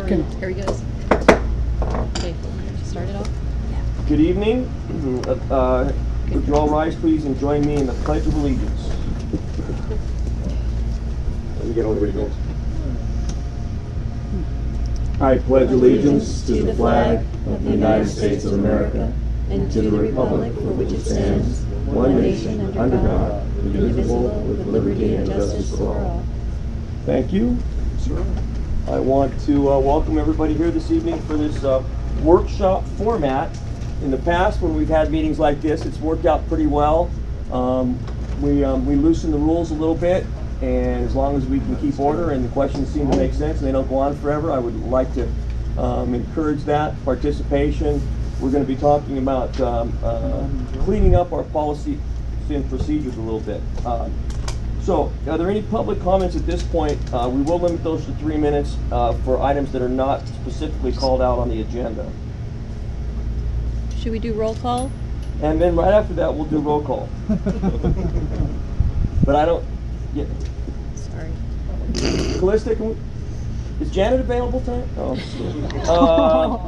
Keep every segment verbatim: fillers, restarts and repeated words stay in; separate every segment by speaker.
Speaker 1: Good.
Speaker 2: Here he goes. Okay, start it off.
Speaker 3: Good evening. Uh, Would you all rise, please, and join me in the Pledge of Allegiance? Let me get over to I pledge allegiance to the flag of the United States of America and to the republic for which it stands, one nation, under God, indivisible, with liberty and justice for all. Thank you. I want to uh, welcome everybody here this evening for this uh, workshop format. In the past, when we've had meetings like this, it's worked out pretty well. Um, we um, we loosen the rules a little bit, and as long as we can keep order and the questions seem to make sense and they don't go on forever, I would like to um, encourage that participation. We're going to be talking about um, uh, cleaning up our policy and procedures a little bit. Uh, so, are there any public comments at this point? Uh, we will limit those to three minutes uh, for items that are not specifically called out on the agenda.
Speaker 2: Should we do roll call?
Speaker 3: And then right after that, we'll do roll call. But I don't. Yeah.
Speaker 2: Sorry.
Speaker 3: Callista, can we, is Janet available tonight? Oh. Uh,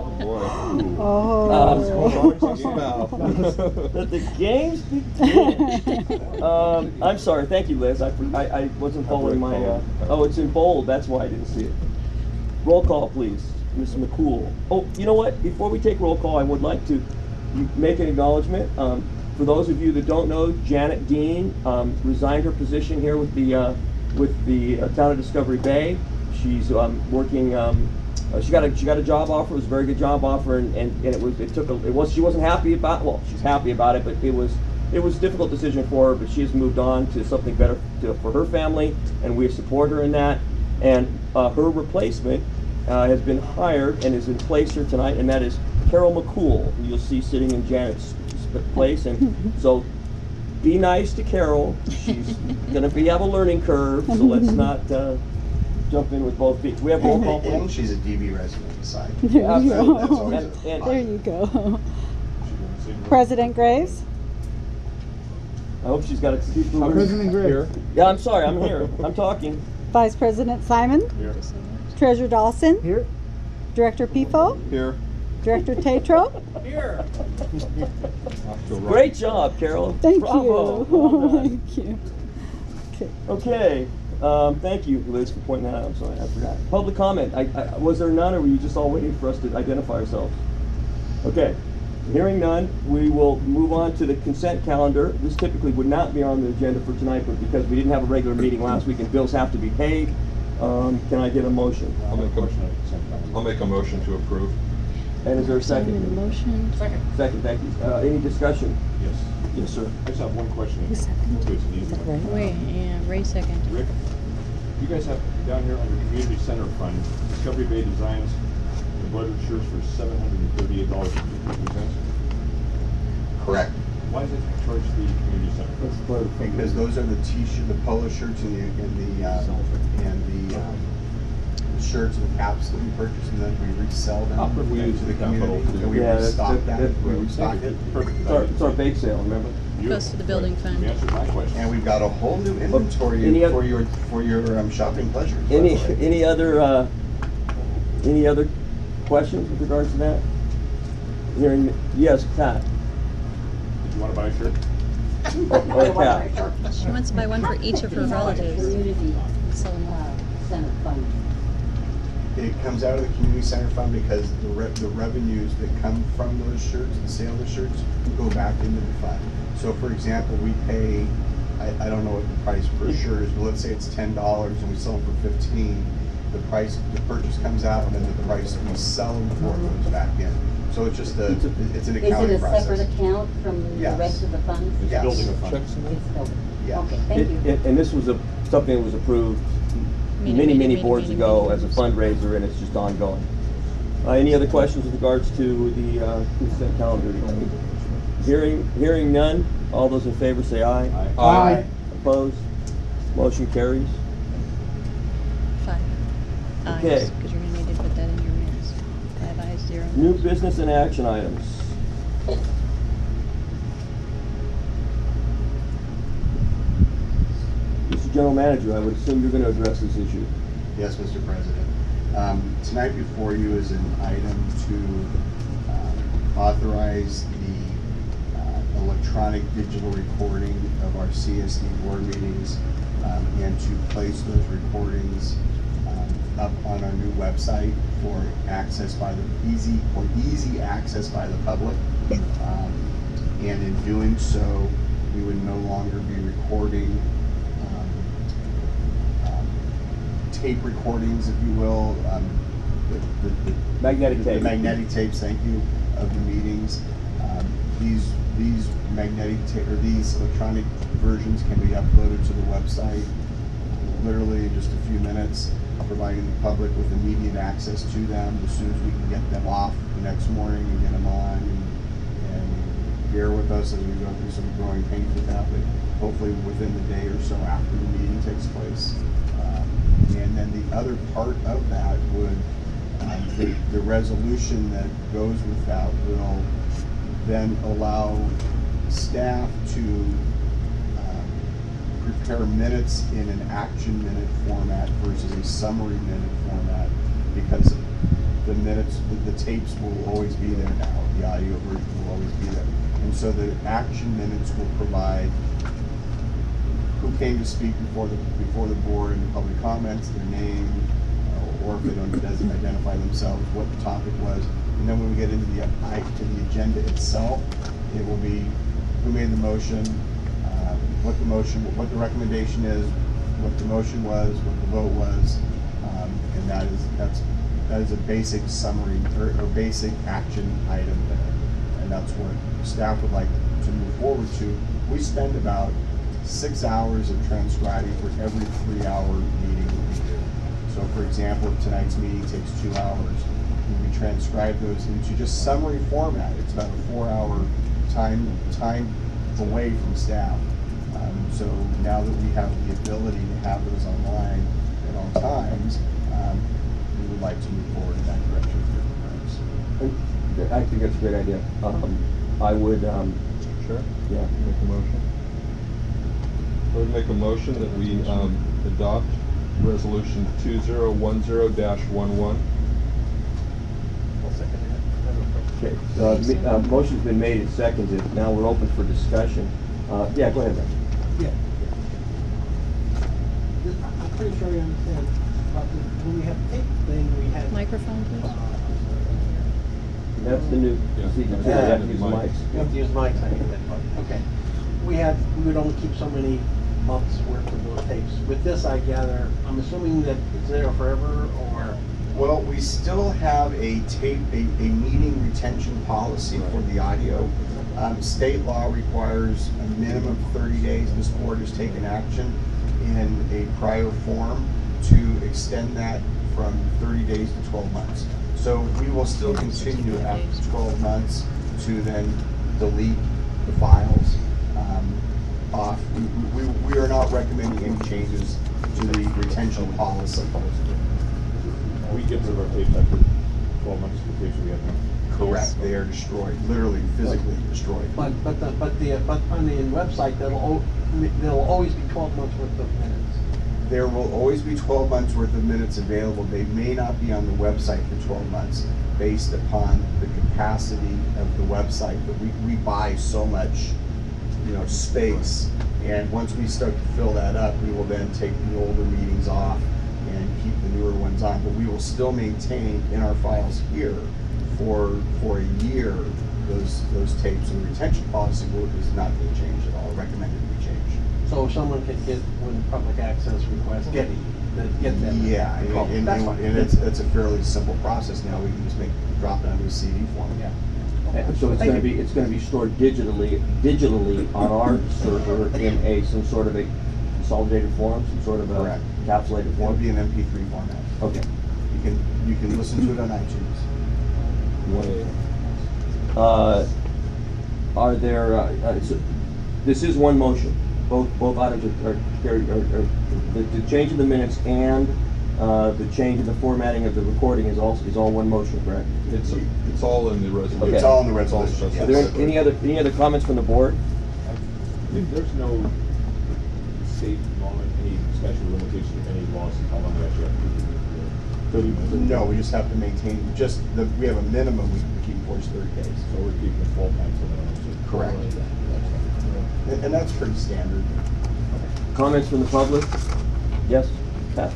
Speaker 1: Oh.
Speaker 3: uh, Let the games begin. um, I'm sorry. Thank you, Liz. I, I, I wasn't following my. Uh, oh, it's in bold. That's why I didn't see it. Roll call, please, Miz McCool. Oh, you know what? Before we take roll call, I would like to make an acknowledgement. Um, for those of you that don't know, Janet Dean um, resigned her position here with the uh, with the uh, town of Discovery Bay. She's um, working. Um, uh, she got a she got a job offer. It was a very good job offer, and, and, and it was it took a, it was she wasn't happy about. Well, she's happy about it, but it was it was a difficult decision for her. But she has moved on to something better to, for her family, and we support her in that. And uh, her replacement uh, has been hired and is in place here tonight, and that is Carol McCool, who you'll see sitting in Janet's place. And so be nice to Carol. She's going to be have a learning curve, so let's not uh, jump in with both feet. We have roll call,
Speaker 4: And
Speaker 3: please.
Speaker 4: she's a D B resident beside.
Speaker 1: There you
Speaker 3: Absolutely.
Speaker 4: That's
Speaker 1: go.
Speaker 4: always
Speaker 3: And-
Speaker 4: a
Speaker 3: and-
Speaker 1: There you go. President Graves?
Speaker 3: I hope she's got a keep moving.
Speaker 5: President Graves.
Speaker 3: Yeah, I'm sorry. I'm here. I'm talking.
Speaker 1: Vice President Simon? Treasurer Dawson?
Speaker 5: Here.
Speaker 1: Director Pifo?
Speaker 4: Here.
Speaker 1: Director Tatro?
Speaker 3: Great job, Carol.
Speaker 1: Thank
Speaker 3: Bravo.
Speaker 1: you.
Speaker 3: Well done.
Speaker 1: Thank you. Okay.
Speaker 3: Okay, um, thank you, Liz, for pointing that out. I'm sorry, I forgot. Public comment, I, I, was there none, or were you just all waiting for us to identify ourselves? Okay, hearing none, we will move on to the consent calendar. This typically would not be on the agenda for tonight, but because we didn't have a regular meeting last week and bills have to be paid, um, can I get a motion?
Speaker 6: I'll make a, I'll make a motion to approve.
Speaker 3: And is there a
Speaker 2: Second
Speaker 3: second?
Speaker 2: motion.
Speaker 5: Second.
Speaker 3: Second, thank you. Uh, any discussion?
Speaker 5: Yes.
Speaker 3: Yes, sir.
Speaker 5: I just have one question. Hopefully it's an easy one.
Speaker 2: Wait, yeah, Ray second.
Speaker 5: Rick, you guys have down here under Community Center Fund, Discovery Bay Designs, embroidered shirts for seven hundred and thirty-eight dollars and fifty-two cents.
Speaker 4: Correct.
Speaker 5: Why is it charged the community center?
Speaker 3: That's part of the-
Speaker 4: Because those are the t-shirt, the polo shirts and the, and the, uh, and the, um, the shirts and the caps that we purchase, and then we resell them
Speaker 5: Oh, we
Speaker 4: into
Speaker 5: use
Speaker 4: the
Speaker 5: the capital
Speaker 4: community.
Speaker 5: to-
Speaker 4: And we
Speaker 3: Yeah, that's-
Speaker 4: restock
Speaker 3: that-
Speaker 4: that, we
Speaker 3: that-
Speaker 4: restock it.
Speaker 5: Perfect.
Speaker 3: It's our, it's our bake sale, remember?
Speaker 2: Goes to the building fund.
Speaker 5: You answered my question.
Speaker 4: And we've got a whole new
Speaker 3: Any
Speaker 4: inventory
Speaker 3: oth-
Speaker 4: for your, for your um, shopping pleasures.
Speaker 3: Any,
Speaker 4: by the way.
Speaker 3: any other, uh, any other questions with regards to that? Hearing, yes, Pat.
Speaker 5: Did you want to buy a shirt?
Speaker 3: Or Pat.
Speaker 2: She wants to buy one for each of her relatives.
Speaker 7: Community
Speaker 2: Sell them all.
Speaker 7: uh, Center Fund.
Speaker 4: It comes out of the community center fund because the re- the revenues that come from those shirts, the sale of the shirts, go back into the fund. So for example, we pay, I, I don't know what the price per shirt is, but let's say it's ten dollars and we sell them for fifteen. The price, the purchase comes out and then the price we sell them for goes back in. So it's just a, it's an
Speaker 7: Is it
Speaker 4: accounting
Speaker 7: a
Speaker 4: process.
Speaker 7: separate account from the
Speaker 4: Yes.
Speaker 7: rest of the funds?
Speaker 5: It's
Speaker 4: Yes.
Speaker 5: building a fund.
Speaker 7: It's building.
Speaker 4: Yes.
Speaker 7: Okay, thank
Speaker 3: It-
Speaker 7: you.
Speaker 3: it- And this was a, something that was approved
Speaker 2: Many,
Speaker 3: many,
Speaker 2: many,
Speaker 3: many
Speaker 2: many,
Speaker 3: boards
Speaker 2: many,
Speaker 3: ago
Speaker 2: many
Speaker 3: as a
Speaker 2: years.
Speaker 3: fundraiser, and it's just ongoing. Uh, any other questions with regards to the uh, consent calendar? Hearing, hearing none, all those in favor say aye.
Speaker 5: Aye.
Speaker 1: Aye.
Speaker 3: Opposed? Motion carries.
Speaker 2: Five.
Speaker 3: Okay.
Speaker 2: Ayes, because you're gonna need to put that in your minutes. Five ayes, zero
Speaker 3: New
Speaker 2: noes.
Speaker 3: business and action items. Mister General Manager, I would assume you're going to address this issue.
Speaker 4: Yes, Mister President. Um, tonight before you is an item to um, authorize the uh, electronic digital recording of our C S D board meetings, um, and to place those recordings um, up on our new website for access by the easy, for easy access by the public. Um, and in doing so, we would no longer be recording um, um, tape recordings, if you will, um, the, the, the
Speaker 3: Magnetic
Speaker 4: the
Speaker 3: tape.
Speaker 4: magnetic tapes, thank you, of the meetings. Um, these these magnetic tape or these electronic versions can be uploaded to the website literally in just a few minutes, providing the public with immediate access to them as soon as we can get them off the next morning and get them on. And, and bear with us as we go through some growing pains with that, but hopefully within the day or so after the meeting takes place. Um, and then the other part of that would, um, the, the resolution that goes with that will then allow staff to um, prepare minutes in an action minute format versus a summary minute format, because the minutes, the, the tapes will always be there now, the audio version will always be there. And so the action minutes will provide who came to speak before the, before the board and the public comments, their name, uh, or if they don't doesn't identify themselves, what the topic was. And then when we get into the, uh, to the agenda itself, it will be who made the motion, uh, what the motion, what the recommendation is, what the motion was, what the vote was, um, and that is, that's, that is a basic summary, or, or basic action item there. And that's what staff would like to move forward to. We spend about six hours of transcribing for every three-hour meeting that we do. So for example, if tonight's meeting takes two hours, we transcribe those into just summary format. It's about a four-hour time time away from staff. Um, so now that we have the ability to have those online at all times, um, we would like to move forward in that direction for the
Speaker 3: And I think that's a great idea. Um, I would, um,
Speaker 6: Sure.
Speaker 3: yeah.
Speaker 6: Make a motion. I would make a motion that we um, adopt resolution two zero one zero dash one one.
Speaker 3: Okay, uh, me- uh, motion's been made and seconded, now we're open for discussion. Uh, yeah, go ahead, Ben.
Speaker 8: Yeah. This- I'm pretty sure you understand, but when we have tape thing, we have.
Speaker 2: Microphone, please.
Speaker 3: That's the new,
Speaker 6: Yeah.
Speaker 3: see, you
Speaker 8: Yeah.
Speaker 3: have to use the mics.
Speaker 8: You have to use mics, I think, but, okay. We had, we would only keep so many months worth of those tapes. With this, I gather, I'm assuming that it's there forever, or?
Speaker 4: Well, we still have a tape, a, a meeting retention policy for the audio. Um, state law requires a minimum of thirty days. This board has taken action in a prior form to extend that from thirty days to twelve months. So we will still continue after twelve months to then delete the files um, off. We, we, we are not recommending any changes to the retention policy.
Speaker 5: We get rid of our tapes after twelve months of the tapes we have now.
Speaker 4: Correct, they are destroyed, literally, physically destroyed.
Speaker 8: But, but, the- but the, but on the website, there'll, al- there'll always be twelve months worth of minutes.
Speaker 4: There will always be twelve months worth of minutes available. They may not be on the website for twelve months based upon the capacity of the website, but we, we buy so much, you know, space. And once we start to fill that up, we will then take the older meetings off and keep the newer ones on. But we will still maintain in our files here for, for a year, those, those tapes. And the retention policy will, is not going to change at all, recommended to be changed.
Speaker 8: So someone can get, when public access requests, get, the- get them.
Speaker 4: Yeah, and,
Speaker 8: Oh,
Speaker 4: and,
Speaker 8: that's
Speaker 4: and
Speaker 8: fine.
Speaker 4: and it's, it's a fairly simple process now. We can just make, drop it onto a C D form.
Speaker 8: Yeah.
Speaker 3: And so it's
Speaker 8: Thank
Speaker 3: gonna
Speaker 8: you.
Speaker 3: be, it's gonna be stored digitally, digitally on our server in a, some sort of a consolidated form, some sort of a
Speaker 4: Correct.
Speaker 3: encapsulated
Speaker 4: It'll
Speaker 3: form?
Speaker 4: be an M P three format.
Speaker 3: Okay.
Speaker 4: You can, you can listen to it on iTunes.
Speaker 3: Uh, Are there, uh, uh, so this is one motion, both, both items are, are carried, are, are, the, the change in the minutes and, uh, the change in the formatting of the recording is also, is all one motion, correct?
Speaker 6: It's, it's all in the resolution.
Speaker 4: It's all in the
Speaker 6: It's all
Speaker 4: resolution,
Speaker 3: Are
Speaker 4: yes.
Speaker 3: there any other, any other comments from the board?
Speaker 5: If there's no state law, any special limitation of any laws, how long we actually have to keep it?
Speaker 3: thirty,
Speaker 4: No, we just have to maintain, just, the we have a minimum we can keep for is thirty days.
Speaker 5: So we're keeping the twelve months of it.
Speaker 4: Correct. And, and that's pretty standard.
Speaker 3: Comments from the public? Yes, Pat?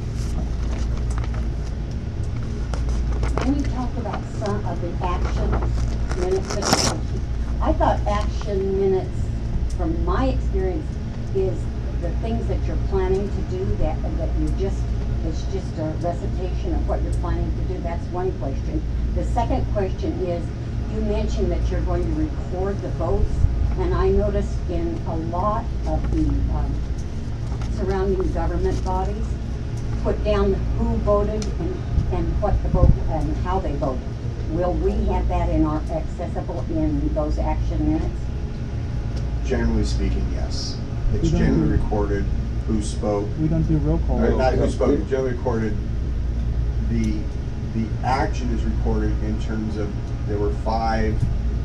Speaker 7: When you talk about some of the action minutes, I thought action minutes, from my experience, is the things that you're planning to do, that, that you just, it's just a recitation of what you're planning to do. That's one question. The second question is, you mentioned that you're going to record the votes, and I noticed in a lot of the um, surrounding government bodies, put down who voted and, and what the vote, and how they voted. Will we have that in our, accessible in those action minutes?
Speaker 4: Generally speaking, yes. It's generally recorded who spoke,
Speaker 9: We don't do roll call.
Speaker 4: or not who spoke, it's generally recorded, the, the action is recorded in terms of, there were five,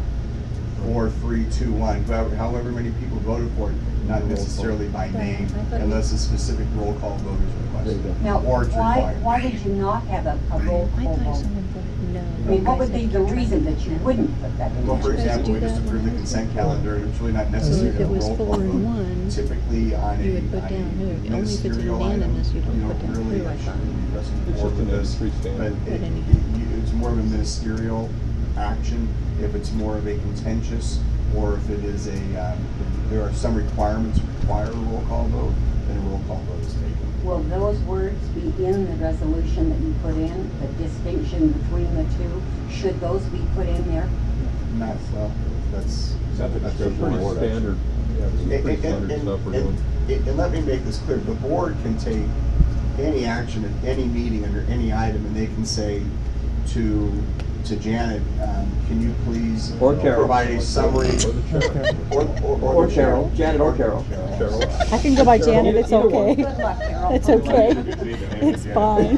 Speaker 4: four, three, two, one, however, however many people voted for it, not necessarily by name,
Speaker 2: I thought-
Speaker 4: unless a specific roll call vote is
Speaker 3: There you go.
Speaker 4: requested.
Speaker 7: Now,
Speaker 4: Or it's
Speaker 7: why,
Speaker 4: required.
Speaker 7: why would you not have a, a roll
Speaker 2: I
Speaker 7: call
Speaker 2: thought
Speaker 7: vote?
Speaker 2: someone voted no.
Speaker 7: I mean, what would be the reason that you wouldn't put that in
Speaker 4: Well, for
Speaker 7: there?
Speaker 4: example, we
Speaker 2: do
Speaker 4: just
Speaker 2: that
Speaker 4: approved the
Speaker 2: when I was
Speaker 4: consent
Speaker 2: before.
Speaker 4: calendar, and it's really not necessary
Speaker 2: if
Speaker 4: to
Speaker 2: it
Speaker 4: have a
Speaker 2: was
Speaker 4: roll call
Speaker 2: four and
Speaker 4: vote.
Speaker 2: one,
Speaker 4: Typically on a,
Speaker 2: you would put
Speaker 4: on
Speaker 2: down who.
Speaker 4: a
Speaker 2: Only if it's
Speaker 4: ministerial item,
Speaker 2: unanimous, you don't
Speaker 4: you
Speaker 2: put
Speaker 4: don't
Speaker 2: down
Speaker 4: really,
Speaker 2: who, I
Speaker 4: it
Speaker 2: thought.
Speaker 4: shouldn't be wrestling
Speaker 6: It's
Speaker 4: forward
Speaker 6: just
Speaker 4: with
Speaker 6: an
Speaker 4: this.
Speaker 6: industry
Speaker 4: But
Speaker 6: standard.
Speaker 4: it,
Speaker 2: But any-
Speaker 4: it- you- it's more of a ministerial action, if it's more of a contentious, or if it is a, um, there are some requirements require a roll call vote, then a roll call vote is taken.
Speaker 7: Will those words be in the resolution that you put in, the distinction between the two? Should those be put in there?
Speaker 4: Not, well, that's.
Speaker 5: Is that the
Speaker 4: that's
Speaker 5: discussion
Speaker 4: the
Speaker 6: Pretty
Speaker 4: board.
Speaker 6: standard, yeah, this is
Speaker 4: And,
Speaker 6: pretty
Speaker 4: and,
Speaker 6: standard
Speaker 4: and,
Speaker 6: stuff we're
Speaker 4: and-
Speaker 6: doing.
Speaker 4: and let me make this clear, the board can take any action at any meeting under any item, and they can say to, to Janet, um, can you please
Speaker 3: Or Carol.
Speaker 4: provide a summary?
Speaker 6: Or the chair.
Speaker 4: Or, or,
Speaker 3: Or
Speaker 4: or the
Speaker 3: Carol, Janet or Carol.
Speaker 6: Cheryl.
Speaker 1: I can go by Janet, it's
Speaker 3: Either one.
Speaker 1: okay.
Speaker 7: Good luck, Carol.
Speaker 1: It's okay.
Speaker 5: You could leave the name
Speaker 1: It's
Speaker 5: again.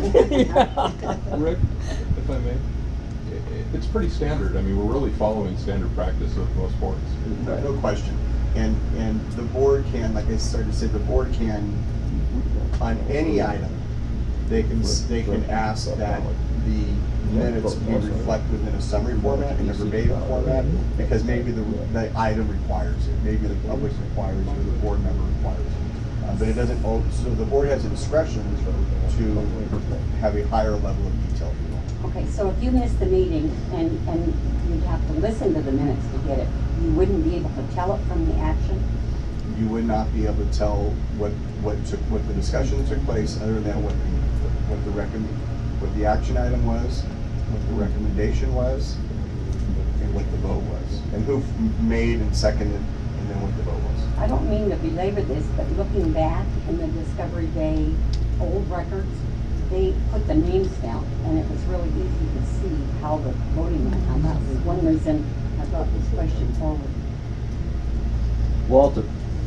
Speaker 1: fine.
Speaker 6: Rick, if I may, i- i- it's pretty standard. I mean, we're really following standard practice of most boards.
Speaker 4: No, no question. And, and the board can, like I started to say, the board can, on any item, they can, s- they can ask that the minutes be reflected in a summary format, in a verbatim format, because maybe the, the item requires it, maybe the public requires it, or the board member requires it. Uh, But it doesn't, al- so the board has a discretion to have a higher level of detail.
Speaker 7: Okay, so if you missed the meeting and, and you'd have to listen to the minutes to get it, you wouldn't be able to tell it from the action?
Speaker 4: You would not be able to tell what, what took, what the discussion that took place, other than what the, what the recommend, what the action item was, what the recommendation was, and what the vote was, and who f- made and seconded, and then what the vote was.
Speaker 7: I don't mean to belabor this, but looking back in the Discovery Day old records, they put the names down, and it was really easy to see how the voting went. And that was one reason I brought this question forward.
Speaker 3: Walter?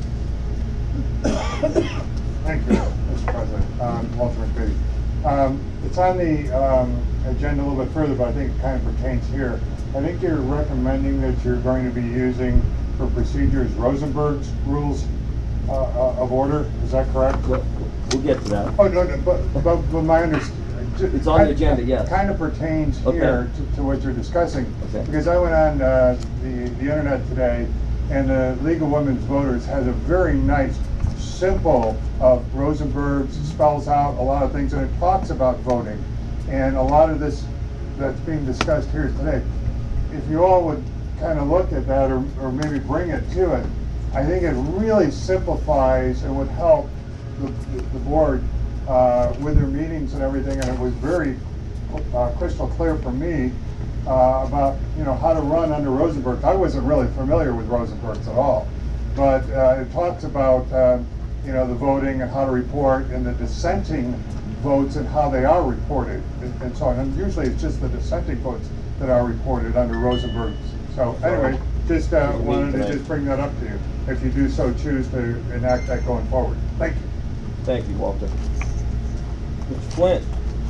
Speaker 9: Thank you, Mister President. Um, Walter McBee. Um, it's on the, um, agenda a little bit further, but I think it kind of pertains here. I think you're recommending that you're going to be using for procedures Rosenberg's rules, uh, uh, of order. Is that correct?
Speaker 3: We'll, we'll get to that.
Speaker 9: Oh, no, no, but, but, but my understanding.
Speaker 3: It's on the agenda, yes.
Speaker 9: Kind of pertains
Speaker 3: Okay.
Speaker 9: here to, to what you're discussing.
Speaker 3: Okay.
Speaker 9: Because I went on, uh, the, the internet today, and the League of Women's Voters has a very nice, simple, uh, Rosenberg's spells out a lot of things, and it talks about voting. And a lot of this that's being discussed here today, if you all would kind of look at that, or, or maybe bring it to it, I think it really simplifies and would help the, the, the board uh, with their meetings and everything, and it was very uh, crystal clear for me uh, about, you know, how to run under Rosenberg. I wasn't really familiar with Rosenberg's at all, but uh, it talks about, uh, you know, the voting and how to report, and the dissenting votes and how they are reported, and, and so on. And usually it's just the dissenting votes that are reported under Rosenberg's. So anyway, just uh, wanted to just bring that up to you, if you do so choose to enact that going forward. Thank you.
Speaker 3: Thank you, Walter. Mister Flint?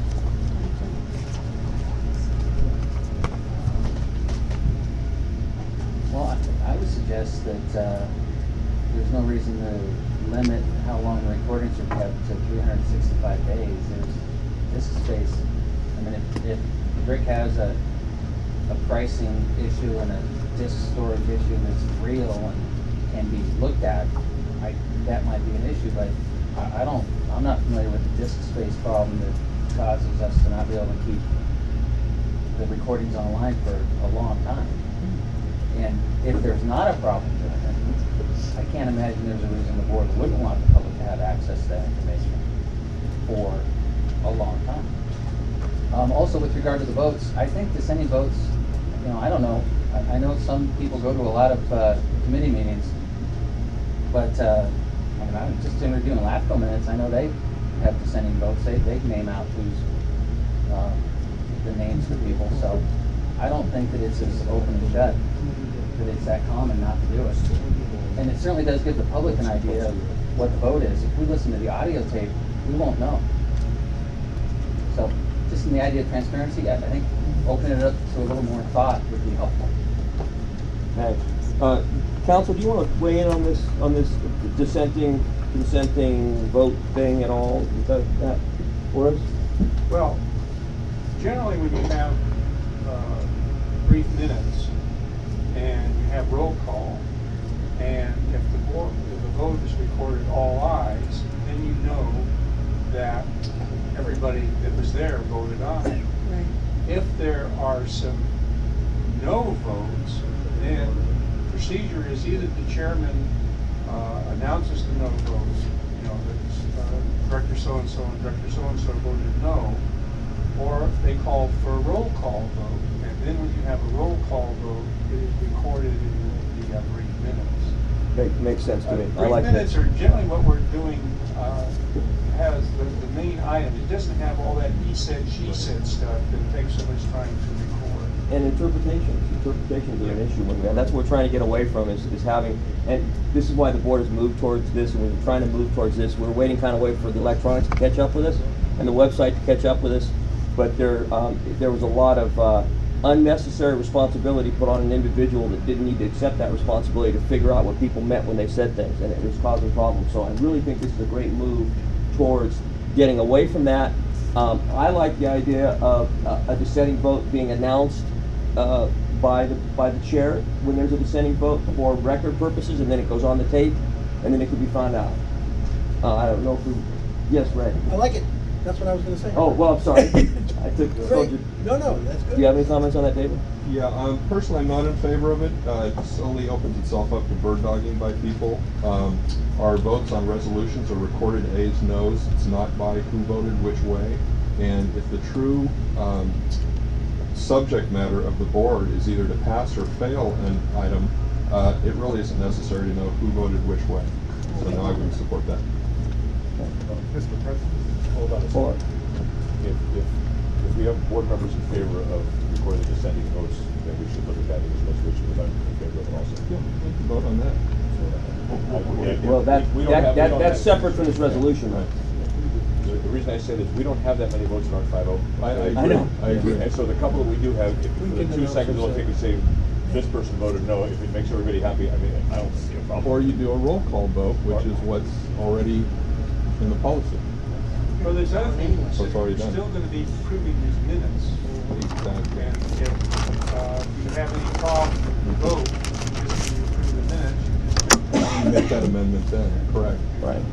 Speaker 10: Well, I, I would suggest that, uh, there's no reason to limit how long recordings are kept to three hundred sixty-five days. There's, this space I mean, if, if Rick has a, a pricing issue and a disk storage issue that's real and can be looked at, I, that might be an issue, but I, I don't, I'm not familiar with the disk space problem that causes us to not be able to keep the recordings online for a long time. And if there's not a problem doing it, I can't imagine there's a reason the board wouldn't want the public to have access to that information for a long time. Um, also, with regard to the votes, I think dissenting votes, you know, I don't know. I, I know some people go to a lot of uh, committee meetings, but uh, I mean, I'm just in reviewing LAFCO minutes. I know they have dissenting votes. They they name out who's uh, the names for people. So I don't think that it's as open and shut that it's that common not to do it. And it certainly does give the public an idea of what the vote is. If we listen to the audio tape, we won't know. So, just in the idea of transparency, I I think opening it up to a little more thought would be helpful.
Speaker 3: Thanks. Uh, Council, do you want to weigh in on this, on this dissenting, consenting vote thing at all? Is that, that for us?
Speaker 11: Well, generally when you have uh, brief minutes and you have roll call, and if the board, if the vote is recorded all ayes, then you know that everybody that was there voted aye.
Speaker 2: Right.
Speaker 11: If there are some no votes, then procedure is either the chairman uh, announces the no votes, you know, that uh, Director so-and-so and Director so-and-so voted no, or they call for a roll call vote. And then when you have a roll call vote, it is recorded in the uh, brief minutes.
Speaker 3: Make, makes sense to me.
Speaker 11: Uh,
Speaker 3: I like
Speaker 11: Brief minutes
Speaker 3: that.
Speaker 11: are generally what we're doing, uh, has the, the main items. It doesn't have all that he said, she said stuff that takes so much time to record.
Speaker 3: And interpretations, interpretations are an issue when we, and that's what we're trying to get away from is, is having, and this is why the board has moved towards this, and we're trying to move towards this. We're waiting kind of wait for the electronics to catch up with us and the website to catch up with us. But there, um, there was a lot of uh, unnecessary responsibility put on an individual that didn't need to accept that responsibility to figure out what people meant when they said things, and it was causing problems. So I really think this is a great move towards getting away from that. Um, I like the idea of uh, a dissenting vote being announced uh, by the by the chair when there's a dissenting vote for record purposes, and then it goes on the tape, and then it can be found out. Uh, I don't know if we. Yes, Ray.
Speaker 8: I like it. That's what I was gonna say.
Speaker 3: Oh well, I'm sorry. I took.
Speaker 8: Great.
Speaker 3: told you.
Speaker 8: No, no, that's good.
Speaker 3: Do you have any comments on that, David?
Speaker 6: Yeah, um, personally, I'm not in favor of it. Uh, it only opens itself up to bird dogging by people. Um, our votes on resolutions are recorded ayes, noes. It's not by who voted which way. And if the true um, subject matter of the board is either to pass or fail an item, uh, it really isn't necessary to know who voted which way. So no, I wouldn't support that.
Speaker 9: Mister President?
Speaker 5: Hold on a
Speaker 3: Or-
Speaker 5: second. If, if, if we have board members in favor of recording dissenting votes, then we should look at that in this resolution, because I'm in favor of it also.
Speaker 6: Yeah, we can vote on that.
Speaker 5: I- I-
Speaker 3: Well, that,
Speaker 5: we don't
Speaker 3: that,
Speaker 5: have- we
Speaker 3: that
Speaker 5: don't
Speaker 3: that's
Speaker 5: have-
Speaker 3: separate from this resolution, right?
Speaker 5: The, the reason I say this, we don't have that many votes in our five oh.
Speaker 6: I, I agree.
Speaker 3: I know.
Speaker 6: I agree.
Speaker 5: And so the couple that we do have, if
Speaker 8: We
Speaker 5: for
Speaker 8: can
Speaker 5: the two
Speaker 8: announce
Speaker 5: seconds,
Speaker 8: it,
Speaker 5: it'll
Speaker 8: so-
Speaker 5: take and say, this person voted no, if it makes everybody happy, I mean, I don't see a problem.
Speaker 6: Or you do a roll call vote, which is what's already in the policy.
Speaker 11: Well, there's other things,
Speaker 6: So it's already
Speaker 11: we're
Speaker 6: done.
Speaker 11: still gonna be approving these minutes.
Speaker 6: Exactly.
Speaker 11: And if, uh, you have any problem with the vote, just when you approve the minutes, you just
Speaker 6: You make that amendment then, correct.
Speaker 3: Right.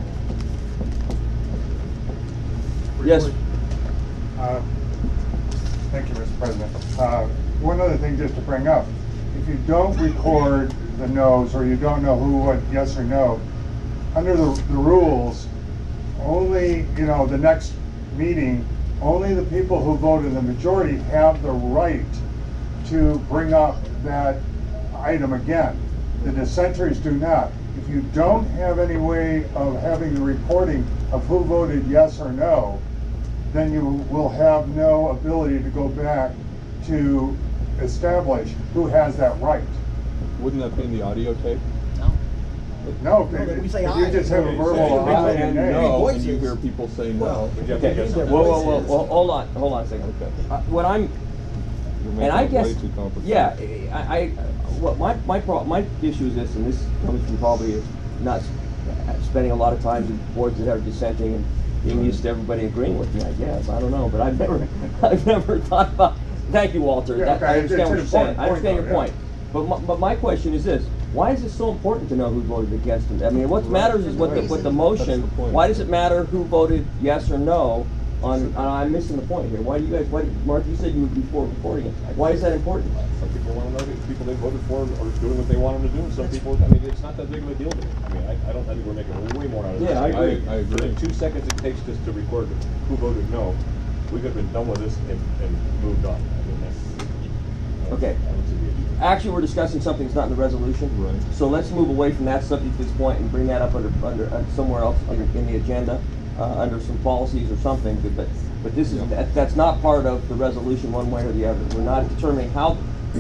Speaker 3: Yes.
Speaker 9: Uh, Thank you, Mister President. Uh, One other thing just to bring up, if you don't record the no's or you don't know who would yes or no, under the, the rules, only, you know, the next meeting, only the people who voted in the majority have the right to bring up that item again. The dissenters do not. If you don't have any way of having the recording of who voted yes or no, then you will have no ability to go back to establish who has that right.
Speaker 6: Wouldn't that be in the audio tape?
Speaker 10: No?
Speaker 9: No,
Speaker 8: No,
Speaker 9: if
Speaker 8: we say
Speaker 9: if you
Speaker 8: aye.
Speaker 9: just have a
Speaker 5: Okay,
Speaker 9: verbal
Speaker 5: so-
Speaker 9: aye and nay.
Speaker 6: No, and you
Speaker 8: Voices.
Speaker 6: hear people say
Speaker 8: Well,
Speaker 6: no.
Speaker 5: But you have to
Speaker 3: Okay.
Speaker 5: guess
Speaker 3: Whoa,
Speaker 5: on
Speaker 3: whoa,
Speaker 5: that.
Speaker 3: whoa, whoa, hold on, hold on a second. Uh, what I'm,
Speaker 6: You're
Speaker 3: and I
Speaker 6: making it
Speaker 3: guess,
Speaker 6: way too complicated.
Speaker 3: yeah, I, I, what my, my pro, my issue is this, and this comes from probably not s- spending a lot of time in boards that are dissenting and being used to everybody agreeing with me, I guess, I don't know, but I've never, I've never thought about, thank you, Walter,
Speaker 9: Yeah,
Speaker 3: that, I
Speaker 9: okay, it's-
Speaker 3: understand what
Speaker 9: it's
Speaker 3: you're
Speaker 9: an
Speaker 3: saying, I
Speaker 9: important
Speaker 3: understand your
Speaker 9: point,
Speaker 3: point. But my, but my question is this, why is it so important to know who voted against it? I mean, what matters is what the, what the motion,
Speaker 6: That's the point.
Speaker 3: why does it matter who voted yes or no on, on- I'm missing the point here, why do you guys, why, did- Mark, you said you would be for reporting it, why is that important?
Speaker 5: Some people wanna know the people they voted for are doing what they want them to do, and some people, I mean, it's not that big of a deal to me. I mean, I, I don't, I think we're making way more out of this.
Speaker 3: Yeah, I agree.
Speaker 5: mean,
Speaker 6: I agree.
Speaker 5: For the two seconds it takes just to record who voted no, we could have been done with this and, and moved on. I mean, that's. I don't-
Speaker 3: Okay.
Speaker 5: I don't see the issue.
Speaker 3: Actually, we're discussing something that's not in the resolution.
Speaker 6: Right.
Speaker 3: So let's move away from that subject at this point and bring that up under, under, uh, somewhere else under, in the agenda, uh, under some policies or something, but, but, but this is,
Speaker 6: Yeah.
Speaker 3: that, that's not part of the resolution one way or the other. We're not determining how,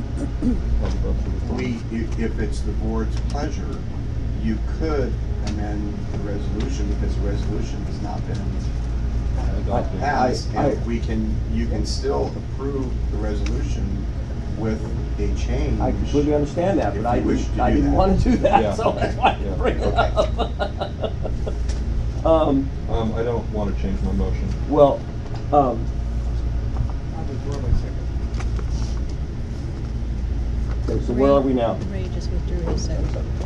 Speaker 4: We, if, if it's the board's pleasure, you could amend the resolution because the resolution has not been
Speaker 6: Adopted.
Speaker 4: passed.
Speaker 3: I- I-
Speaker 4: And we can, you can still approve the resolution with a change.
Speaker 3: I completely understand that,
Speaker 4: if
Speaker 3: but I
Speaker 4: you wish
Speaker 3: didn't,
Speaker 4: to
Speaker 3: I
Speaker 4: do
Speaker 3: didn't
Speaker 4: that.
Speaker 3: wanna do
Speaker 6: Yeah.
Speaker 3: that, so that's why I
Speaker 6: Yeah.
Speaker 3: bring it
Speaker 4: Okay.
Speaker 3: up. Um,
Speaker 6: Um, I don't wanna change my motion.
Speaker 3: well, um,
Speaker 11: I'll withdraw my second.
Speaker 3: okay, so where are we now?
Speaker 2: Ray just withdrew his second.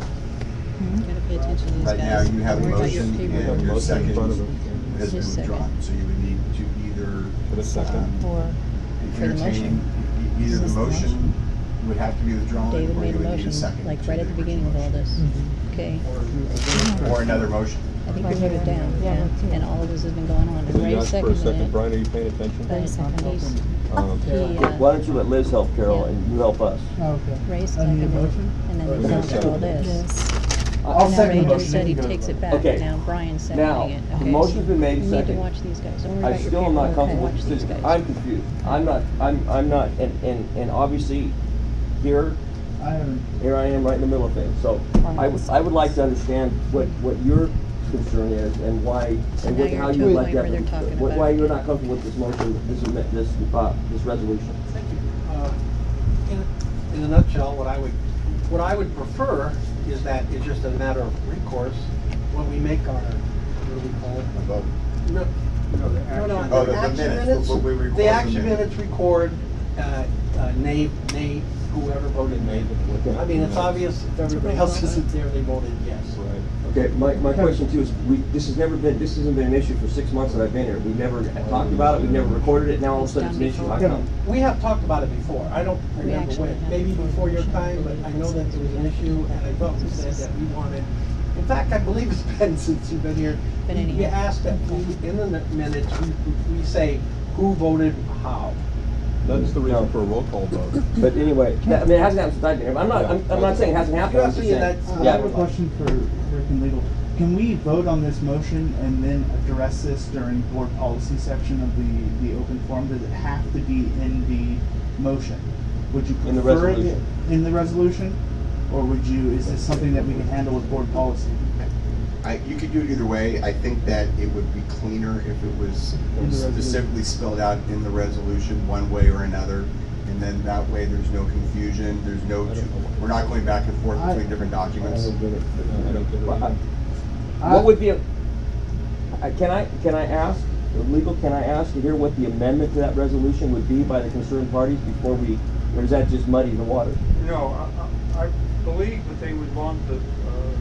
Speaker 2: Gotta pay attention to these
Speaker 4: Right now,
Speaker 2: guys.
Speaker 4: you have a
Speaker 2: Worry about your
Speaker 4: motion
Speaker 2: paper.
Speaker 4: and your
Speaker 6: Motion in
Speaker 4: second
Speaker 6: front of him.
Speaker 4: has been
Speaker 2: His second.
Speaker 4: withdrawn, so you would need to either.
Speaker 6: Get a second.
Speaker 4: um,
Speaker 2: Or for the
Speaker 4: entertain-
Speaker 2: motion.
Speaker 4: e- Either
Speaker 2: Is
Speaker 4: the
Speaker 2: this the
Speaker 4: motion would have to be withdrawn, or you
Speaker 2: David made a
Speaker 4: would need a
Speaker 2: motion,
Speaker 4: second.
Speaker 2: like
Speaker 4: to
Speaker 2: right at the
Speaker 4: the
Speaker 2: beginning of all
Speaker 4: original
Speaker 2: this. Okay,
Speaker 4: motion. Or another motion.
Speaker 2: I think you wrote it down, yeah, and all of this has been going on, and
Speaker 6: Did you
Speaker 2: Ray
Speaker 6: ask for a
Speaker 2: seconded
Speaker 6: second?
Speaker 2: it.
Speaker 6: Brian, are you paying attention?
Speaker 2: But he's,
Speaker 6: Um,
Speaker 2: he,
Speaker 3: Okay,
Speaker 2: uh,
Speaker 3: why don't you let Liz help Carol
Speaker 2: Yeah.
Speaker 3: and you help us?
Speaker 12: Okay.
Speaker 2: Ray
Speaker 12: I need a
Speaker 2: seconded it,
Speaker 12: motion?
Speaker 2: and then
Speaker 6: Or
Speaker 2: he
Speaker 6: is there a
Speaker 2: seconded all
Speaker 6: second?
Speaker 2: this.
Speaker 12: I'll
Speaker 2: And now
Speaker 12: second
Speaker 2: Ray
Speaker 12: the
Speaker 2: just
Speaker 12: motion.
Speaker 2: said he
Speaker 12: You can go
Speaker 2: takes
Speaker 12: to
Speaker 2: it
Speaker 12: the
Speaker 2: back,
Speaker 3: vote. Okay.
Speaker 2: now Brian's
Speaker 3: Now,
Speaker 2: seconding it, okay?
Speaker 3: the motion's been made,
Speaker 2: You need to
Speaker 3: seconded.
Speaker 2: watch these guys, don't worry
Speaker 3: I
Speaker 2: about your
Speaker 3: still am not
Speaker 2: paper,
Speaker 3: comfortable
Speaker 2: watch
Speaker 3: with
Speaker 2: these
Speaker 3: this,
Speaker 2: guys.
Speaker 3: I'm confused, I'm not, I'm, I'm not, and, and, and obviously, here,
Speaker 12: I haven't.
Speaker 3: here I am right in the middle of things, so I would, I would like to understand what, what your concern is and why, and
Speaker 2: now
Speaker 3: what,
Speaker 2: you're
Speaker 3: how
Speaker 2: to
Speaker 3: you
Speaker 2: a
Speaker 3: would like
Speaker 2: point where
Speaker 3: that,
Speaker 2: they're talking
Speaker 3: wh-
Speaker 2: about
Speaker 3: why
Speaker 2: it.
Speaker 3: you're not comfortable with this motion, this, amendment- this, uh, this resolution.
Speaker 8: Thank you. Uh, in, in a nutshell, what I would, what I would prefer is that it's just a matter of recourse when we make our, what do we call it?
Speaker 4: A vote.
Speaker 8: No,
Speaker 11: No, the
Speaker 8: no, no,
Speaker 11: action.
Speaker 4: Oh, the-
Speaker 8: the
Speaker 4: the
Speaker 8: action
Speaker 4: minutes,
Speaker 8: minutes,
Speaker 4: what we record
Speaker 8: the
Speaker 4: the
Speaker 8: action
Speaker 4: minutes.
Speaker 8: minutes record, uh, uh, nay, nay, whoever voted nay. I mean, it's obvious if everybody else isn't there, they voted yes.
Speaker 6: Right.
Speaker 3: Okay, my, my question too is, we, this has never been, this hasn't been an issue for six months that I've been here, we've never talked about it, we've never recorded it, now all of a sudden it's an issue, how come?
Speaker 8: We have talked about it before. I don't
Speaker 2: We
Speaker 8: remember
Speaker 2: actually
Speaker 8: when,
Speaker 2: have.
Speaker 8: maybe before your time, but I know that there was an issue, and I thought we said that we wanted, in fact, I believe it's been since you've been here.
Speaker 2: Been
Speaker 8: We-
Speaker 2: in
Speaker 8: We
Speaker 2: here.
Speaker 8: asked that we, in the minutes, we, we say who voted how.
Speaker 6: That's the reason for a roll call vote.
Speaker 3: But anyway, that, I mean, it hasn't happened since I've been here, I'm not, I'm, I'm not saying it hasn't happened, I'm just
Speaker 8: Yeah,
Speaker 3: saying.
Speaker 8: that's-
Speaker 12: Uh, I
Speaker 3: Yeah.
Speaker 12: have a question for Rick and Legal. Can we vote on this motion and then address this during board policy section of the, the open forum? Does it have to be in the motion? Would you
Speaker 3: In the
Speaker 12: prefer it
Speaker 3: resolution.
Speaker 12: in the resolution? Or would you, is this something that we can handle with board policy?
Speaker 4: I, you could do it either way. I think that it would be cleaner if it was
Speaker 12: In the resolution.
Speaker 4: specifically spelled out in the resolution, one way or another. And then that way, there's no confusion, there's no, we're not going back and forth between different
Speaker 6: I
Speaker 4: documents.
Speaker 6: don't get it. I don't get it
Speaker 3: Well, I-
Speaker 6: either.
Speaker 3: What would be, a- I- can I, can I ask, legal, can I ask to hear what the amendment to that resolution would be by the concerned parties before we, or is that just muddy the water?
Speaker 11: No, I, I I believe that they would want the, uh,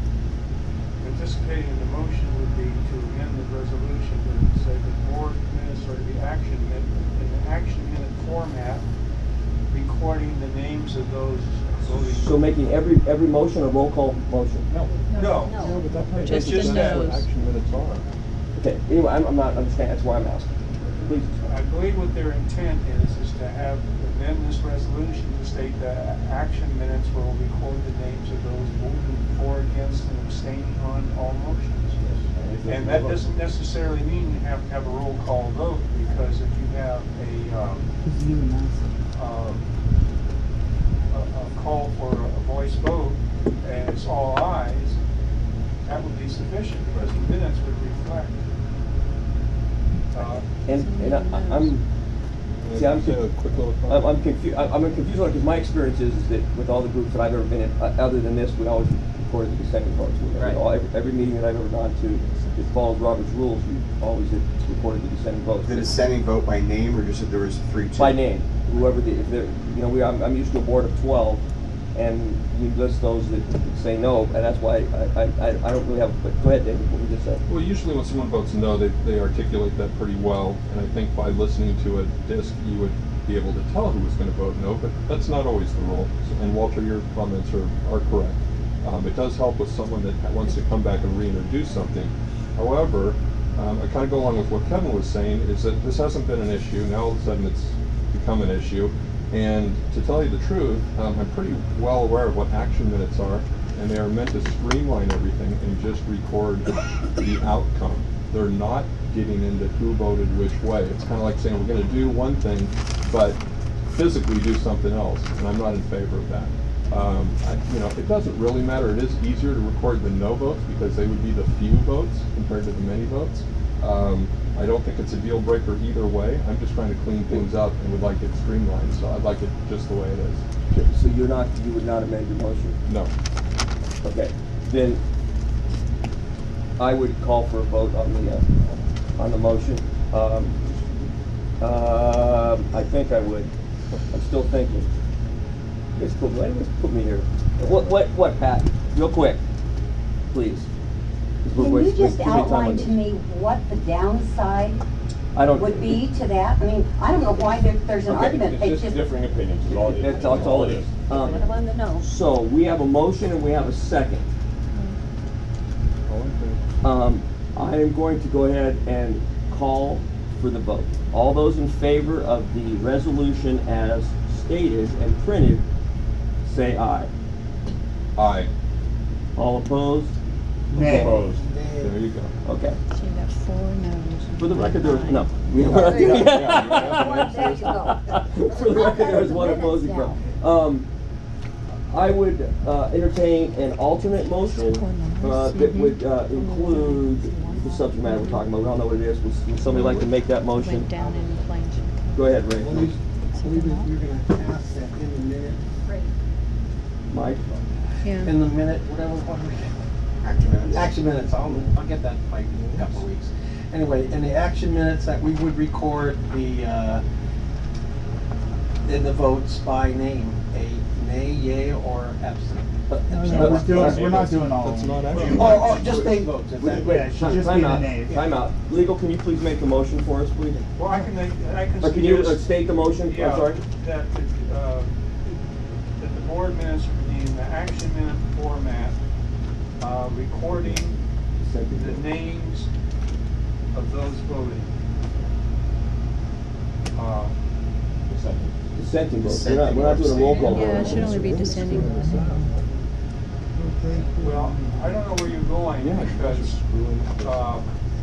Speaker 11: anticipating the motion would be to amend the resolution to say the board minutes or the action minute, in the action minute format, recording the names of those voting.
Speaker 3: So making every, every motion a roll call motion?
Speaker 5: No.
Speaker 11: No.
Speaker 6: No, but that's not-
Speaker 2: Just
Speaker 6: that's
Speaker 11: the
Speaker 6: what
Speaker 2: no's.
Speaker 6: action minutes are.
Speaker 3: Okay, anyway, I'm, I'm not understanding, that's why I'm asking. Please.
Speaker 11: I believe what their intent is, is to have, amend this resolution to state that action minutes will record the names of those voting for, against, and abstaining on all motions. And that doesn't necessarily mean you have to have a roll call vote, because if you have a, um,
Speaker 12: Because you announced it.
Speaker 11: um, a, a call for a voice vote, and it's all ayes, that would be sufficient, because the minutes would reflect. Uh,
Speaker 3: And, and I- I'm, see, I'm,
Speaker 6: Just a quick little
Speaker 3: I'm,
Speaker 6: comment.
Speaker 3: I'm confused, I'm confused on it, because my experience is, is that with all the groups that I've ever been in, uh, other than this, we always record recorded the dissenting votes. You know,
Speaker 10: Right.
Speaker 3: all- Every, every meeting that I've ever gone to, it follows Robert's rules, you always had recorded the dissenting votes.
Speaker 4: The dissenting vote by name, or just that there was three, two?
Speaker 3: By name, whoever the, if they're, you know, we, I'm, I'm used to a board of twelve, and you list those that say no, and that's why I, I, I don't really have, but go ahead, David, what we just said.
Speaker 6: Well, usually when someone votes no, they, they articulate that pretty well, and I think by listening to a disc, you would be able to tell who was going to vote no, but that's not always the rule. And Walter, your comments are, are correct. Um, it does help with someone that wants to come back and reintroduce something. However, um, I kind of go along with what Kevin was saying, is that this hasn't been an issue. Now all of a sudden it's become an issue. And to tell you the truth, um, I'm pretty well aware of what action minutes are, and they are meant to streamline everything and just record the outcome. They're not getting into who voted which way. It's kind of like saying we're going to do one thing, but physically do something else, and I'm not in favor of that. Um, I, you know, it doesn't really matter. It is easier to record the no votes because they would be the few votes compared to the many votes. Um, I don't think it's a deal breaker either way. I'm just trying to clean things up and would like it streamlined, so I'd like it just the way it is.
Speaker 3: So you're not, you would not amend your motion?
Speaker 6: No.
Speaker 3: Okay, then I would call for a vote on the, uh, on the motion. Um, uh, I think I would. I'm still thinking. Let's put, let's put me here. What, what, what, Pat? Real quick, please. 'Cause we're
Speaker 7: Can you
Speaker 3: wasting
Speaker 7: just
Speaker 3: too many time
Speaker 7: outline
Speaker 3: on
Speaker 7: to
Speaker 3: this.
Speaker 7: me what the downside
Speaker 3: I don't.
Speaker 7: would be to that? I mean, I don't know why there, there's an
Speaker 3: Okay,
Speaker 7: argument. They
Speaker 5: It's just differing opinions, is all it is.
Speaker 3: That's all, that's all it is. Um,
Speaker 7: What about the no?
Speaker 3: So, we have a motion and we have a second.
Speaker 6: All in favor?
Speaker 3: Um, I am going to go ahead and call for the vote. All those in favor of the resolution as stated and printed, say aye.
Speaker 6: Aye.
Speaker 3: All opposed?
Speaker 12: Nay.
Speaker 3: Opposed.
Speaker 6: There you go.
Speaker 3: Okay.
Speaker 2: So you got four no's.
Speaker 3: For the record, there was, no. we- we're not doing that.
Speaker 7: There you go.
Speaker 3: For the record, there was one opposing vote. Um, I would uh, entertain an alternate motion uh, that would uh, include the subject matter we're talking about. We all know what it is. Would would somebody like to make that motion?
Speaker 2: Went down in flames.
Speaker 3: Go ahead, Ray.
Speaker 8: I believe that you're gonna ask that in the minute,
Speaker 3: Mike?
Speaker 2: Yeah.
Speaker 8: in the minute, whatever, what we
Speaker 4: Action minutes.
Speaker 8: Action minutes, I'll, I'll get that like in a couple of weeks. Anyway, in the action minutes that we would record the, uh, in the votes by name, a nay, yea, or absent.
Speaker 3: Uh,
Speaker 12: No, no, we're doing, we're not doing all of
Speaker 6: That's
Speaker 12: them.
Speaker 6: not action.
Speaker 8: Oh, oh, just nay votes, is that?
Speaker 12: Yeah, it should just be
Speaker 3: Time
Speaker 12: the
Speaker 3: out.
Speaker 12: nays.
Speaker 3: Time out. Legal, can you please make the motion for us, please?
Speaker 11: Well, I can make, I can
Speaker 3: Or can you uh,
Speaker 11: suggest-
Speaker 3: state the motion? I'm
Speaker 11: Yeah,
Speaker 3: sorry.
Speaker 11: that, the, uh, that the board minutes would be in the action minute format, uh, recording the names of those voting. Uh,
Speaker 3: Dissenting votes. We're not, we're not doing a roll call vote.
Speaker 2: Yeah, it should only be descending.
Speaker 11: Well, I don't know where you're going,
Speaker 6: Yeah,
Speaker 11: because, uh,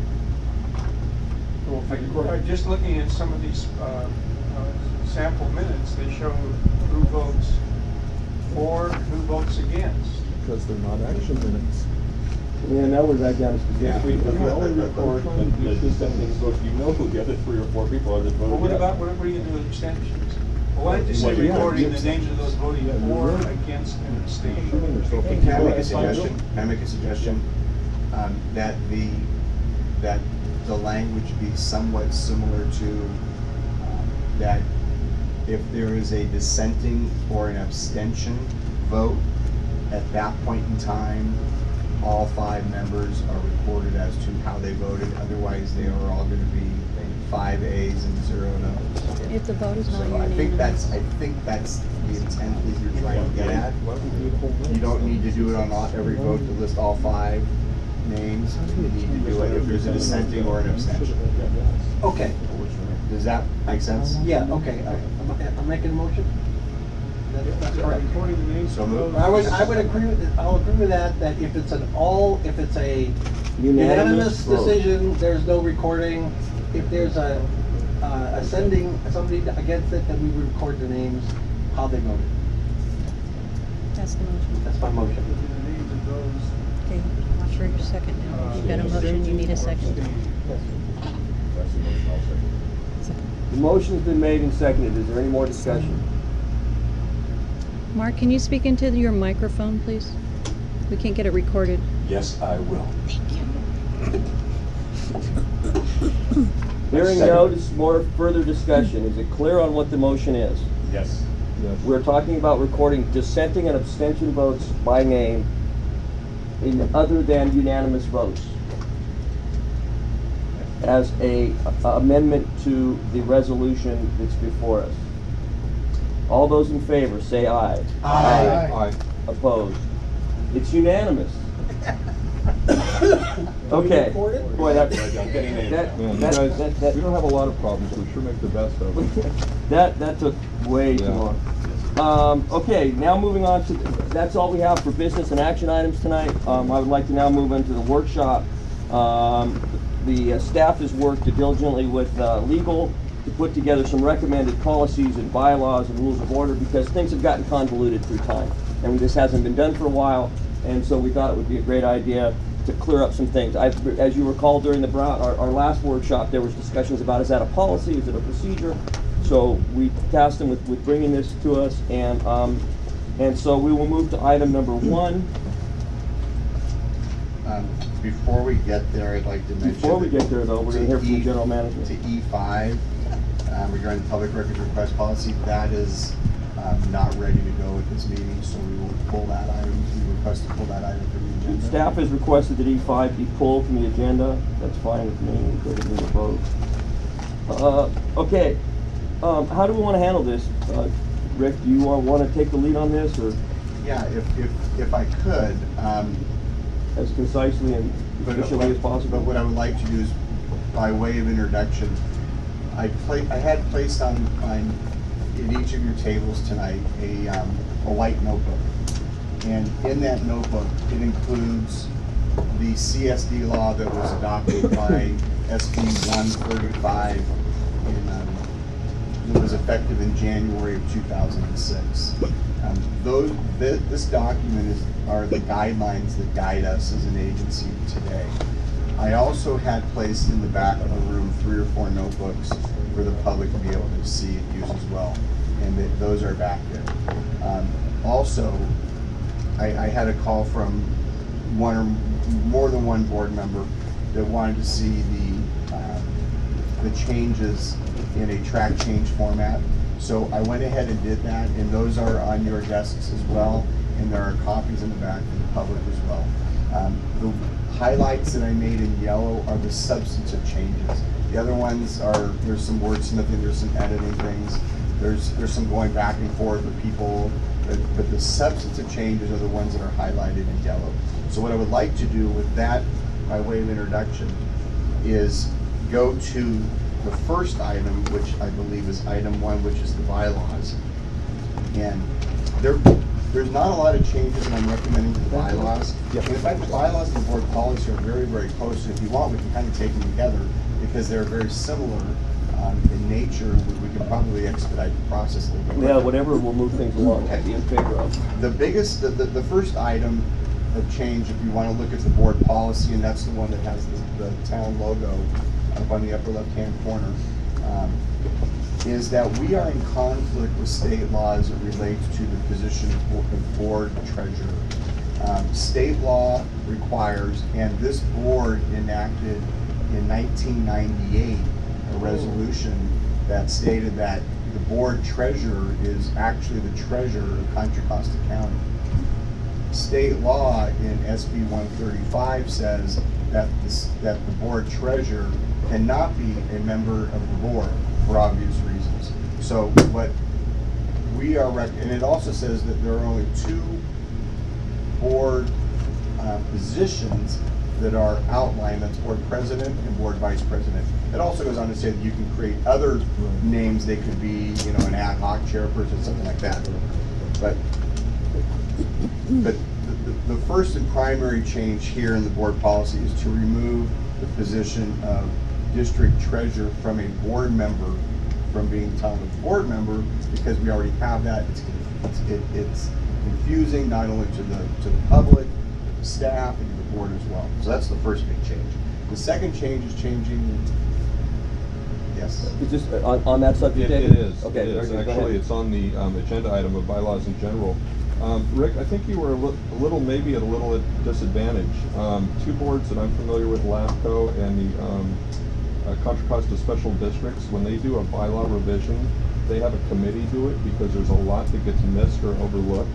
Speaker 11: uh, just looking at some of these, uh, uh, sample minutes, they show who votes for, who votes against.
Speaker 6: Because they're not action minutes.
Speaker 3: Yeah, now we're back down to
Speaker 5: If we,
Speaker 3: specific.
Speaker 5: if we only record the, the dissenting votes, you know who the other three or four people are that voted
Speaker 11: Well, what
Speaker 5: yes.
Speaker 11: about, what what are you gonna do with abstentions? Well, why don't you say
Speaker 5: Well, yeah,
Speaker 11: recording the
Speaker 5: yes.
Speaker 11: names of those voting
Speaker 5: Yeah,
Speaker 11: for,
Speaker 5: you're right.
Speaker 11: against, and
Speaker 5: Shooting
Speaker 11: abstaining?
Speaker 5: yourself in
Speaker 4: Can I
Speaker 5: the
Speaker 4: make a
Speaker 5: foot.
Speaker 4: suggestion? Can I make a suggestion? Um, that the, that the language be somewhat similar to, um, that if there is a dissenting or an abstention vote, at that point in time, all five members are recorded as to how they voted, otherwise they are all gonna be five A's and zero No's.
Speaker 2: If the vote is not
Speaker 4: So I think
Speaker 2: unanimous.
Speaker 4: that's, I think that's the intent that you're trying to get at.
Speaker 5: Why don't we do the whole
Speaker 4: You
Speaker 5: list?
Speaker 4: don't need to do it on all, every vote to list all five names. You need to do it if there's a dissenting or an abstention.
Speaker 8: Okay,
Speaker 4: Does that make sense?
Speaker 8: yeah, okay, I- I'm, I'm making a motion? That- That's correct.
Speaker 11: Recording the names
Speaker 4: So
Speaker 11: of
Speaker 4: moved.
Speaker 11: those.
Speaker 8: I would, I would agree with, it. I'll agree with that, that if it's an all, if it's a
Speaker 3: Unanimous
Speaker 8: unanimous
Speaker 3: vote.
Speaker 8: decision, there's no recording. If there's a, uh, ascending, somebody against it, then we would record the names, how they voted.
Speaker 2: That's the motion.
Speaker 8: That's my motion.
Speaker 11: The names of those.
Speaker 2: Okay, watch for your second now.
Speaker 11: uh,
Speaker 2: You've got a motion, you need a second.
Speaker 11: abstaining.
Speaker 5: That's the motion, I'll second.
Speaker 3: The motion's been made and seconded. Is there any more discussion?
Speaker 2: Mark, can you speak into your microphone, please? We can't get it recorded.
Speaker 5: Yes, I will.
Speaker 3: Hearing no dis- more further discussion, is it clear on what the motion is?
Speaker 5: Yes.
Speaker 6: Yes.
Speaker 3: We're talking about recording dissenting and abstention votes by name in other than unanimous votes as a a amendment to the resolution that's before us. All those in favor, say aye.
Speaker 6: Aye. Aye.
Speaker 3: Opposed? It's unanimous. Okay. Boy, that, that,
Speaker 6: Man,
Speaker 3: that,
Speaker 6: you
Speaker 3: that,
Speaker 6: guys,
Speaker 3: that, that,
Speaker 6: we don't have a lot of problems, we sure make the best of them.
Speaker 3: that, that took way too
Speaker 6: Yeah.
Speaker 3: long. Um, okay, now moving on to, that's all we have for business and action items tonight. Um, I would like to now move into the workshop. Um, the uh, staff has worked diligently with, uh, legal to put together some recommended policies and bylaws and rules of order because things have gotten convoluted through time. And this hasn't been done for a while, and so we thought it would be a great idea to clear up some things. I, as you recall during the Brown, our, our last workshop, there was discussions about, is that a policy, is it a procedure? So we tasked them with, with bringing this to us, and, um, and so we will move to item number one.
Speaker 4: Um, Before we get there, I'd like to mention.
Speaker 3: Before we get there though, we're gonna hear from the
Speaker 4: to E-
Speaker 3: general manager.
Speaker 4: To E five, um, regarding the public records request policy, that is, um, not ready to go at this meeting, so we will pull that item, we request to pull that item from the agenda.
Speaker 3: Staff has requested that E five be pulled from the agenda. That's fine with me. We could have vote. Uh, okay. Um, how do we want to handle this? Uh, Rick, do you want to take the lead on this, or
Speaker 4: Yeah, if, if, if I could, um,
Speaker 3: as concisely and
Speaker 4: But,
Speaker 3: efficiently as possible?
Speaker 4: but what I would like to do is, by way of introduction, I pla- I had placed on, on, in each of your tables tonight, a, um, a white notebook. And in that notebook, it includes the C S D law that was adopted by S B one thirty-five in, um, it was effective in January of two thousand six. Um, those, thi- this document is, are the guidelines that guide us as an agency today. I also had placed in the back of the room three or four notebooks for the public to be able to see and use as well, and that, those are back there. Um, also, I, I had a call from one or more than one board member that wanted to see the, um, the changes in a track change format. So I went ahead and did that, and those are on your desks as well, and there are copies in the back for the public as well. Um, the highlights that I made in yellow are the substantive changes. The other ones are, there's some wordsmithing, there's some editing things, there's there's some going back and forth with people, but, but the substantive changes are the ones that are highlighted in yellow. So what I would like to do with that, by way of introduction, is go to the first item, which I believe is item one, which is the bylaws. And there, there's not a lot of changes that I'm recommending to the bylaws. And in fact, the bylaws and the board policy are very, very close. And if you want, we can kind of take them together because they're very similar um, in nature. We, we can probably expedite the process a little bit.
Speaker 3: Yeah,
Speaker 4: quicker.
Speaker 3: whatever will move things along, I'd be in favor of.
Speaker 4: The biggest, the, the, the first item of change, if you want to look at the board policy, and that's the one that has the, the town logo up on the upper left-hand corner, um, is that we are in conflict with state law as it relates to the position of bo- of board treasurer. Um, state law requires, and this board enacted in nineteen ninety-eight a resolution that stated that the board treasurer is actually the treasurer of Contra Costa County. State law in S B one thirty-five says that this, that the board treasurer cannot be a member of the board for obvious reasons. So what we are, rec- and it also says that there are only two board uh, positions that are outlined, that's board president and board vice president. It also goes on to say that you can create other names, they could be, you know, an ad hoc chairperson, something like that. But But the, the, the first and primary change here in the board policy is to remove the position of district treasurer from a board member from being titled a board member, because we already have that. It's, it's, it, it's confusing not only to the, to the public, but the staff and the board as well. So that's the first big change. The second change is changing, yes?
Speaker 3: Is this uh, on, on that subject,
Speaker 6: It, it
Speaker 3: David?
Speaker 6: is,
Speaker 3: Okay,
Speaker 6: it is.
Speaker 3: very good. Go
Speaker 6: Actually,
Speaker 3: ahead.
Speaker 6: it's on the um, agenda item of bylaws in general. Um, Rick, I think you were a, li- a little, maybe at a little disadvantage. Um, two boards that I'm familiar with, LAFCO and the um, uh, Contra Costa Special Districts, when they do a bylaw revision, they have a committee do it because there's a lot that gets missed or overlooked.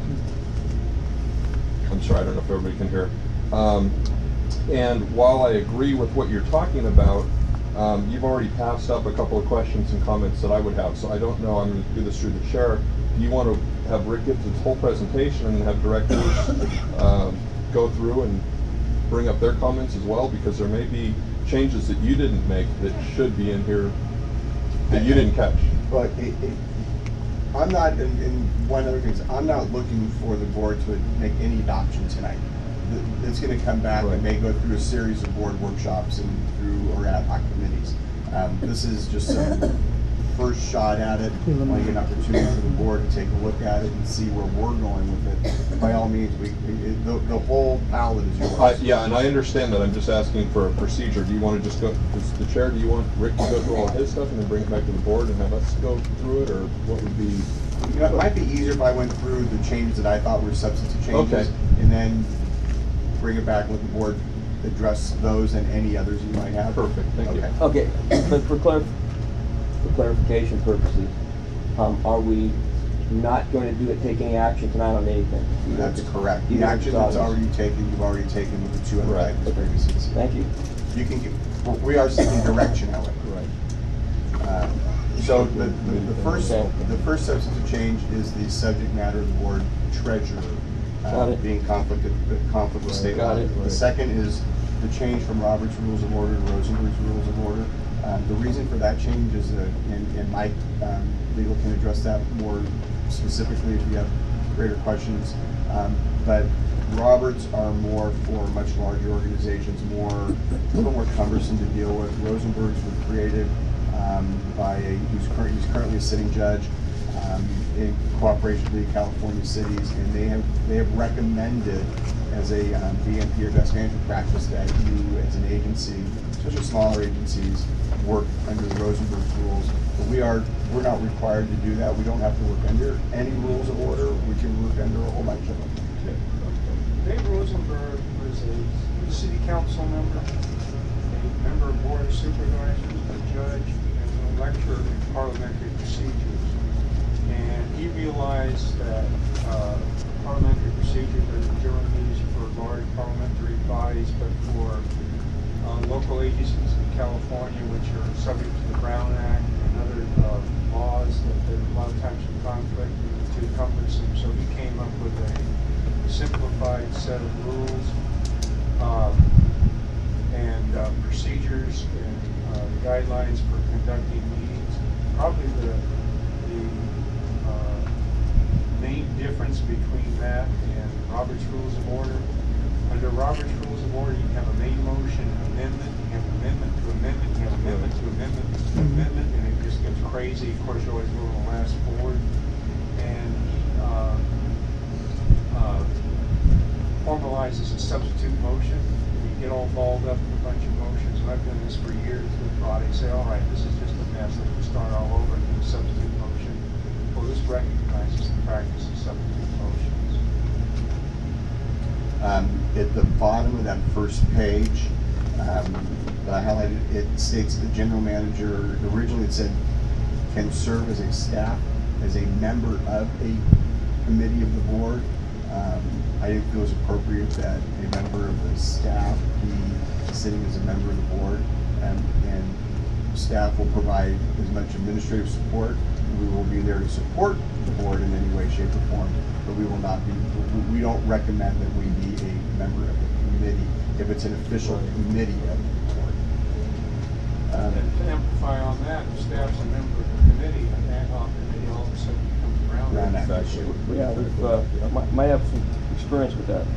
Speaker 6: I'm sorry, I don't know if everybody can hear. Um, and while I agree with what you're talking about, um, you've already passed up a couple of questions and comments that I would have. So I don't know, I'm going to do this through the chair. Do you want to have Rick give the whole presentation and have directors um, go through and bring up their comments as well? Because there may be changes that you didn't make that should be in here that you didn't catch.
Speaker 4: But it, it, I'm not, and, and one other thing is, I'm not looking for the board to make any adoption tonight. The- It's gonna come back,
Speaker 6: Right.
Speaker 4: and may go through a series of board workshops and through, or ad hoc committees. Um, this is just some first shot at it, like an opportunity for the board to take a look at it and see where we're going with it. By all means, we, it, the, the whole palette is yours.
Speaker 6: I, yeah, and I understand that. I'm just asking for a procedure. Do you want to just go, does the chair, do you want Rick to go through all his stuff and then bring it back to the board and have us go through it, or what would be?
Speaker 4: You know, it might be easier if I went through the changes that I thought were substantive changes.
Speaker 6: Okay.
Speaker 4: And then bring it back with the board, address those and any others you might have.
Speaker 6: Perfect, thank you.
Speaker 4: Okay.
Speaker 3: Okay, but for clar- for clarification purposes, um, are we not going to do it, take any action tonight on anything?
Speaker 4: That's correct. The
Speaker 3: Either
Speaker 4: action that's
Speaker 3: side.
Speaker 4: already taken, you've already taken with the two other
Speaker 6: Right.
Speaker 4: items previously.
Speaker 3: Thank you.
Speaker 4: You can give, well, we are seeking direction, however.
Speaker 6: Right.
Speaker 4: Uh, So the, the, the first,
Speaker 3: Okay.
Speaker 4: the first substantive change is the subject matter of the board treasurer uh,
Speaker 3: Got it.
Speaker 4: being conflict, conflict with state
Speaker 3: Got
Speaker 4: law.
Speaker 3: it.
Speaker 4: The second is the change from Robert's Rules of Order to Rosenberg's Rules of Order. Um, the reason for that change is that, and, and Mike, um, legal can address that more specifically if you have greater questions. Um, but Roberts are more for much larger organizations, more, a little more cumbersome to deal with. Rosenberg's were created um, by a, who's, current, who's currently a sitting judge um, in cooperation with the California cities, and they have they have recommended as a um, B M P or best management practice that you, as an agency, especially smaller agencies, work under the Rosenberg's rules. But we are we're not required to do that. We don't have to work under any rules of order. We can work under a whole bunch of them.
Speaker 11: Dave Rosenberg was a city council member, a member of board of supervisors, a judge, and a lecturer in parliamentary procedures. And he realized that uh, parliamentary procedures are generally used for large parliamentary bodies, but for uh, local agencies in California, which are subject to the Brown Act and other uh, laws, that there are a lot of times in conflict and too cumbersome. So he came up with a simplified set of rules uh, and uh, procedures and uh, guidelines for conducting meetings. Probably the, the uh, main difference between that and Robert's Rules of Order. Under Robert's Rules of Order, you have a main motion, amendment, you have amendment to amendment, you have amendment to amendment to amendment, and it just gets crazy. Of course, you always go to the last board. And uh, uh, formalizes a substitute motion. You get all balled up in a bunch of motions, and I've done this for years with bodies. Say, all right, this is just a mess. Let's just start all over and do a substitute motion. Well, this recognizes the practice of substitute motions.
Speaker 4: Um, at the bottom of that first page, um, that I highlighted, it states the general manager, originally it said, can serve as a staff, as a member of a committee of the board. Um, I didn't feel it was appropriate that a member of the staff be sitting as a member of the board, and, and staff will provide as much administrative support. We will be there to support the board in any way, shape, or form, but we will not be, we- we don't recommend that we be a member of the committee if it's an official committee of the board. Um,
Speaker 11: And to amplify on that, if staff's a member of the committee, an ad hoc committee all of a sudden becomes Brown
Speaker 4: Brown
Speaker 11: Act.
Speaker 4: Act.
Speaker 3: Yeah, we've, uh, might, might have some experience with that.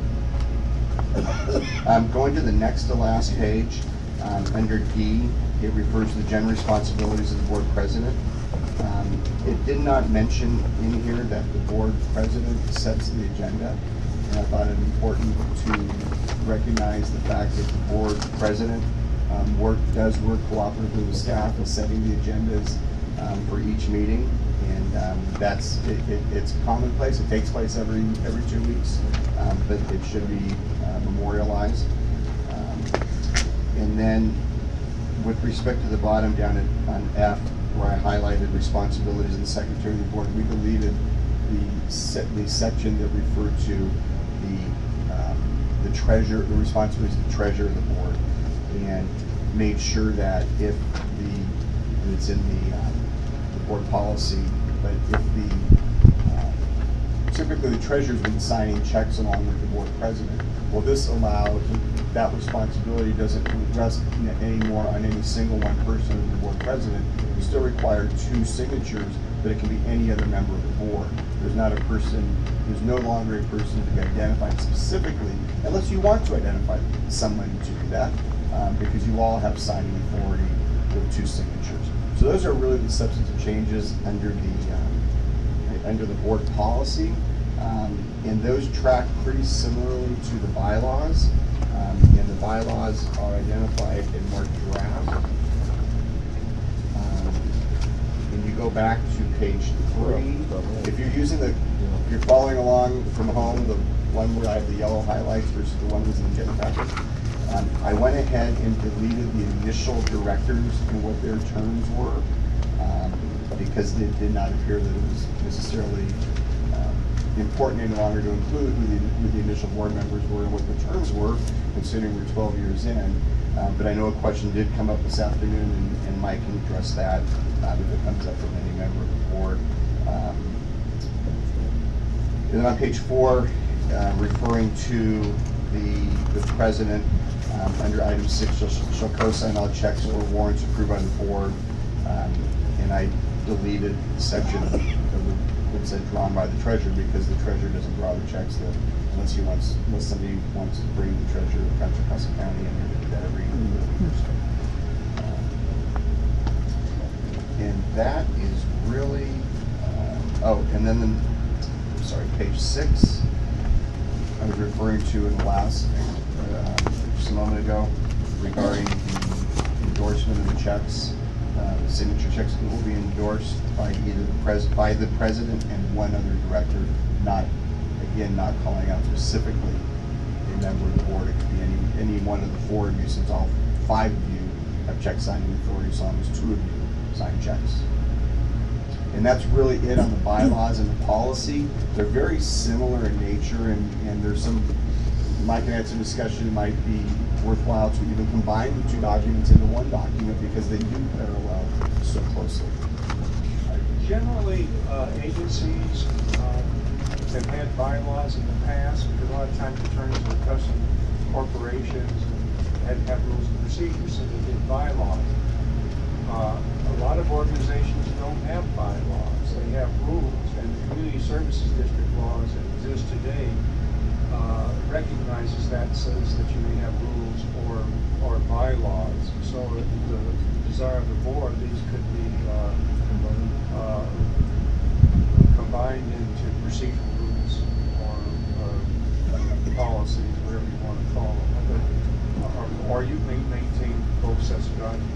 Speaker 4: Um, going to the next to last page, um, under D, it refers to the general responsibilities of the board president. Um, it did not mention in here that the board president sets the agenda, and I thought it important to recognize the fact that the board president um, work, does work cooperatively with staff in setting the agendas um, for each meeting, And um, that's, it, it, it's commonplace, it takes place every, every two weeks, um, but it should be uh, memorialized. Um, And then, with respect to the bottom down at, on F, where I highlighted responsibilities of the secretary of the board, we deleted the se- the section that referred to the, um, the treasurer, the responsibilities of the treasurer of the board, and made sure that if the, and it's in the, um, the board policy, but if the, uh, typically the treasurer's been signing checks along with the board president. Well, this allows, that responsibility doesn't rest anymore on any single one person, the board president. We still require two signatures, but it can be any other member of the board. There's not a person, there's no longer a person to be identified specifically, unless you want to identify someone to do that, um, because you all have signing authority with two signatures. So those are really the substantive changes under the, um, under the board policy. Um, and those track pretty similarly to the bylaws. Um, and the bylaws are identified in marked draft. Um, and you go back to page three. If you're using the, if you're following along from home, the one where I have the yellow highlights versus the one that's in the agenda packet, um, I went ahead and deleted the initial directors and what their terms were, um, because it did not appear that it was necessarily um, important any longer to include who the, who the initial board members were and what the terms were, considering we're twelve years in. Um, but I know a question did come up this afternoon, and, and Mike can address that uh, if it comes up from any member of the board. Um, and then on page four, uh, referring to the, the president, um, under item six, shall, shall co-sign all checks or warrants approved by the board. Um, and I deleted the section of the, of the that said drawn by the treasurer, because the treasurer doesn't draw the checks that, unless he wants, unless somebody wants to bring the treasurer of Contra Costa County in here to do that every year. Um, And that is really, uh, oh, and then the, I'm sorry, page six, I was referring to in the last, uh, just a moment ago, regarding the endorsement of the checks. Uh, the signature checks will be endorsed by either the pres, by the president and one other director, not, again, not calling out specifically a member of the board. It could be any, any one of the four of you, since all five of you have check signing authority, as long as two of you sign checks. And that's really it on the bylaws and the policy. They're very similar in nature, and, and there's some, Mike and I had some discussion, it might be worthwhile to even combine the two documents into one document, because they do parallel so closely.
Speaker 11: Generally, uh, agencies uh, have had bylaws in the past, because a lot of times attorneys are custom corporations and had to have rules and procedures, so they did bylaws. Uh, a lot of organizations don't have bylaws, they have rules, and the community services district laws that exist today uh, recognizes that, says that you may have rules or, or bylaws. So if the desire of the board, these could be uh, uh, combined into procedural rules or, or policies, whatever you want to call them. Or, or you may maintain both sets of documents.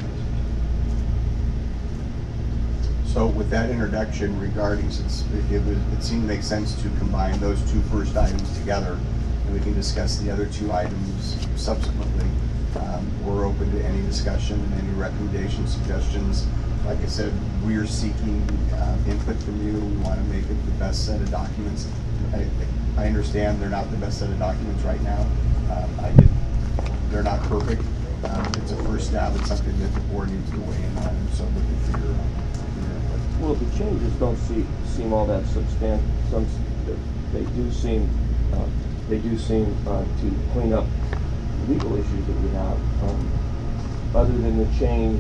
Speaker 4: So with that introduction regarding, since it, it was, it seemed to make sense to combine those two first items together, and we can discuss the other two items subsequently. Um, we're open to any discussion and any recommendations, suggestions. Like I said, we are seeking uh, input from you. We want to make it the best set of documents. I, I understand they're not the best set of documents right now. Um, I did, they're not perfect. Um, it's a first stab at something that the board needs to weigh in on. So looking for your, for your input.
Speaker 3: Well, the changes don't see, seem all that substan, some, they do seem, uh, they do seem, uh, to clean up legal issues that we have. Um, other than the change,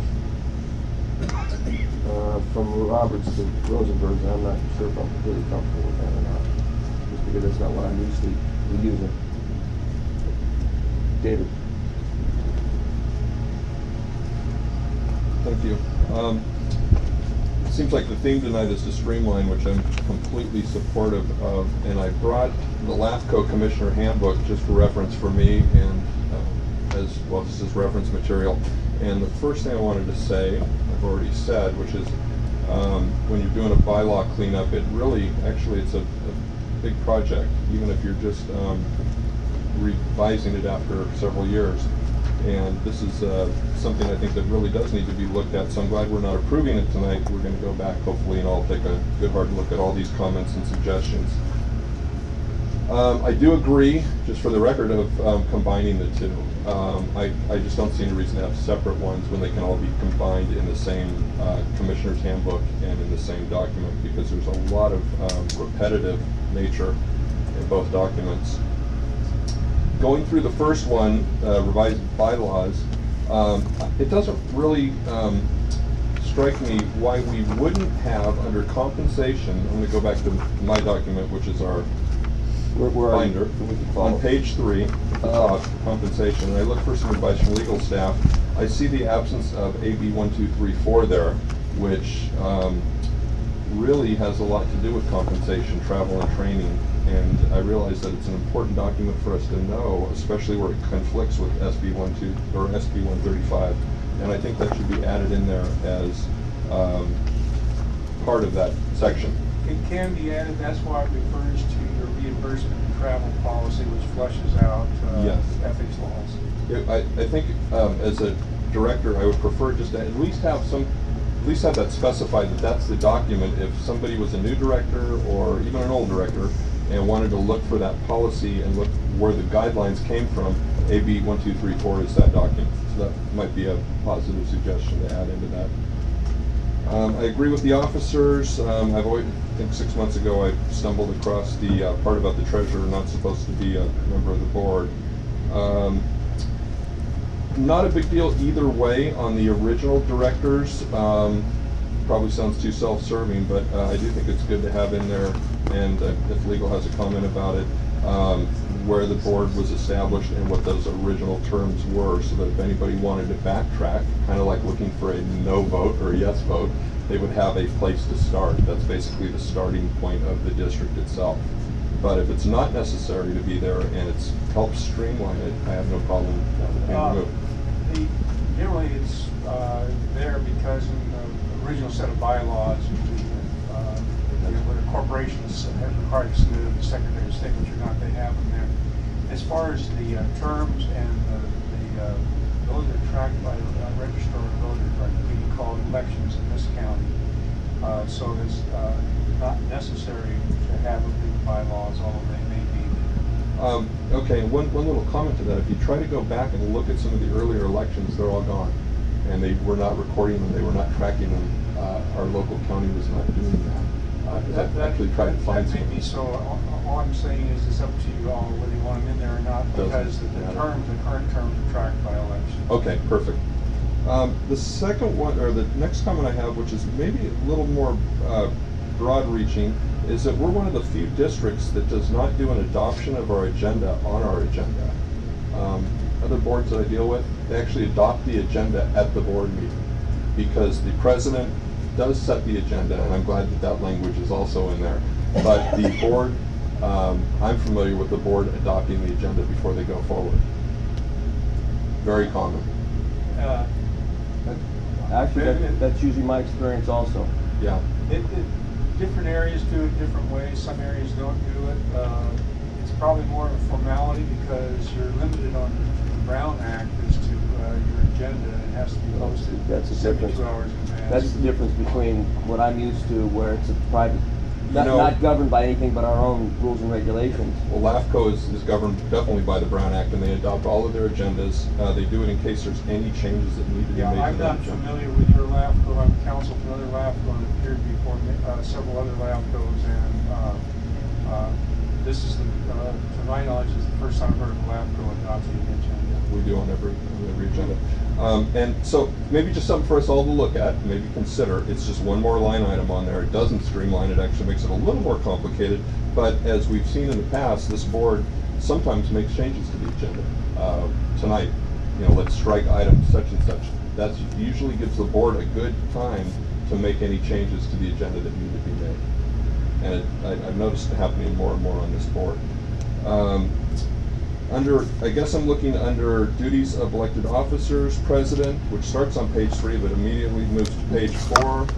Speaker 3: uh, from Roberts to Rosenberg's, I'm not sure if I'm really comfortable with that or not, just because that's not what I'm used to using. David?
Speaker 6: Thank you. Um, it seems like the theme tonight is to streamline, which I'm completely supportive of. And I brought the LAFCO Commissioner Handbook just for reference for me, and uh, as well, this is reference material. And the first thing I wanted to say, I've already said, which is Um, when you're doing a bylaw cleanup, it really, actually, it's a, a big project, even if you're just um, revising it after several years. And this is uh, something I think that really does need to be looked at, so I'm glad we're not approving it tonight. We're going to go back, hopefully, and I'll take a good hard look at all these comments and suggestions. Um, I do agree, just for the record, of um, combining the two. Um, I, I just don't see any reason to have separate ones when they can all be combined in the same uh, Commissioner's Handbook and in the same document, because there's a lot of um, repetitive nature in both documents. Going through the first one, uh, revised bylaws, um, it doesn't really um, strike me why we wouldn't have under compensation. I'm going to go back to my document, which is our
Speaker 3: Where, where are you?
Speaker 6: binder.
Speaker 3: We can
Speaker 6: On
Speaker 3: follow.
Speaker 6: page three, at the
Speaker 3: Uh,
Speaker 6: top, compensation, and I look for some advice from legal staff. I see the absence of A B one, two, three, four there, which um, really has a lot to do with compensation, travel, and training. And I realize that it's an important document for us to know, especially where it conflicts with S B one two or S B one thirty-five. And I think that should be added in there as um, part of that section.
Speaker 11: It can be added, that's why it refers to your reimbursement and travel policy, which flushes out uh,
Speaker 6: Yes.
Speaker 11: ethics laws.
Speaker 6: Yeah, I, I think um, as a director, I would prefer just to at least have some, at least have that specified that that's the document. If somebody was a new director or even an old director and wanted to look for that policy and look where the guidelines came from, A B one two three four is that document. So that might be a positive suggestion to add into that. Um, I agree with the officers. Um, I've always, I think six months ago, I stumbled across the uh, part about the treasurer not supposed to be a member of the board. Um, not a big deal either way on the original directors. Um, probably sounds too self-serving, but uh, I do think it's good to have in there, and uh, if legal has a comment about it, um, where the board was established and what those original terms were, so that if anybody wanted to backtrack, kind of like looking for a no vote or a yes vote, they would have a place to start. That's basically the starting point of the district itself. But if it's not necessary to be there and it's helps streamline it, I have no problem with it being
Speaker 11: Uh,
Speaker 6: removed.
Speaker 11: the- Generally, it's uh, there because in the original set of bylaws, the, uh, you know, where corporations have required to submit to the Secretary of State, which are not, they have them there. As far as the uh, terms and the, the uh, those are tracked by uh, registrar of voters, like we call elections in this county. Uh, so it's uh, not necessary to have a new bylaws, although they may be.
Speaker 6: Um, okay, one, one little comment to that. If you try to go back and look at some of the earlier elections, they're all gone. And they were not recording them, they were not tracking them. Uh, our local county was not doing that. Uh, 'cause
Speaker 11: That,
Speaker 6: I've
Speaker 11: that,
Speaker 6: actually tried to find
Speaker 11: that may
Speaker 6: some.
Speaker 11: be so. All, all I'm saying is it's up to you all whether you want them in there or not,
Speaker 6: Doesn't
Speaker 11: because the, the
Speaker 6: matter.
Speaker 11: terms, the current terms are tracked by election.
Speaker 6: Okay, perfect. Um, the second one, or the next comment I have, which is maybe a little more uh, broad-reaching, is that we're one of the few districts that does not do an adoption of our agenda on our agenda. Um, other boards that I deal with, they actually adopt the agenda at the board meeting, because the president does set the agenda, and I'm glad that that language is also in there. But the board, um, I'm familiar with the board adopting the agenda before they go forward. Very common.
Speaker 11: Uh,
Speaker 3: Actually, that, that's usually my experience also.
Speaker 6: Yeah.
Speaker 11: It, it, different areas do it different ways, some areas don't do it. Uh, it's probably more of a formality because you're limited on the Brown Act as to uh, your agenda, and it has to be posted
Speaker 3: That's the
Speaker 11: seventy-two
Speaker 3: difference.
Speaker 11: hours in advance.
Speaker 3: That's the difference between what I'm used to, where it's a private, not,
Speaker 6: know-
Speaker 3: not governed by anything but our own rules and regulations.
Speaker 6: Well, LAFCO is, is governed definitely by the Brown Act, and they adopt all of their agendas. Uh, they do it in case there's any changes that need to be
Speaker 11: Yeah,
Speaker 6: made to
Speaker 11: I'm
Speaker 6: that
Speaker 11: not
Speaker 6: agenda.
Speaker 11: familiar with your LAFCO. I'm counsel for another LAFCO and appeared before me- uh, several other LAFCOs, and uh, uh, this is, the, uh, to my knowledge, is the first time I've heard of a LAFCO adopting an agenda.
Speaker 6: We do on every, on every agenda. Um, and so maybe just something for us all to look at, maybe consider. It's just one more line item on there. It doesn't streamline it, actually makes it a little more complicated. But as we've seen in the past, this board sometimes makes changes to the agenda. Uh, tonight, you know, let's strike item such and such. That usually gives the board a good time to make any changes to the agenda that need to be made. And it, I, I've noticed it happening more and more on this board. Um, Under, I guess I'm looking under duties of elected officers, president, which starts on page three, but immediately moves to page four.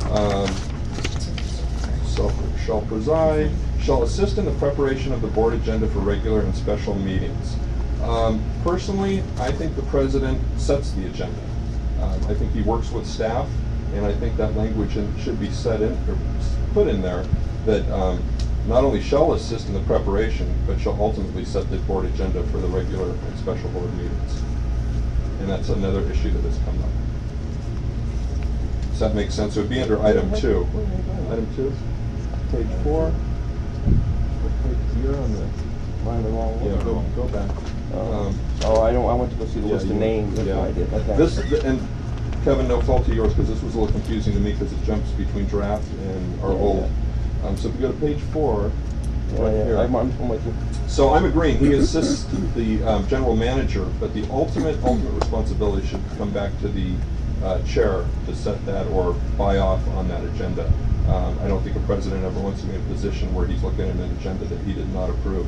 Speaker 6: Um, shall, shall preside, shall assist in the preparation of the board agenda for regular and special meetings. Um, personally, I think the president sets the agenda. Um, I think he works with staff, and I think that language in, should be set in, or put in there, that um, not only shall assist in the preparation, but shall ultimately set the board agenda for the regular and special board meetings. And that's another issue that has come up. Does that make sense? It would be under item two. Item two?
Speaker 3: Page four. What page? You're on the, am I on the wrong one?
Speaker 6: Yeah, go, go back.
Speaker 3: Um,
Speaker 6: Um,
Speaker 3: Oh, I don't, I went to go see the
Speaker 6: Yeah,
Speaker 3: list of
Speaker 6: you-
Speaker 3: names, that's
Speaker 6: yeah.
Speaker 3: what I did, okay.
Speaker 6: This, and Kevin, no fault of yours, because this was a little confusing to me, because it jumps between draft and our
Speaker 3: Yeah,
Speaker 6: old. Um, so if you go to page four,
Speaker 3: Yeah,
Speaker 6: right
Speaker 3: yeah,
Speaker 6: here.
Speaker 3: I'm, I'm I'm with you.
Speaker 6: So I'm agreeing, he assists the um, general manager, but the ultimate, ultimate responsibility should come back to the uh, chair to set that or buy off on that agenda. Um, I don't think a president ever wants to be in a position where he's looking at an agenda that he did not approve.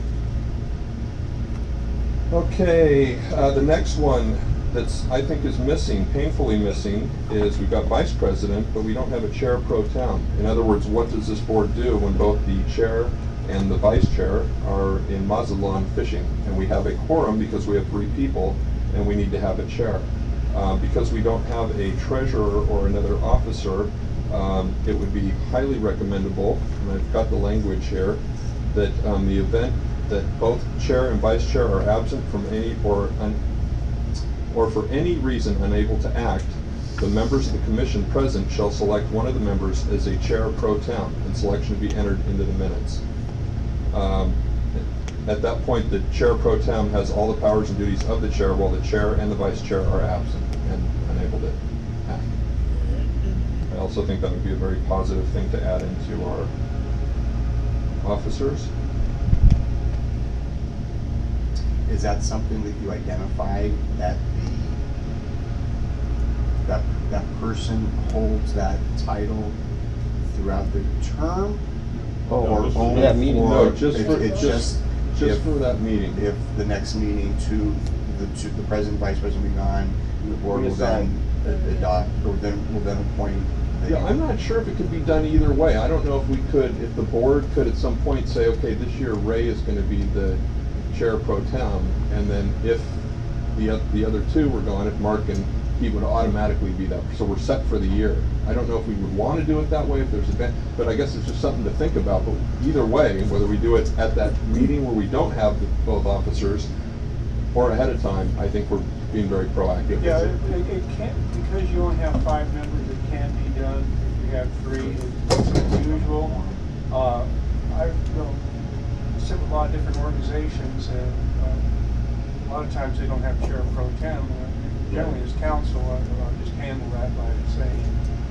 Speaker 6: Okay, uh, the next one that's, I think is missing, painfully missing, is we've got vice president, but we don't have a chair pro tem. In other words, what does this board do when both the chair and the vice chair are in Mazatlan fishing? And we have a quorum because we have three people, and we need to have a chair. Uh, because we don't have a treasurer or another officer, um, it would be highly recommendable, and I've got the language here, that um, the event that both chair and vice chair are absent from any or un, or for any reason unable to act, the members of the commission present shall select one of the members as a chair pro tem, and selection to be entered into the minutes. Um, at that point, the chair pro tem has all the powers and duties of the chair, while the chair and the vice chair are absent and unable to act. I also think that would be a very positive thing to add into our officers.
Speaker 4: Is that something that you identify that the, that, that person holds that title throughout the term?
Speaker 3: Oh,
Speaker 4: Or
Speaker 5: this is-
Speaker 4: only
Speaker 3: that meeting.
Speaker 4: for-
Speaker 6: No, just
Speaker 4: it-
Speaker 6: for,
Speaker 4: it's
Speaker 6: just, just
Speaker 4: if-
Speaker 6: for that meeting.
Speaker 4: If the next meeting to, the, to the president, vice president be gone, the board will then adopt, or then, will then appoint. the-
Speaker 6: Yeah, I'm not sure if it could be done either way. I don't know if we could, if the board could at some point say, okay, this year Ray is gonna be the chair pro tem, and then if the, oth- the other two were gone, if Mark and he would automatically be that, so we're set for the year. I don't know if we would wanna do it that way, if there's a, ben- but I guess it's just something to think about, but either way, whether we do it at that meeting where we don't have the, both officers, or ahead of time, I think we're being very proactive.
Speaker 11: Yeah, it, it it can't, because you only have five members, it can be done. If you have three, it's unusual. Uh, I've, you know, sit with a lot of different organizations, and, uh, a lot of times they don't have chair pro tem. Uh, Generally, as council, I, I'll just handle that by saying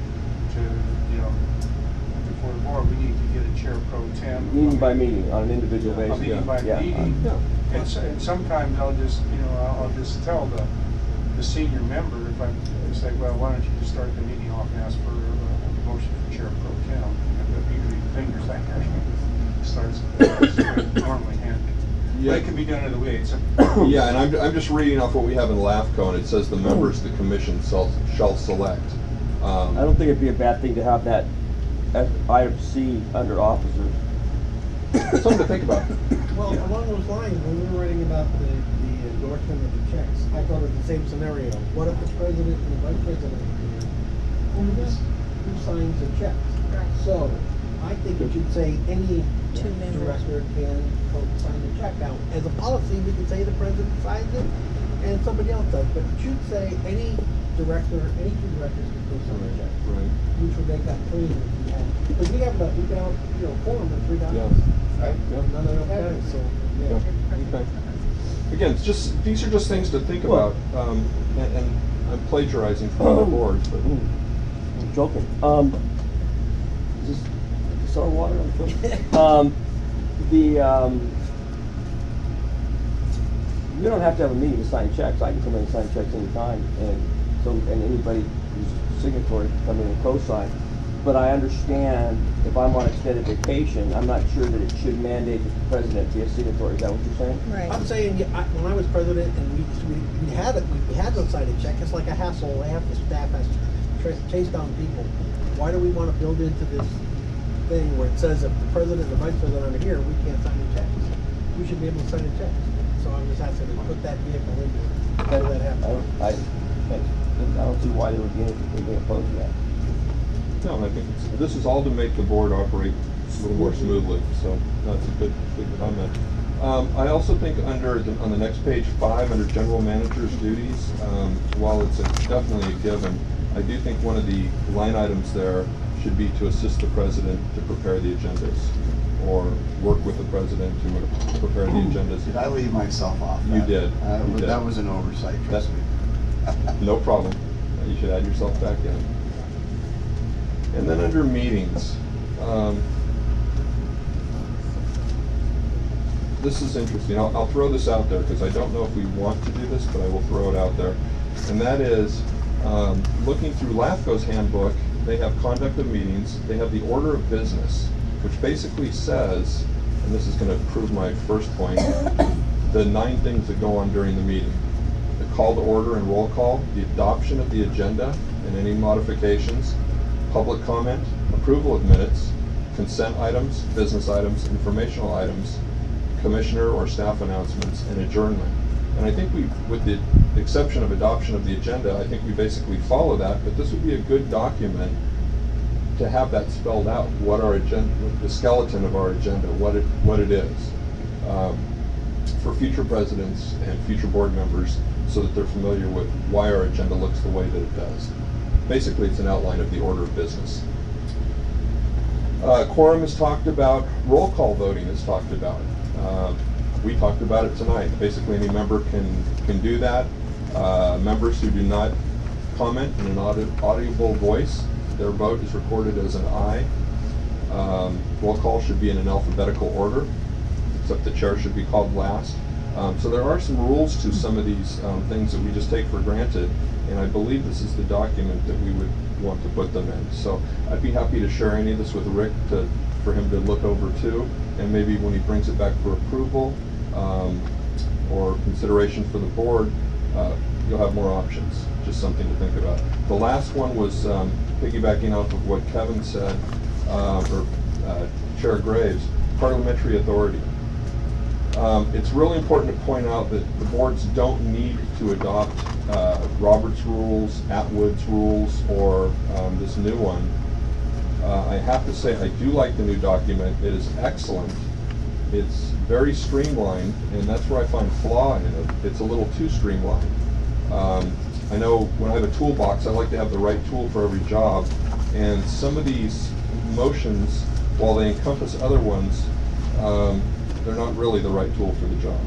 Speaker 11: to, you know, before the board, we need to get a chair pro tem.
Speaker 3: Meeting by meeting, on an individual
Speaker 11: A
Speaker 3: basis.
Speaker 11: meeting by
Speaker 3: Yeah,
Speaker 11: meeting.
Speaker 3: uh,
Speaker 11: And, so, and sometimes I'll just, you know, I'll, I'll just tell the, the senior member, if I say, well, why don't you just start the meeting off and ask for a motion for chair pro tem? And the usually the fingers that guy starts, that's the way it's normally handled.
Speaker 6: Yeah.
Speaker 11: But it can be done either way. It's a,
Speaker 6: Yeah, and I'm, I'm just reading off what we have in LAFCO, and it says the members of the commission shall, shall select. Um,
Speaker 3: I don't think it'd be a bad thing to have that as item C under officers.
Speaker 6: Something to think about.
Speaker 13: Well, along those lines, when we were writing about the, the endorsement of the checks, I thought of the same scenario. What if the president and the vice president agree? Who, does- who signs the checks? So, I think it should say any
Speaker 2: Two members.
Speaker 13: director can co-sign the check. Now, as a policy, we could say the president signs it and somebody else does, but it should say any director, any two directors can co-sign the check.
Speaker 6: Right.
Speaker 13: Which would make that clean if we had, because we have, a- we can have, you know, forum of three guys.
Speaker 6: Yeah.
Speaker 13: Right?
Speaker 6: Yeah.
Speaker 13: None of them have it, so,
Speaker 6: Yeah,
Speaker 13: yeah.
Speaker 6: okay. Again, it's just, these are just things to think about, um, and, and I'm plagiarizing from other boards, but.
Speaker 3: I'm joking. Um, is this soda water on the film? Um, the, um, you don't have to have a meeting to sign checks. I can come in and sign checks anytime, and so, and anybody who's signatory can come in and co-sign. But I understand if I'm on extended vacation, I'm not sure that it should mandate that the president be a signatory. Is that what you're saying?
Speaker 2: Right.
Speaker 13: I'm saying, yeah, I, when I was president and we, we, we had it, we, we had to sign a check, it's like a hassle, I have to, staff has to tra- chase down people Why do we wanna build into this thing where it says if the president and the vice president are here, we can't sign the checks? We should be able to sign the checks. So I'm just asking to put that vehicle in there. How did that
Speaker 3: I
Speaker 13: happen?
Speaker 3: don't, I, I don't see why they would be anything opposed to that.
Speaker 6: No, I think it's, this is all to make the board operate a little more smoothly, so that's a good, good comment. Um, I also think under, the, on the next page five, under general manager's duties, um, while it's a, definitely a given, I do think one of the line items there should be to assist the president to prepare the agendas, or work with the president to prepare the agendas.
Speaker 4: Did I leave myself off?
Speaker 6: You
Speaker 4: that?
Speaker 6: did.
Speaker 4: Uh,
Speaker 6: You did.
Speaker 4: That was an oversight, trust me.
Speaker 6: No problem. You should add yourself back in. And then under meetings, um, this is interesting. I'll, I'll throw this out there because I don't know if we want to do this, but I will throw it out there. And that is, um, looking through LAFCO's handbook, they have conduct of meetings, they have the order of business, which basically says, and this is going to prove my first point, the nine things that go on during the meeting. The call to order and roll call, the adoption of the agenda and any modifications, public comment, approval of minutes, consent items, business items, informational items, commissioner or staff announcements, and adjournment. And I think we, with the exception of adoption of the agenda, I think we basically follow that, but this would be a good document to have that spelled out, what our agenda, the skeleton of our agenda, what it, what it is, um, for future presidents and future board members, so that they're familiar with why our agenda looks the way that it does. Basically, it's an outline of the order of business. Uh, quorum is talked about, roll call voting is talked about. Uh, we talked about it tonight. Basically, any member can, can do that. Uh, members who do not comment in an audi- audible voice, their vote is recorded as an aye. Um, roll call should be in an alphabetical order, except the chair should be called last. Um, so there are some rules to some of these um, things that we just take for granted, and I believe this is the document that we would want to put them in. So I'd be happy to share any of this with Rick to, for him to look over too, and maybe when he brings it back for approval um, or consideration for the board, uh, you'll have more options. Just something to think about. The last one was um, piggybacking off of what Kevin said, uh, or uh, Chair Graves, parliamentary authority. Um, it's really important to point out that the boards don't need to adopt uh, Robert's rules, Atwood's rules, or um, this new one. Uh, I have to say I do like the new document. It is excellent. It's very streamlined, and that's where I find flaw in it. It's a little too streamlined. Um, I know when I have a toolbox, I like to have the right tool for every job, and some of these motions, while they encompass other ones, um, they're not really the right tool for the job.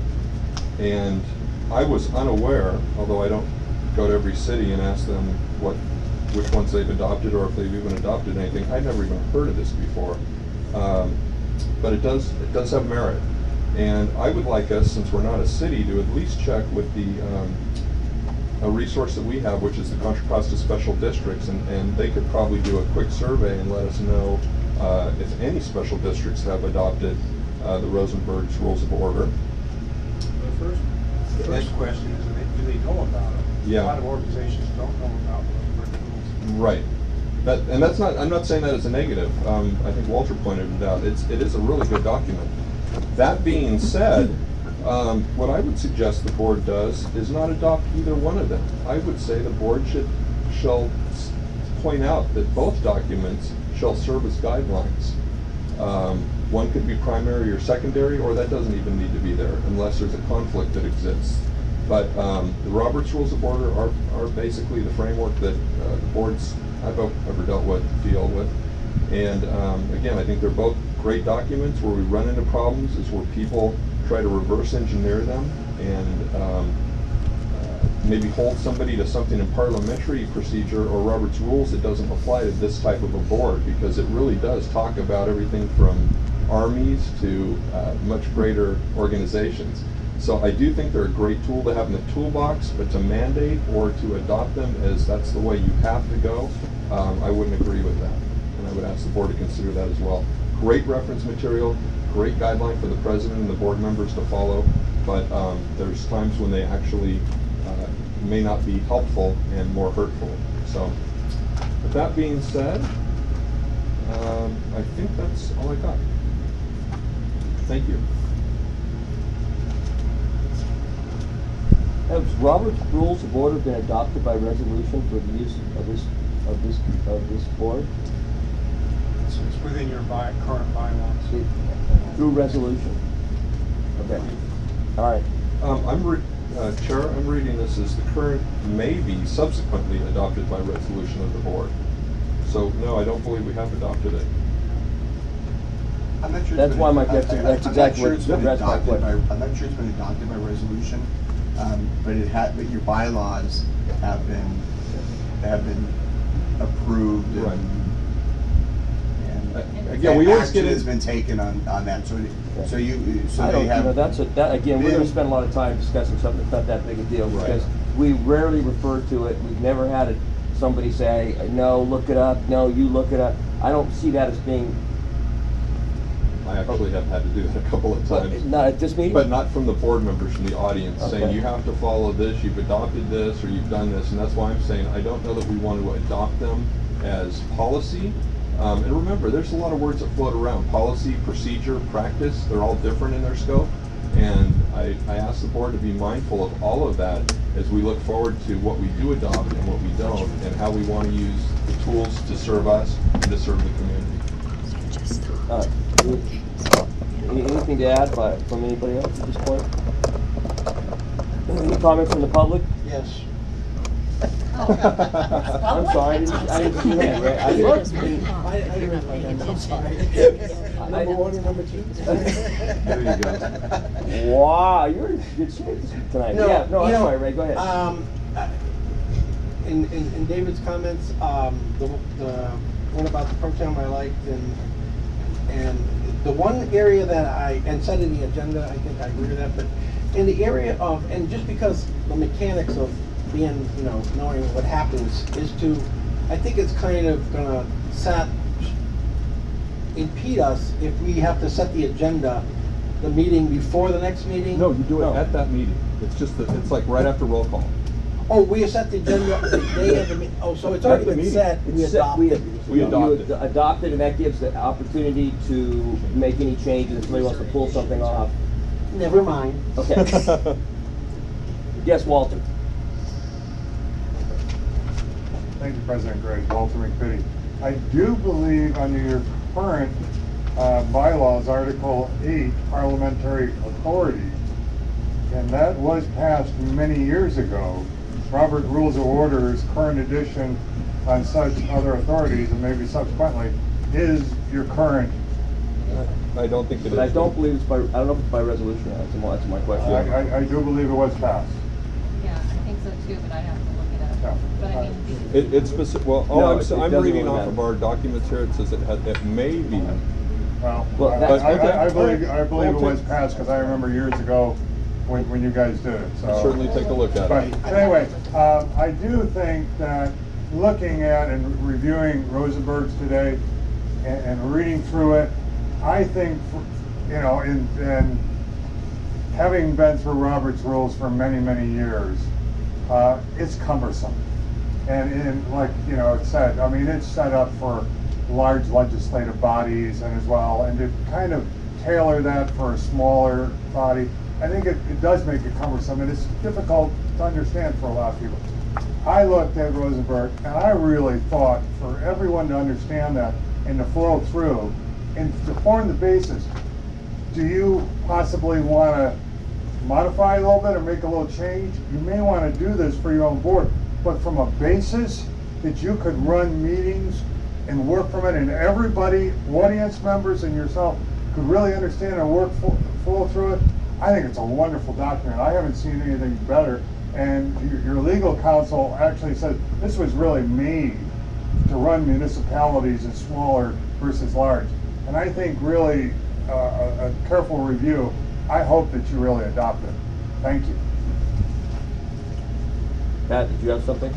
Speaker 6: And I was unaware, although I don't go to every city and ask them what, which ones they've adopted or if they've even adopted anything. I'd never even heard of this before. Um, but it does, it does have merit. And I would like us, since we're not a city, to at least check with the um, a resource that we have, which is the Contra Costa Special Districts, and, and they could probably do a quick survey and let us know uh, if any special districts have adopted uh, the Rosenberg's Rules of Order.
Speaker 11: The first, the first question is, do they, do they know about it?
Speaker 6: Yeah.
Speaker 11: A lot of organizations don't know about Rosenberg rules.
Speaker 6: Right. That, and that's not, I'm not saying that as a negative. Um, I think Walter pointed it out. It's, it is a really good document. That being said, um, what I would suggest the board does is not adopt either one of them. I would say the board should, shall s- point out that both documents shall serve as guidelines. Um, one could be primary or secondary, or that doesn't even need to be there unless there's a conflict that exists. But um, the Robert's Rules of Order are, are basically the framework that uh, the boards I've ever dealt with deal with. And um, again, I think they're both great documents. Where we run into problems is where people try to reverse engineer them and um, uh, maybe hold somebody to something in parliamentary procedure or Robert's Rules that doesn't apply to this type of a board, because it really does talk about everything from armies to uh, much greater organizations. So I do think they're a great tool to have in the toolbox, but to mandate or to adopt them as that's the way you have to go, um, I wouldn't agree with that. And I would ask the board to consider that as well. Great reference material, great guideline for the president and the board members to follow, but um, there's times when they actually uh, may not be helpful and more hurtful. So with that being said, Um, I think that's all I got. Thank you.
Speaker 3: Has Robert's Rules of Order been adopted by resolution for the use of this, of this, of this board?
Speaker 11: It's, it's within your by, current bylaws.
Speaker 3: It- Through resolution? Okay, all right.
Speaker 6: Um, I'm re- uh, Chair, I'm reading this as the current may be subsequently adopted by resolution of the board. So, no, I don't believe we have adopted it.
Speaker 4: I'm not sure. it's
Speaker 3: That's
Speaker 4: been-
Speaker 3: why my-
Speaker 4: I-
Speaker 3: that's-
Speaker 4: I-
Speaker 3: that's
Speaker 4: I'm
Speaker 3: exactly
Speaker 4: not sure
Speaker 3: what
Speaker 4: it's been
Speaker 3: addressed my
Speaker 4: adopted by,
Speaker 3: question.
Speaker 4: I'm not sure it's been adopted by resolution, um, but it had, but your bylaws have been, have been approved
Speaker 6: Right.
Speaker 4: and.
Speaker 6: Uh,
Speaker 4: and
Speaker 6: Again, we always get
Speaker 4: action has
Speaker 6: in,
Speaker 4: been taken on, on that, so, it- so you, so
Speaker 3: I don't,
Speaker 4: they
Speaker 3: you
Speaker 4: have.
Speaker 3: know, that's a, that, again, we're gonna
Speaker 4: been-
Speaker 3: spend a lot of time discussing something that's not that big a deal,
Speaker 6: Right.
Speaker 3: because we rarely refer to it, we've never had it, somebody say, no, look it up, no, you look it up. I don't see that as being,
Speaker 6: I actually have had to do that a couple of
Speaker 3: but,
Speaker 6: times.
Speaker 3: not at this meeting?
Speaker 6: But not from the board members, from the audience, saying
Speaker 3: Okay.
Speaker 6: you have to follow this, you've adopted this, or you've done this, and that's why I'm saying I don't know that we want to adopt them as policy. Um, and remember, there's a lot of words that float around. Policy, procedure, practice, they're all different in their scope. And I, I ask the board to be mindful of all of that as we look forward to what we do adopt and what we don't, and how we want to use the tools to serve us and to serve the community.
Speaker 3: Uh, any- Anything to add by, from anybody else at this point? Any comments from the public?
Speaker 8: Yes.
Speaker 3: I'm sorry, I didn't, I didn't see that, right? I looked.
Speaker 13: I, I didn't like that, I'm sorry.
Speaker 3: I
Speaker 13: Number one or number two?
Speaker 6: There you go.
Speaker 3: Wow, you're in good shape tonight.
Speaker 8: No,
Speaker 3: Yeah, no,
Speaker 8: you
Speaker 3: I'm
Speaker 8: know,
Speaker 3: sorry, Ray, go ahead.
Speaker 8: Um, uh, in, in, in David's comments, um, the, the one about the program I liked, and, and the one area that I, and set in the agenda, I think I agree with that, but in the area of, and just because the mechanics of being, you know, knowing what happens is to, I think it's kind of gonna set, impede us if we have to set the agenda, the meeting before the next meeting.
Speaker 6: No, you do it
Speaker 3: No.
Speaker 6: at that meeting. It's just, that it's like right after roll call.
Speaker 8: Oh, we set the agenda the day of the meeting, oh, so it's already
Speaker 6: At the
Speaker 8: been
Speaker 6: meeting.
Speaker 8: set,
Speaker 3: It's
Speaker 8: we
Speaker 3: set- we-
Speaker 8: adopted.
Speaker 6: We
Speaker 3: you
Speaker 6: adopted.
Speaker 3: ad- Adopted, and that gives the opportunity to make any changes if somebody wants to pull something off.
Speaker 8: Never mind.
Speaker 3: Okay. Yes, Walter.
Speaker 9: Thank you, President Gray. Walter McVitie. I do believe under your current uh, bylaws, Article eight, parliamentary authority, and that was passed many years ago. Robert Rules of Order's current edition on such other authorities, and maybe subsequently, is your current.
Speaker 6: I don't think it is.
Speaker 3: But I don't believe it's by, I don't know if it's by resolution, that's my, that's my
Speaker 9: I,
Speaker 3: question.
Speaker 9: I, I do believe it was passed.
Speaker 2: Yeah, I think so too, but I'd have to look it
Speaker 9: Yeah.
Speaker 2: up. But I mean,
Speaker 6: It, it's specific, well, all
Speaker 3: No,
Speaker 6: I'm,
Speaker 3: it-
Speaker 6: sa-
Speaker 3: it
Speaker 6: I'm
Speaker 3: doesn't
Speaker 6: reading
Speaker 3: really
Speaker 6: off of
Speaker 3: matter.
Speaker 6: our documents here, it says it had, it may be.
Speaker 9: Well,
Speaker 3: Well,
Speaker 9: I,
Speaker 3: that's-
Speaker 9: I,
Speaker 6: okay.
Speaker 9: I- I believe, I believe it
Speaker 6: We'll
Speaker 9: was
Speaker 6: take-
Speaker 9: passed, because I remember years ago when, when you guys did it, so.
Speaker 6: Certainly take a look at
Speaker 9: But
Speaker 6: it.
Speaker 9: anyway, um, I do think that looking at and reviewing Rosenberg's today and, and reading through it, I think, you know, in, in having been through Robert's rules for many, many years, uh, it's cumbersome. And in, like, you know, it said, I mean, it's set up for large legislative bodies and as well, and to kind of tailor that for a smaller body, I think it, it does make it cumbersome, and it's difficult to understand for a lot of people. I looked at Rosenberg, and I really thought for everyone to understand that and to flow through, and to form the basis, do you possibly want to modify a little bit or make a little change? You may want to do this for your own board, but from a basis that you could run meetings and work from it, and everybody, audience members and yourself, could really understand and work full, full through it, I think it's a wonderful document. I haven't seen anything better. And your, your legal counsel actually said this was really made to run municipalities as smaller versus large. And I think really uh, a, a careful review, I hope that you really adopt it. Thank you.
Speaker 3: Pat, did you have something?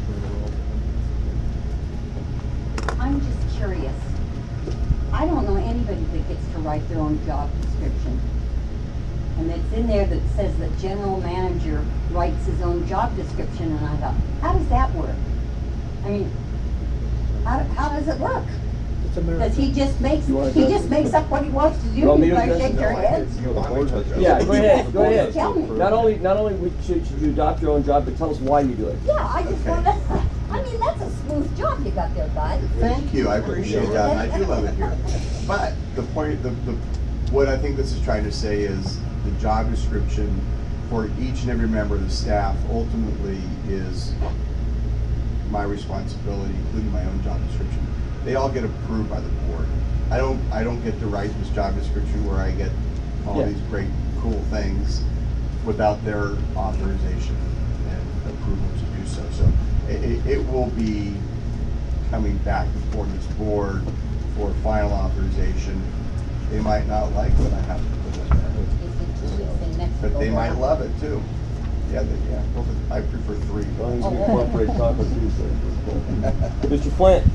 Speaker 7: I'm just curious. I don't know anybody that gets to write their own job description. And it's in there that says that general manager writes his own job description, and I thought, how does that work? I mean, how, how does it work?
Speaker 13: It's America.
Speaker 7: Does he just makes,
Speaker 3: You wanna
Speaker 7: he
Speaker 3: address
Speaker 7: just
Speaker 3: it?
Speaker 7: makes up what he wants to do?
Speaker 3: You want me
Speaker 7: You
Speaker 3: to
Speaker 7: guys
Speaker 3: address
Speaker 7: shake
Speaker 3: it?
Speaker 7: your
Speaker 3: No,
Speaker 7: heads?
Speaker 6: You know, the board has to-
Speaker 3: Yeah, go ahead, go ahead.
Speaker 7: Tell me.
Speaker 3: Not only, not only we- should, should you adopt your own job, but tell us why you do it.
Speaker 7: Yeah, I just
Speaker 4: Okay.
Speaker 7: wanna, I mean, that's a smooth job you got there, bud.
Speaker 4: Thank you, I appreciate that, and I do love it here. But the point, the, the, what I think this is trying to say is the job description for each and every member of the staff ultimately is my responsibility, including my own job description. They all get approved by the board. I don't, I don't get to write this job description where I get all
Speaker 3: Yeah.
Speaker 4: these great, cool things without their authorization and approval to do so. So it, it, it will be coming back before this board for final authorization. They might not like what I have to put in there, but they might love it too. Yeah, they, yeah, well, I prefer three.
Speaker 3: As long as we incorporate Taco Tuesday. Mister Flint?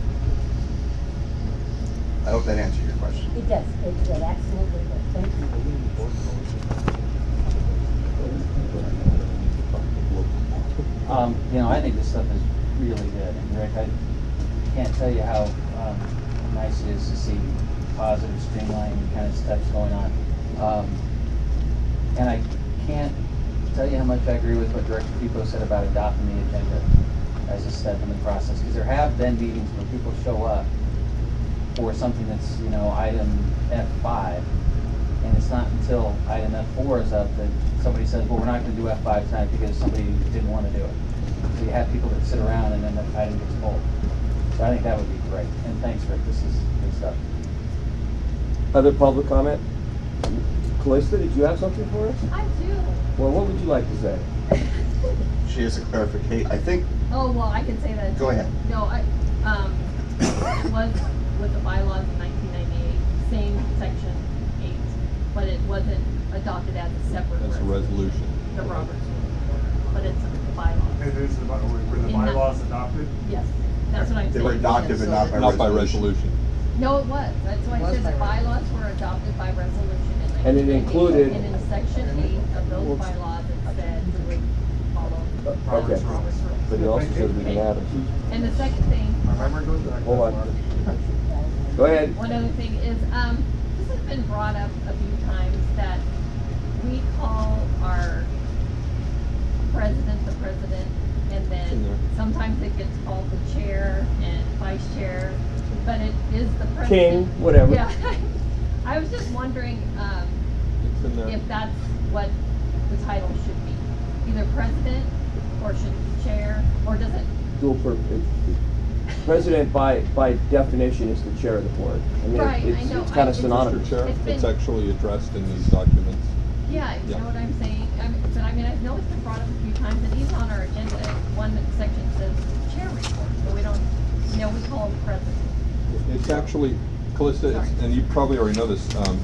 Speaker 4: I hope that answered your question.
Speaker 7: It does, it, it absolutely does, thank you.
Speaker 10: Um, you know, I think this stuff is really good, and Rick, I can't tell you how, um, nice it is to see positive streamlining kind of steps going on. Um, and I can't tell you how much I agree with what Director Pipo said about adopting the agenda as a step in the process, because there have been meetings where people show up for something that's, you know, item F five, and it's not until item F four is up that somebody says, well, we're not gonna do F five tonight because somebody didn't wanna do it. So you have people that sit around and then the item gets pulled. So I think that would be great, and thanks, Rick, this is good stuff.
Speaker 3: Other public comment? Callista, did you have something for us?
Speaker 14: I do.
Speaker 3: Well, what would you like to say?
Speaker 4: She has a clarification, I think,
Speaker 14: Oh, well, I can say that.
Speaker 4: Go ahead.
Speaker 14: No, I, um, it was with the bylaws in nineteen ninety-eight, same section eight, but it wasn't adopted as a separate.
Speaker 6: That's a resolution.
Speaker 14: The Roberts Rule, but it's the bylaws.
Speaker 9: It is, the by- were the
Speaker 14: In that-
Speaker 9: bylaws adopted?
Speaker 14: Yes, that's what I'm saying.
Speaker 4: they were adopted but not by
Speaker 6: Not by
Speaker 4: resolution.
Speaker 6: resolution.
Speaker 14: No, it was. That's why it says the bylaws were adopted by resolution in nineteen ninety-eight.
Speaker 3: And it included-
Speaker 14: And in section eight of those bylaws, it said we would follow
Speaker 3: Uh,
Speaker 14: Robert's
Speaker 3: okay.
Speaker 14: Robert's rules.
Speaker 3: But you also said we can add them.
Speaker 14: And the second thing,
Speaker 9: My memory goes back.
Speaker 3: Hold on. Go ahead.
Speaker 14: one other thing is, um, this has been brought up a few times that we call our president the president, and
Speaker 6: in there.
Speaker 14: then sometimes it gets called the chair and vice chair, but it is the president.
Speaker 3: King, whatever.
Speaker 14: Yeah. I was just wondering, um,
Speaker 6: It's in there.
Speaker 14: if that's what the title should be, either president, or should it be chair, or does it?
Speaker 3: Dual purpose. President by, by definition is the chair of the board. I mean,
Speaker 14: Right, I
Speaker 3: it's,
Speaker 14: know.
Speaker 3: it's
Speaker 14: I-
Speaker 3: kind of
Speaker 14: it's just-
Speaker 3: synonymous.
Speaker 6: Mister Chair,
Speaker 14: It's
Speaker 6: it's
Speaker 14: been-
Speaker 6: actually addressed in these documents.
Speaker 14: Yeah, you
Speaker 6: Yeah.
Speaker 14: know what I'm saying? I mean, but I mean, I know it's been brought up a few times, and even on our agenda, one section says chair report, but we don't, you know, we call him president.
Speaker 6: It's actually, Callista, it's- and you probably already know this, um,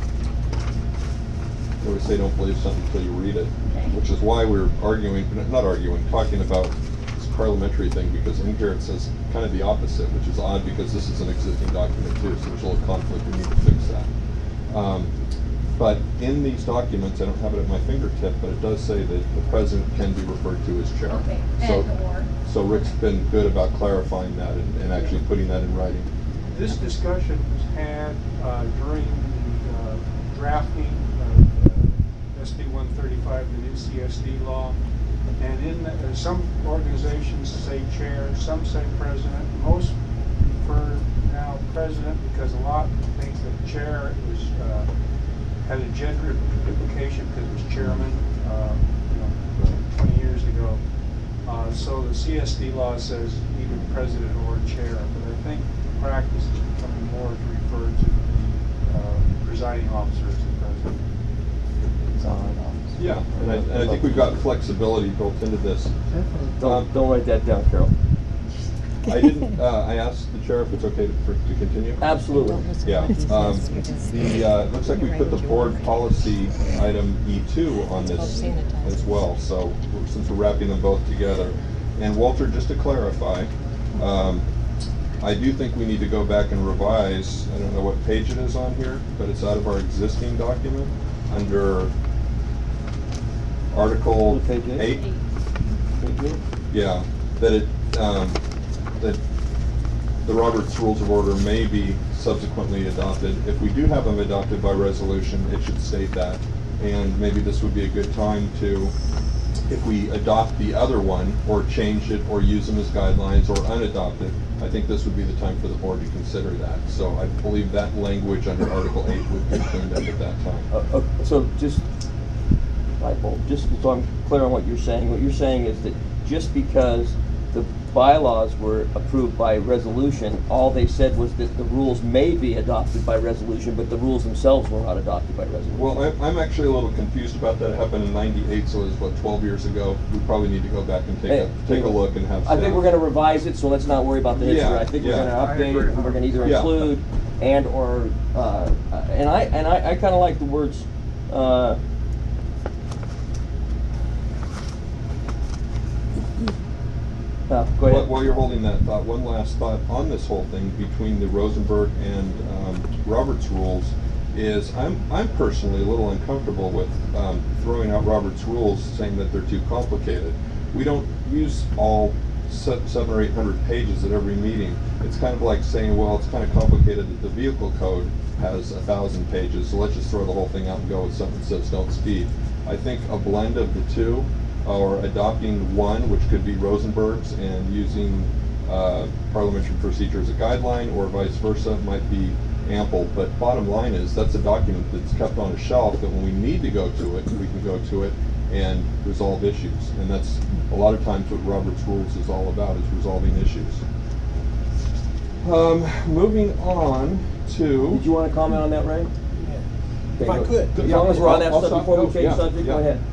Speaker 6: they always say don't believe something until you read it,
Speaker 14: Okay.
Speaker 6: which is why we're arguing, not arguing, talking about this parliamentary thing, because in here it says kind of the opposite, which is odd because this is an existing document too, so there's a little conflict, we need to fix that. Um, But in these documents, I don't have it at my fingertip, but it does say that the president can be referred to as chair.
Speaker 14: Okay,
Speaker 6: So-
Speaker 14: and or.
Speaker 6: So Rick's been good about clarifying that and, and actually putting that in writing.
Speaker 11: This discussion was had uh, during the uh, drafting of uh, S B one thirty-five, the new C S D law. And in, the- uh, some organizations say chair, some say president. Most prefer now president because a lot think that chair was, uh, had a gender implication because it was chairman, uh, you know, twenty years ago. Uh, so the C S D law says either president or chair, but I think practice is becoming more to refer to the uh, presiding officer as the president.
Speaker 6: Yeah, and I, and I think we've got flexibility built into this.
Speaker 3: Don't, don't write that down, Carol.
Speaker 6: I didn't, uh, I asked the chair if it's okay to, for, to continue.
Speaker 3: Absolutely.
Speaker 6: Yeah, um, the, uh, looks like we put the board policy item E two on this as well, so we're- since we're wrapping them both together. And Walter, just to clarify, um, I do think we need to go back and revise, I don't know what page it is on here, but it's out of our existing document, under Article
Speaker 3: Page eight?
Speaker 6: eight. Yeah, that it, um, that the Roberts Rules of Order may be subsequently adopted. If we do have them adopted by resolution, it should state that. And maybe this would be a good time to, if we adopt the other one, or change it, or use them as guidelines, or unadopt it, I think this would be the time for the board to consider that. So I believe that language under Article eight would be cleaned up at that time.
Speaker 3: Uh, uh, so just, light bulb, just so I'm clear on what you're saying, what you're saying is that just because the bylaws were approved by resolution, all they said was that the rules may be adopted by resolution, but the rules themselves were not adopted by resolution.
Speaker 6: Well, I'm, I'm actually a little confused about that. It happened in ninety-eight, so it was, what, twelve years ago? We probably need to go back and take a,
Speaker 3: Hey,
Speaker 6: take a look and have
Speaker 3: I think
Speaker 6: staff-
Speaker 3: we're gonna revise it, so let's not worry about the history.
Speaker 6: Yeah,
Speaker 3: I think we're
Speaker 6: yeah.
Speaker 3: gonna
Speaker 6: I
Speaker 3: update
Speaker 6: agree.
Speaker 3: it, and we're gonna either
Speaker 6: Yeah.
Speaker 3: include and or, uh, and I, and I, I kinda like the words, uh, uh, go
Speaker 6: While-
Speaker 3: ahead.
Speaker 6: While you're holding that thought, one last thought on this whole thing between the Rosenberg and um, Roberts rules is I'm, I'm personally a little uncomfortable with um, throwing out Roberts rules saying that they're too complicated. We don't use all se- seven or eight hundred pages at every meeting. It's kind of like saying, well, it's kind of complicated that the vehicle code has a thousand pages, so let's just throw the whole thing out and go with something that says don't speed. I think a blend of the two, or adopting one, which could be Rosenberg's, and using uh, parliamentary procedure as a guideline, or vice versa, might be ample. But bottom line is, that's a document that's kept on a shelf that when we need to go to it, we can go to it and resolve issues. And that's a lot of times what Robert's Rules is all about, is resolving issues. Um, moving on to...
Speaker 3: Did you wanna comment on that, Ray?
Speaker 13: Yeah.
Speaker 3: Okay,
Speaker 13: If I
Speaker 3: go-
Speaker 13: could.
Speaker 3: As long as we're on that
Speaker 6: I'll- I'll
Speaker 3: stuff
Speaker 6: stop.
Speaker 3: before we
Speaker 6: No,
Speaker 3: change
Speaker 6: yeah,
Speaker 3: subject, go
Speaker 6: yeah.
Speaker 3: ahead.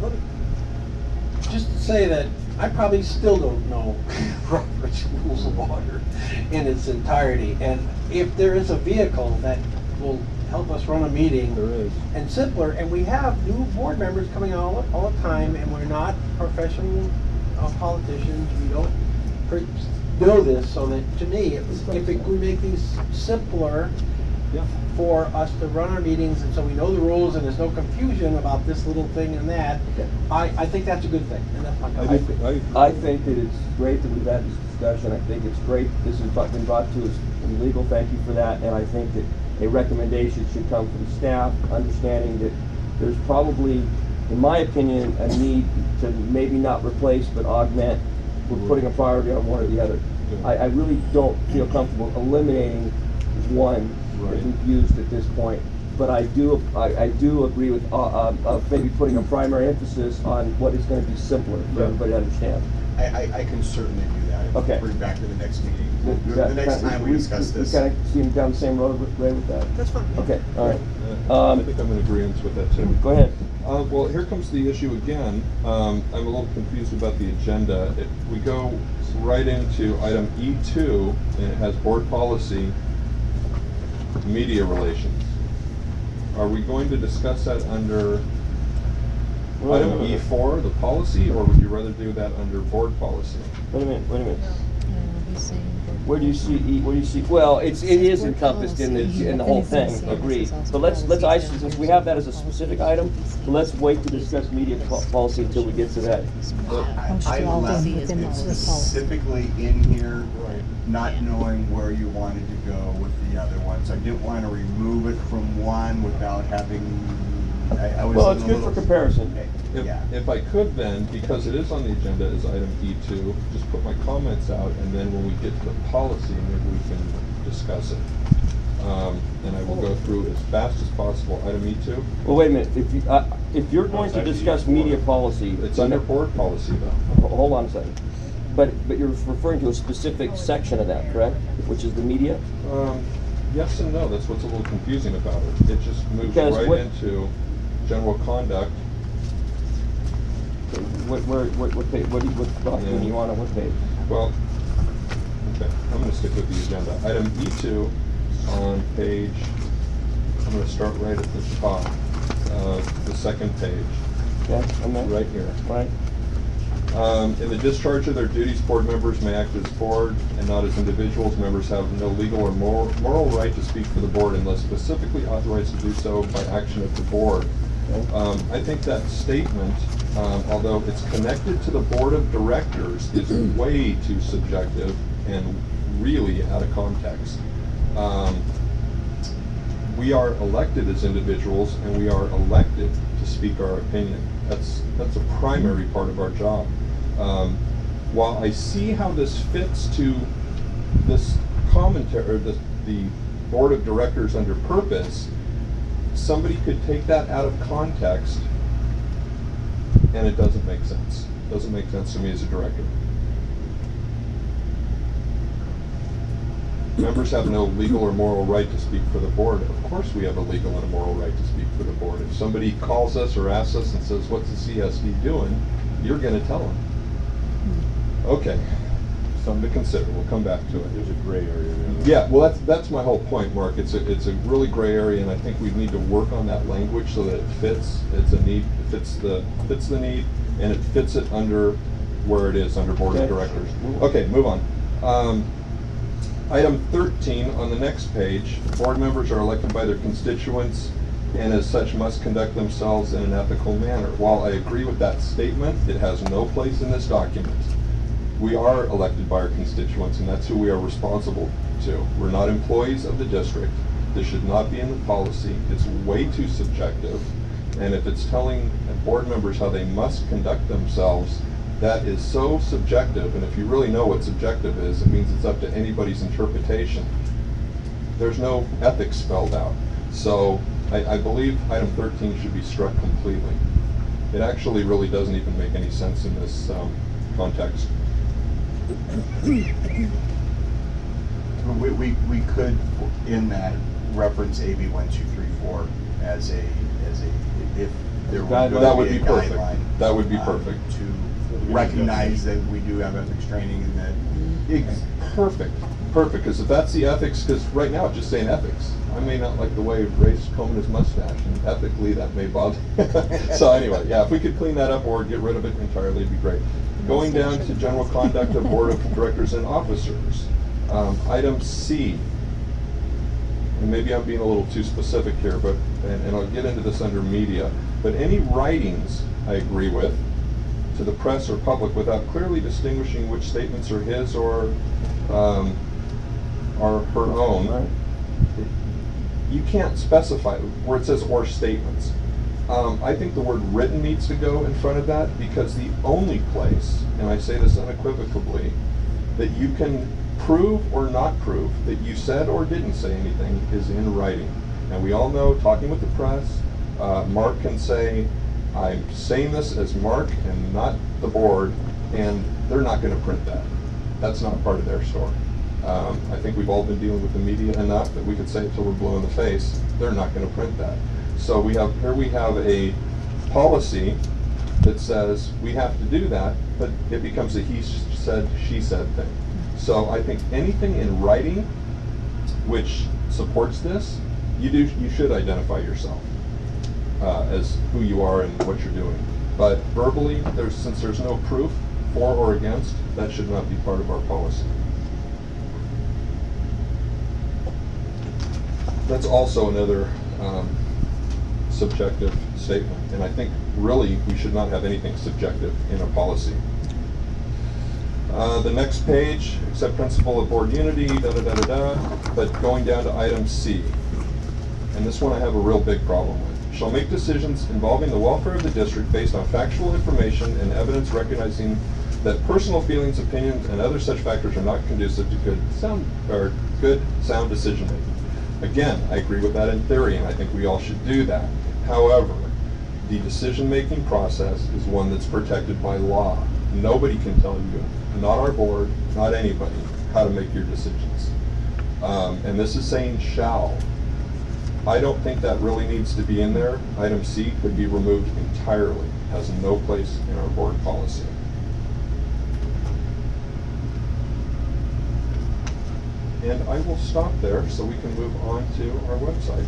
Speaker 8: Just to say that I probably still don't know Robert's Rules of Order in its entirety. And if there is a vehicle that will help us run a meeting.
Speaker 3: There is.
Speaker 8: And simpler, and we have new board members coming all, all the time, and we're not professional uh, politicians, we don't pre- know this, so that, to me, if if it could make these simpler
Speaker 6: Yeah.
Speaker 8: for us to run our meetings, and so we know the rules and there's no confusion about this little thing and that,
Speaker 3: Okay.
Speaker 8: I, I think that's a good thing, and that's my
Speaker 6: I
Speaker 8: comment.
Speaker 6: think, I,
Speaker 3: I think that it's great that we've had this discussion. I think it's great this has brought- been brought to us in legal. Thank you for that. And I think that a recommendation should come from staff, understanding that there's probably, in my opinion, a need to maybe not replace but augment. We're putting a priority on one or the other. I, I really don't feel comfortable eliminating one that
Speaker 6: Right.
Speaker 3: we've used at this point. But I do, I, I do agree with, uh, uh, uh, maybe putting a primary emphasis on what is gonna be simpler for
Speaker 6: Yeah.
Speaker 3: everybody to understand.
Speaker 4: I, I, I can certainly do that.
Speaker 3: Okay.
Speaker 4: Bring back to the next meeting.
Speaker 3: Is
Speaker 4: The
Speaker 3: that
Speaker 4: next
Speaker 3: kinda-
Speaker 4: time we discuss this.
Speaker 3: We kinda seem down the same road with, Ray, with that?
Speaker 13: That's fine.
Speaker 3: Okay, all right.
Speaker 6: uh, I
Speaker 3: Um,
Speaker 6: think I'm in agreement with that too.
Speaker 3: Go ahead.
Speaker 6: Uh, well, here comes the issue again. Um, I'm a little confused about the agenda. If we go right into item E two, and it has board policy, media relations. Are we going to discuss that under
Speaker 3: Wait a
Speaker 6: item E
Speaker 3: minute.
Speaker 6: four, the policy, or would you rather do that under board policy?
Speaker 3: Wait a minute, wait a minute.
Speaker 2: No, he's saying.
Speaker 3: Where do you see, E- where do you see, well, it's, it is
Speaker 2: Board
Speaker 3: encompassed in the,
Speaker 2: policy.
Speaker 3: in the whole
Speaker 2: And it's in
Speaker 3: thing,
Speaker 2: the same,
Speaker 3: agreed.
Speaker 2: this is also
Speaker 3: But let's, let's,
Speaker 2: policy,
Speaker 3: ice-
Speaker 2: then
Speaker 3: since we
Speaker 2: there's
Speaker 3: have that as a
Speaker 2: policy.
Speaker 3: specific item, so let's wait to discuss media po- policy until we get to that.
Speaker 4: I,
Speaker 1: Most
Speaker 4: I
Speaker 1: all
Speaker 4: left
Speaker 1: done within
Speaker 4: it
Speaker 1: the policy.
Speaker 4: specifically in here, not knowing where you wanted to go with the other ones. I didn't want to remove it from one without having, I, I was
Speaker 3: Well,
Speaker 4: in
Speaker 3: it's
Speaker 4: a
Speaker 3: good
Speaker 4: little-
Speaker 3: for comparison.
Speaker 6: If,
Speaker 4: Yeah.
Speaker 6: if I could then, because it is on the agenda as item E two, just put my comments out, and then when we get to the policy, maybe we can discuss it. Um, and I will go through as fast as possible. Item E two,
Speaker 3: Well, wait a minute, if you, uh, if you're going
Speaker 5: it's
Speaker 3: to
Speaker 5: actually
Speaker 3: discuss
Speaker 5: E four.
Speaker 3: media policy.
Speaker 6: it's under board policy though.
Speaker 3: Ho- Hold on a second. But, but you're referring to a specific section of that, correct? Which is the media?
Speaker 6: Um, yes and no, that's what's a little confusing about it. It just moves
Speaker 3: Because
Speaker 6: right
Speaker 3: what-
Speaker 6: into general conduct.
Speaker 3: What, where, what, what page, what, do you- what document
Speaker 6: Yeah.
Speaker 3: you want on what page?
Speaker 6: Well, okay, I'm gonna stick with the agenda. Item E two on page, I'm gonna start right at the top, uh, the second page,
Speaker 3: Okay, I'm there.
Speaker 6: right here.
Speaker 3: Right?
Speaker 6: Um, in the discharge of their duties, board members may act as board and not as individuals. Members have no legal or moral, moral right to speak for the board unless specifically authorized to do so by action of the board.
Speaker 3: Okay.
Speaker 6: Um, I think that statement, um, although it's connected to the board of directors, is way too subjective and really out of context. Um, we are elected as individuals, and we are elected to speak our opinion. That's that's a primary part of our job. Um, while I see how this fits to this commentary, or the, the board of directors under purpose, somebody could take that out of context, and it doesn't make sense. It doesn't make sense to me as a director. Members have no legal or moral right to speak for the board. Of course we have a legal and a moral right to speak for the board. If somebody calls us or asks us and says, what's the C S D doing? You're going to tell them. Okay, something to consider. We'll come back to it.
Speaker 5: There's a gray area there.
Speaker 6: Yeah, well, that's that's my whole point, Mark. It's a it's a really gray area, and I think we need to work on that language so that it fits. It's a need. It fits the fits the need, and it fits it under where it is under board of directors. Okay, move on. Um, item thirteen on the next page. Board members are elected by their constituents, and as such must conduct themselves in an ethical manner. While I agree with that statement, it has no place in this document. We are elected by our constituents, and that's who we are responsible to. We're not employees of the district. This should not be in the policy. It's way too subjective. And if it's telling board members how they must conduct themselves, that is so subjective. And if you really know what subjective is, it means it's up to anybody's interpretation. There's no ethics spelled out. So I, I believe item thirteen should be struck completely. It actually really doesn't even make any sense in this um, context.
Speaker 4: We, we, we could, in that, reference A B one two three four as a, as a, if there were
Speaker 6: That
Speaker 4: going
Speaker 6: would
Speaker 4: to be
Speaker 6: be
Speaker 4: a
Speaker 6: perfect.
Speaker 4: guideline.
Speaker 6: That would be
Speaker 4: um,
Speaker 6: perfect.
Speaker 4: To recognize that we do have ethics training and that.
Speaker 6: Ex- Perfect, perfect, because if that's the ethics, because right now it's just saying ethics. I may not like the way Ray's combing his mustache, and ethically that may bother. So anyway, yeah, if we could clean that up or get rid of it entirely, it'd be great. Going down to general conduct of board of directors and officers. Um, item C, and maybe I'm being a little too specific here, but, and, and I'll get into this under media, but any writings I agree with to the press or public without clearly distinguishing which statements are his or um, are her own, you can't specify where it says or statements. Um, I think the word written needs to go in front of that, because the only place, and I say this unequivocally, that you can prove or not prove that you said or didn't say anything is in writing. And we all know, talking with the press, uh, Mark can say, I'm saying this as Mark and not the board, and they're not going to print that. That's not part of their story. Um, I think we've all been dealing with the media enough that we could say it till we're blue in the face. They're not going to print that. So we have here we have a policy that says we have to do that, but it becomes a he said, she said thing. So I think anything in writing which supports this, you do you should identify yourself uh, as who you are and what you're doing. But verbally, there's since there's no proof for or against, that should not be part of our policy. That's also another um, subjective statement, and I think really we should not have anything subjective in a policy. Uh, the next page, accept principle of board unity, da da da da da, but going down to item C, and this one I have a real big problem with. Shall make decisions involving the welfare of the district based on factual information and evidence recognizing that personal feelings, opinions, and other such factors are not conducive to good sound or good sound decision making. Again, I agree with that in theory, and I think we all should do that. However, the decision-making process is one that's protected by law. Nobody can tell you, not our board, not anybody, how to make your decisions. Um, and this is saying shall. I don't think that really needs to be in there. Item C could be removed entirely. It has no place in our board policy. And I will stop there so we can move on to our website.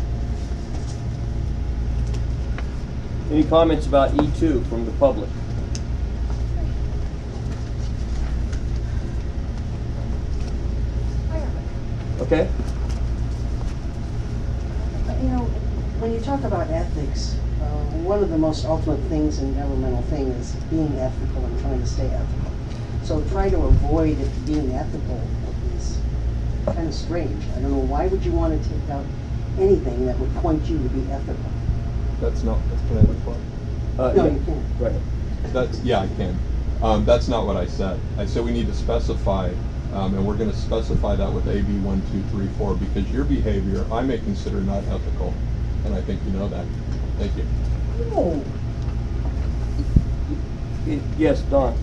Speaker 3: Any comments about E two from the public? Okay.
Speaker 15: You know, when you talk about ethics, uh, one of the most ultimate things in governmental thing is being ethical and trying to stay ethical. So try to avoid it being ethical is kind of strange. I don't know, why would you want to take out anything that would point you to be ethical?
Speaker 6: That's not, that's, can I have the floor?
Speaker 3: Uh,
Speaker 15: No,
Speaker 3: yeah.
Speaker 15: you can't.
Speaker 3: Go ahead.
Speaker 6: That's, yeah, I can. Um, that's not what I said. I said we need to specify, um, and we're gonna specify that with A B one, two, three, four, because your behavior, I may consider not ethical, and I think you know that. Thank you.
Speaker 15: No.
Speaker 3: Y- Yes, Don.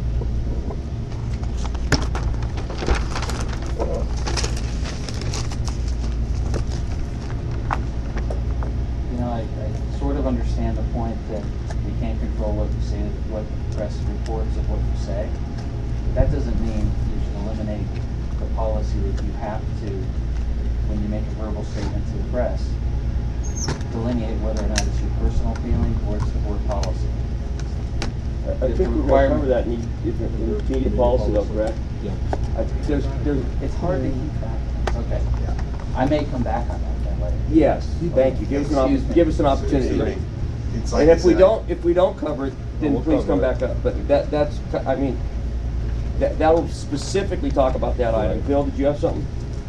Speaker 10: You know, I, I sort of understand the point that you can't control what you say, what the press reports of what you say. But that doesn't mean you should eliminate the policy that you have to, when you make a verbal statement to the press, delineate whether or not it's your personal feeling or it's the board policy.
Speaker 3: I I
Speaker 10: If
Speaker 3: think
Speaker 10: the
Speaker 3: we're gonna cover
Speaker 10: requirement-
Speaker 3: that in, in the- in the community policy though, correct?
Speaker 6: Yeah.
Speaker 3: I, there's, there's,
Speaker 10: It's hard to keep track. Okay. I may come back on that then later.
Speaker 3: yes, thank you, give us an,
Speaker 10: Excuse
Speaker 3: opp-
Speaker 10: me.
Speaker 3: give us an opportunity.
Speaker 4: Right. It's like
Speaker 3: And
Speaker 4: I
Speaker 3: if we
Speaker 4: said,
Speaker 3: don't, if we don't cover it, then
Speaker 6: we'll
Speaker 3: please come
Speaker 6: cover it.
Speaker 3: back up, but that, that's, I mean, that, that will specifically talk about that item.
Speaker 6: Right.
Speaker 3: Phil, did you have something?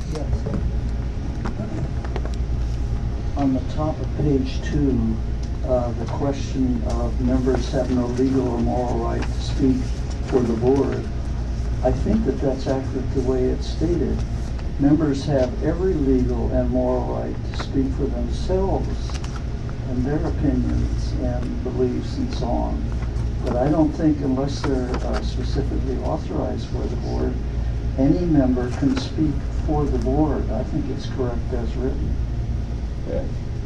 Speaker 16: On the top of page two, uh, the question of members have no legal or moral right to speak for the board. I think that that's accurate the way it's stated. Members have every legal and moral right to speak for themselves and their opinions and beliefs and so on. But I don't think unless they're uh, specifically authorized for the board, any member can speak for the board. I think it's correct as written.
Speaker 3: Okay.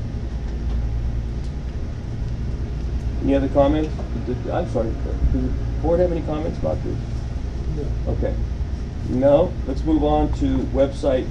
Speaker 3: Any other comments? Did- did- I'm sorry, does the board have any comments about this? No. Okay. No, let's move on to website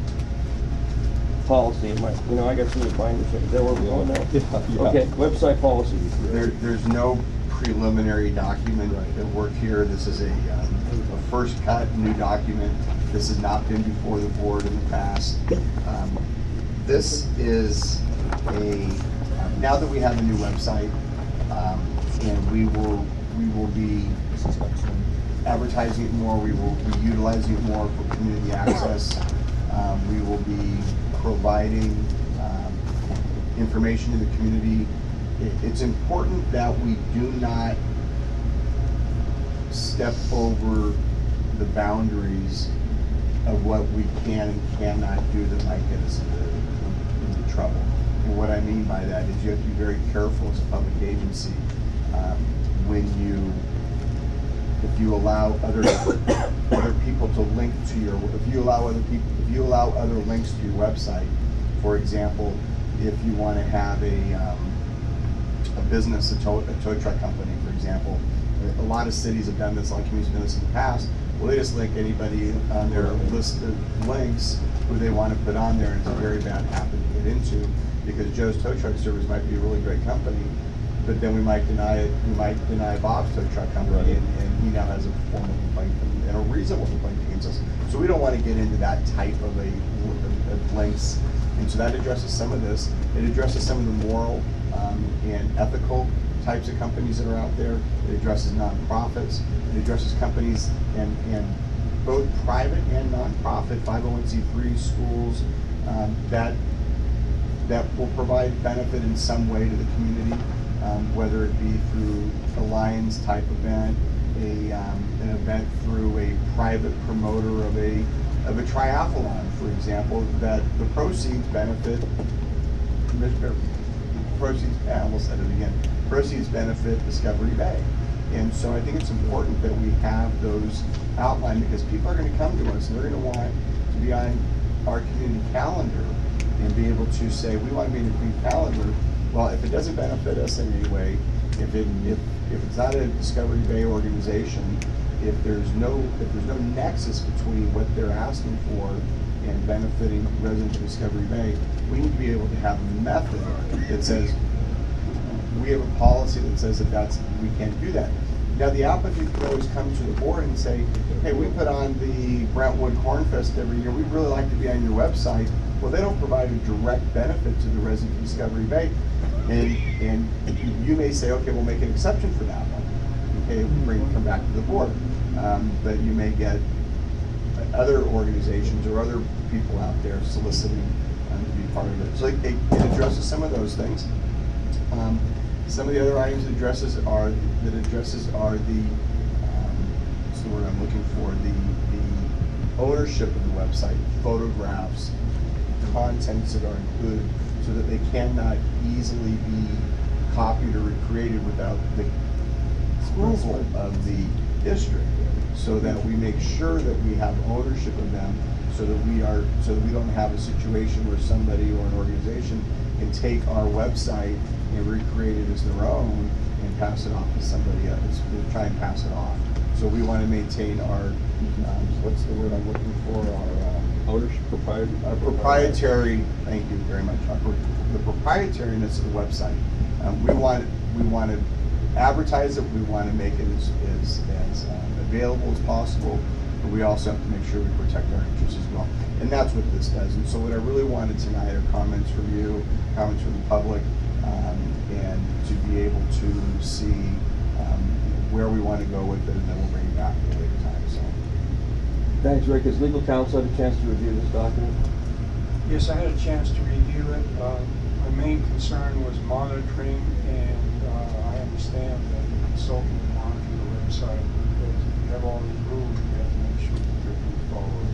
Speaker 3: policy. My, you know, I got some binders. Is that where we're going now?
Speaker 6: Yeah, yeah.
Speaker 3: Okay, website policy.
Speaker 4: There, there's no preliminary document at work here. This is a, um, a first cut, new document. This has not been before the board in the past. Um, This is a, um, now that we have a new website, um, and we will, we will be advertising it more, we will be utilizing it more for community access. Um, we will be providing, um, information to the community. It, it's important that we do not step over the boundaries of what we can and cannot do that might get us into, into trouble. And what I mean by that is you have to be very careful as a public agency um, when you, if you allow other other people to link to your, if you allow other people, if you allow other links to your website. For example, if you want to have a um, a business, a tow, a tow truck company, for example, a lot of cities have done this, a lot of communities have done this in the past. Well, they just link anybody on their list of links who they want to put on there, and it's a very bad habit to get into, because Joe's Tow Truck Service might be a really great company, but then we might deny it, we might deny Bob's Tow Truck Company, and, and he now has a formal complaint and a reasonable complaint against us. So we don't want to get into that type of a, of, of links, and so that addresses some of this. It addresses some of the moral um, and ethical types of companies that are out there. It addresses nonprofits. It addresses companies and, and both private and nonprofit, five oh one c three schools um, that that will provide benefit in some way to the community, um, whether it be through a Lions type event, a um, an event through a private promoter of a of a triathlon, for example, that the proceeds benefit. Proceeds, I almost said it again. Proceeds benefit Discovery Bay. And so I think it's important that we have those outlined, because people are going to come to us and they're going to want to be on our community calendar and be able to say, we want to be in the community calendar. Well, if it doesn't benefit us in any way, if it if if it's not a Discovery Bay organization, if there's no if there's no nexus between what they're asking for and benefiting residents of Discovery Bay, we need to be able to have a method that says, we have a policy that says that that's, we can't do that. Now, the applicant can always come to the board and say, hey, we put on the Brentwood Corn Fest every year, we'd really like to be on your website. Well, they don't provide a direct benefit to the resident of Discovery Bay. And, and you may say, okay, we'll make an exception for that one. Okay, we'll bring, come back to the board. Um, but you may get other organizations or other people out there soliciting um, to be part of it. So it, it addresses some of those things. Um, some of the other items it addresses are that addresses are the um, what's the word I'm looking for the the ownership of the website, photographs, contents that are included, so that they cannot easily be copied or recreated without the approval of the district, so that we make sure that we have ownership of them, so that we are, so that we don't have a situation where somebody or an organization can take our website and recreate it as their own and pass it off to somebody else, to try and pass it off. So we want to maintain our, um, what's the word I'm looking for, our um,
Speaker 6: Ownership, proprietary.
Speaker 4: our proprietary, thank you very much, our, pro- the proprietariness of the website. Um, we want, we want to advertise it, we want to make it as, as, as um, available as possible, but we also have to make sure we protect our interests as well. And that's what this does. And so what I really wanted tonight are comments from you, comments from the public, um, and to be able to see um, where we want to go with it, and then we'll bring it back at a later time. So.
Speaker 3: Thanks, Rick. Has legal counsel had a chance to review this document?
Speaker 11: Yes, I had a chance to review it. Uh, my main concern was monitoring, and uh, I understand that the consultant will monitor the website, because if you have all these rules, you have to make sure that they're being followed.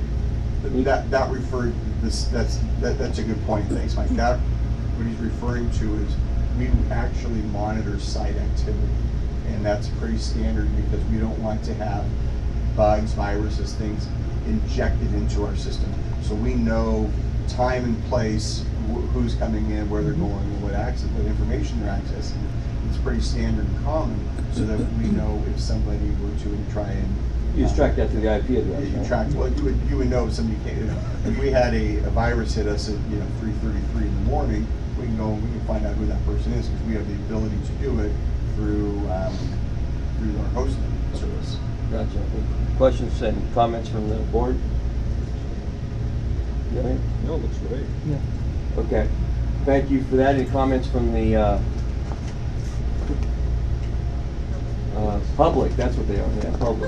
Speaker 4: That, that referred, this, that's, that, that's a good point, thanks, Mike. That, what he's referring to is, we actually monitor site activity, and that's pretty standard, because we don't want to have bugs, viruses, things injected into our system. So we know time and place, wh- who's coming in, where they're going, and what access, what information they're accessing. It's pretty standard and common, so that we know if somebody were to try and
Speaker 3: You just track that to the I P address,
Speaker 4: You
Speaker 3: right?
Speaker 4: track, well, you would, you would know if somebody came, if we had a, a virus hit us at, you know, three thirty-three in the morning, we can go, and we can find out who that person is, because we have the ability to do it through, um, through our hosting service.
Speaker 3: Gotcha. Questions and comments from the board? You have any?
Speaker 6: No, it looks great.
Speaker 12: Yeah.
Speaker 3: Okay. Thank you for that. Any comments from the uh, uh, public? That's what they are, yeah, public.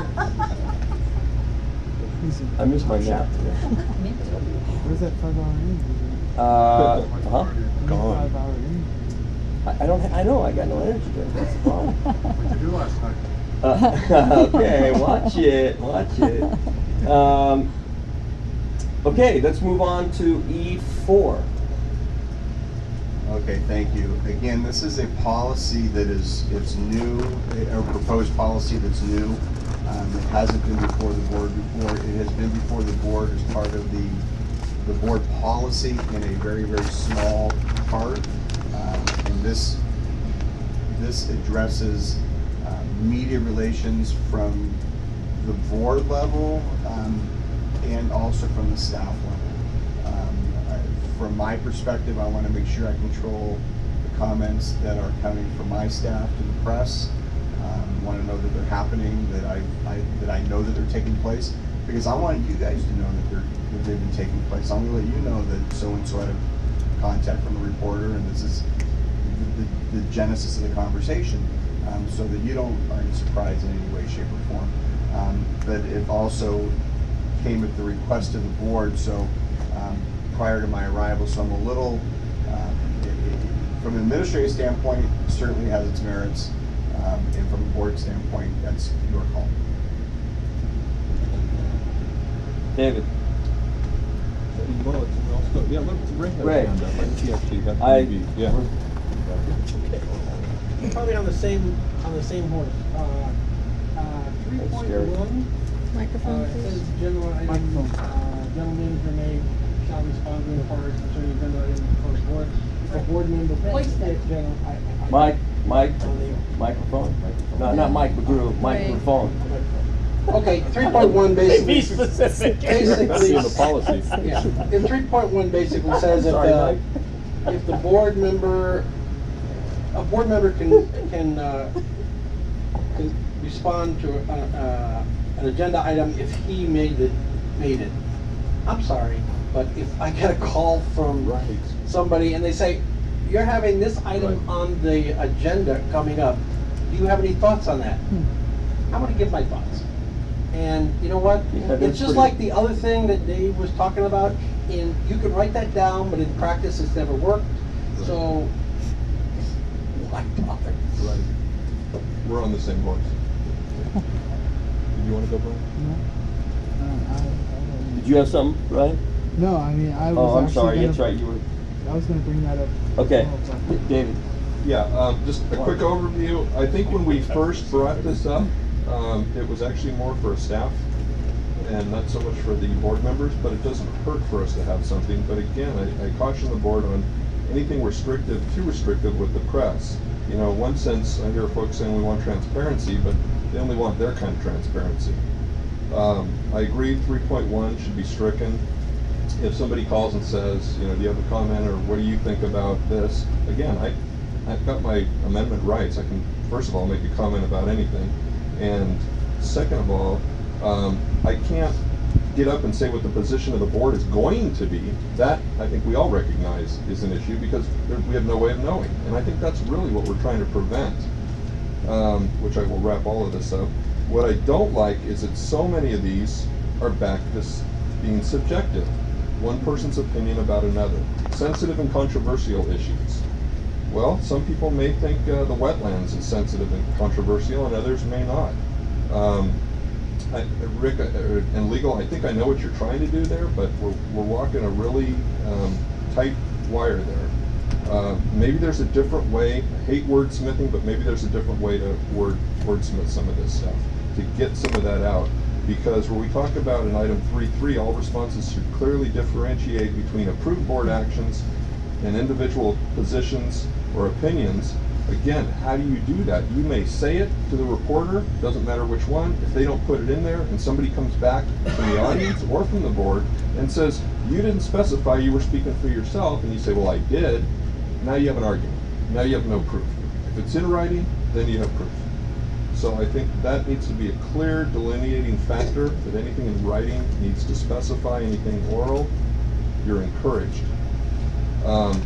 Speaker 3: I missed my nap today.
Speaker 12: Where's that five hour in?
Speaker 3: Uh, huh?
Speaker 12: Five hour in.
Speaker 3: I, I don't, ha- I know, I got no energy today. That's the problem.
Speaker 9: What'd you do last night?
Speaker 3: Uh, okay, watch it, watch it. Um, okay, let's move on to E four.
Speaker 4: Okay, thank you. Again, this is a policy that is, it's new, a proposed policy that's new. Um, it hasn't been before the board before. It has been before the board as part of the, the board policy in a very, very small part. Um, and this, this addresses uh, media relations from the board level um, and also from the staff level. Um, I- From my perspective, I want to make sure I control the comments that are coming from my staff to the press. Um, want to know that they're happening, that I, I that I know that they're taking place, because I want you guys to know that they're that they've been taking place. I'm going to let you know that so and so had a contact from a reporter, and this is the, the, the genesis of the conversation, um, so that you don't aren't surprised in any way, shape, or form. Um, but it also came at the request of the board, so. Um, prior to my arrival, so I'm a little, um, it, it, from an administrative standpoint, it certainly has its merits, um, and from a board standpoint, that's your call.
Speaker 3: David.
Speaker 6: Well, it's also, yeah, look, Ray has
Speaker 3: Ray.
Speaker 6: a hand up. I think he actually had
Speaker 3: I-
Speaker 6: maybe, yeah.
Speaker 13: Probably on the same, on the same horse. Uh, uh, three
Speaker 3: That's
Speaker 13: point
Speaker 3: scary.
Speaker 13: one, uh,
Speaker 2: Microphone,
Speaker 13: it says
Speaker 2: please.
Speaker 13: general item,
Speaker 12: Microphone.
Speaker 13: uh, general manager may, shall respond to inquiries concerning agenda item for the board. If a board member placed it, general, I, I.
Speaker 3: Mike, Mike,
Speaker 13: On the-
Speaker 3: microphone? No, not Mike McGrew, microphone.
Speaker 8: Okay, three point one basically.
Speaker 3: Be specific.
Speaker 8: Basically.
Speaker 6: That's in the policy.
Speaker 8: Yeah, in three point one basically says if
Speaker 3: Sorry,
Speaker 8: the,
Speaker 3: Mike.
Speaker 8: if the board member, a board member can, can, uh, can respond to, uh, uh, an agenda item if he made it, made it. I'm sorry, but if I get a call from
Speaker 6: Right.
Speaker 8: somebody and they say, you're having this item
Speaker 6: Right.
Speaker 8: on the agenda coming up, do you have any thoughts on that? I'm gonna give my thoughts. And you know what?
Speaker 3: Yeah, that's
Speaker 8: It's just
Speaker 3: pretty-
Speaker 8: like the other thing that Dave was talking about, and you can write that down, but in practice, it's never worked. So, why bother?
Speaker 6: Right. We're on the same horse. Did you want to go, Brian?
Speaker 3: Did you have something, Ryan?
Speaker 12: No, I mean, I was
Speaker 3: Oh, I'm
Speaker 12: actually
Speaker 3: sorry,
Speaker 12: gonna,
Speaker 3: that's right, you were,
Speaker 12: I was gonna bring that up.
Speaker 3: okay.
Speaker 12: as well, but-
Speaker 3: D- David?
Speaker 6: Yeah, um, just a quick overview. I think when we first brought this up, um, it was actually more for a staff and not so much for the board members, but it doesn't hurt for us to have something. But again, I, I caution the board on anything restrictive, too restrictive with the press. You know, in one sense, I hear folks saying we want transparency, but they only want their kind of transparency. Um, I agree three point one should be stricken. If somebody calls and says, you know, do you have a comment or what do you think about this? Again, I, I've got my amendment rights. I can, first of all, make a comment about anything. And second of all, um, I can't get up and say what the position of the board is going to be. That, I think we all recognize is an issue because there, we have no way of knowing. And I think that's really what we're trying to prevent, um, which I will wrap all of this up. What I don't like is that so many of these are back to this being subjective. One person's opinion about another. Sensitive and controversial issues. Well, some people may think uh, the wetlands is sensitive and controversial, and others may not. Um, I, Rick uh, and legal, I think I know what you're trying to do there, but we're, we're walking a really um, tight wire there. Uh, maybe there's a different way. I hate wordsmithing, but maybe there's a different way to word wordsmith some of this stuff to get some of that out. Because when we talk about in item three three, all responses should clearly differentiate between approved board actions and individual positions or opinions. Again, how do you do that? You may say it to the reporter, doesn't matter which one. If they don't put it in there and somebody comes back from the audience or from the board and says, you didn't specify you were speaking for yourself, and you say, well, I did, now you have an argument. Now you have no proof. If it's in writing, then you have proof. So I think that needs to be a clear delineating factor, that anything in writing needs to specify, anything oral, you're encouraged. Um,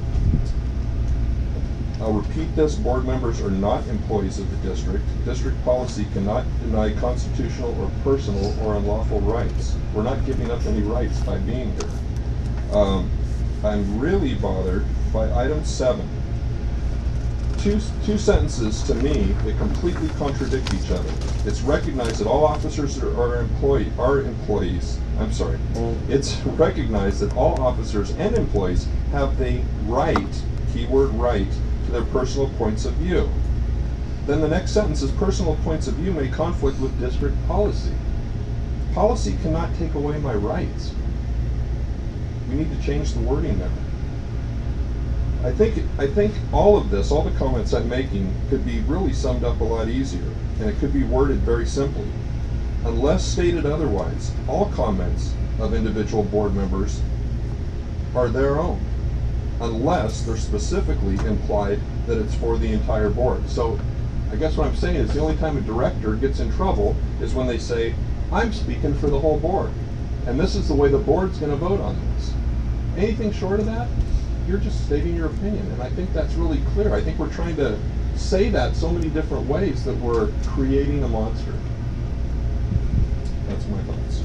Speaker 6: I'll repeat this, board members are not employees of the district. District policy cannot deny constitutional or personal or unlawful rights. We're not giving up any rights by being here. Um, I'm really bothered by item seven. Two, two sentences to me that completely contradict each other. It's recognized that all officers are, are employee are employees. I'm sorry. It's recognized that all officers and employees have the right, keyword right, to their personal points of view. Then the next sentence is personal points of view may conflict with district policy. Policy cannot take away my rights. We need to change the wording there. I think I think all of this, all the comments I'm making, could be really summed up a lot easier, and it could be worded very simply. Unless stated otherwise, all comments of individual board members are their own, unless they're specifically implied that it's for the entire board. So I guess what I'm saying is the only time a director gets in trouble is when they say, I'm speaking for the whole board, and this is the way the board's going to vote on this. Anything short of that, you're just stating your opinion, and I think that's really clear. I think we're trying to say that so many different ways that we're creating a monster. That's my thoughts.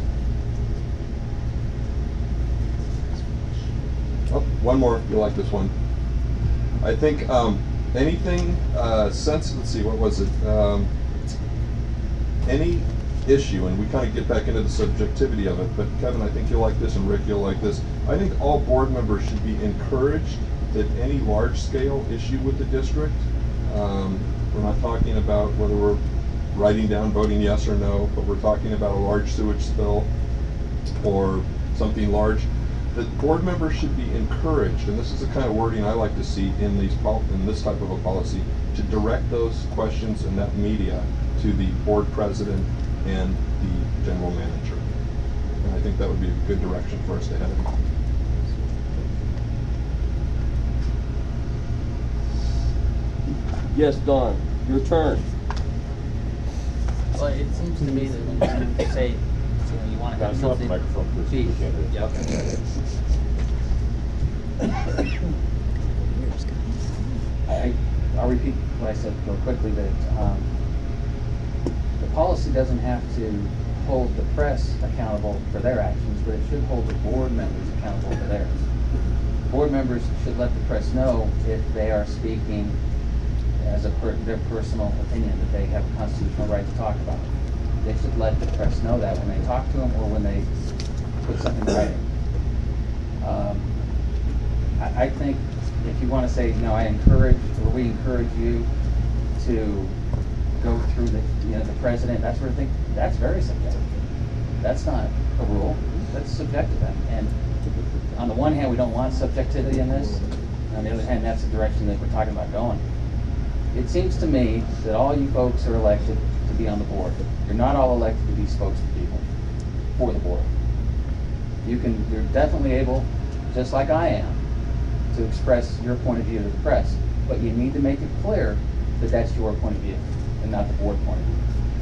Speaker 6: Oh, one more. You'll like this one. I think um, anything uh, sense. Let's see. What was it? Um, any issue, and we kind of get back into the subjectivity of it, but Kevin, I think you'll like this, and Rick, you'll like this. I think all board members should be encouraged that any large-scale issue with the district, um, we're not talking about whether we're writing down voting yes or no, but we're talking about a large sewage spill or something large, that board members should be encouraged, and this is the kind of wording I like to see in these pol in this type of a policy, to direct those questions and that media to the board president and the general manager. And I think that would be a good direction for us to head in.
Speaker 3: Yes, Don, your turn.
Speaker 10: Well, it seems to me that when you say, you know, you want to have
Speaker 5: Guys, go off the
Speaker 10: something.
Speaker 5: microphone, please.
Speaker 10: Gee,
Speaker 5: We can't hear.
Speaker 10: yeah, okay. I, I'll repeat what I said real quickly, that um, the policy doesn't have to hold the press accountable for their actions, but it should hold the board members accountable for theirs. Board members should let the press know if they are speaking as a per, their personal opinion, that they have a constitutional right to talk about. They should let the press know that when they talk to them or when they put something in writing. Um, I, I think if you want to say, you know, I encourage, or we encourage you to go through the, you know, the president, that sort of thing, that's very subjective. That's not a rule, that's subjective. And on the one hand, we don't want subjectivity in this. On the other hand, that's the direction that we're talking about going. It seems to me that all you folks are elected to be on the board. You're not all elected to be spokespeople for the board. You can, you're definitely able, just like I am, to express your point of view to the press. But you need to make it clear that that's your point of view and not the board point of view.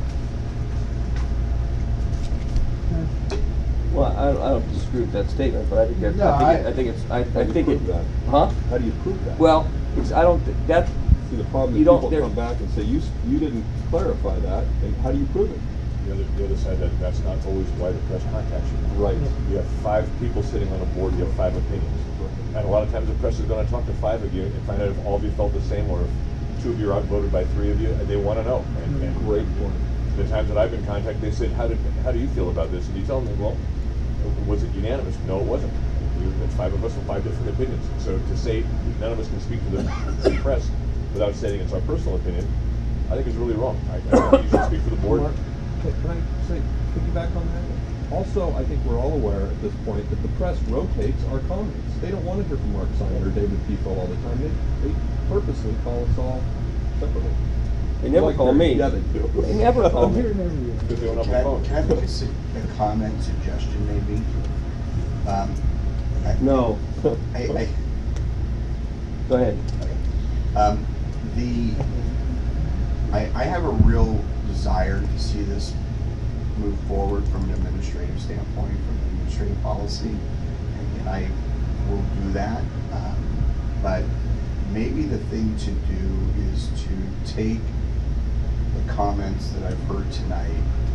Speaker 3: Well, I don't, I don't disagree with that statement, but I think that,
Speaker 6: No,
Speaker 3: I think,
Speaker 6: I-
Speaker 3: it, I think it's, I,
Speaker 6: How
Speaker 3: I
Speaker 6: do you
Speaker 3: think it,
Speaker 6: prove that?
Speaker 3: huh?
Speaker 6: How do you prove that?
Speaker 3: Well, it's, I don't, th- that,
Speaker 6: See, the problem
Speaker 3: you
Speaker 6: is
Speaker 3: don't-
Speaker 6: people
Speaker 3: there-
Speaker 6: come back and say, you, s- you didn't clarify that, and how do you prove it?
Speaker 5: The other, the other side, that that's not always why the press contacts you.
Speaker 6: Right.
Speaker 5: You have five people sitting on a board, you have five opinions. And a lot of times the press is gonna talk to five of you and find out if all of you felt the same, or if two of you are outvoted by three of you, and they wanna know. And, and
Speaker 6: Great point.
Speaker 5: the times that I've been contacted, they said, how did, how do you feel about this? And you tell them, well, was it unanimous? No, it wasn't. We- It's five of us with five different opinions. So to say none of us can speak to the, the press without saying it's our personal opinion, I think is really wrong. I, I think you should speak for the board.
Speaker 6: Mark, Can can I say, piggyback on that? Also, I think we're all aware at this point that the press rotates our comments. They don't want to hear from Mark Simon or David Pfeifel all the time. They, they purposely call us all separately.
Speaker 3: they never
Speaker 6: Like
Speaker 3: call
Speaker 6: they're-
Speaker 3: me.
Speaker 6: Yeah, they do.
Speaker 3: They never call me.
Speaker 5: Because they don't have
Speaker 4: Can
Speaker 5: a
Speaker 4: I,
Speaker 5: phone.
Speaker 4: can I make a, su- a comment, suggestion maybe? Um, I-
Speaker 3: No.
Speaker 4: I, I,
Speaker 3: Go ahead.
Speaker 4: Um, the, I, I have a real desire to see this move forward from an administrative standpoint, from an administrative policy, and, and I will do that. Um, but maybe the thing to do is to take the comments that I've heard tonight,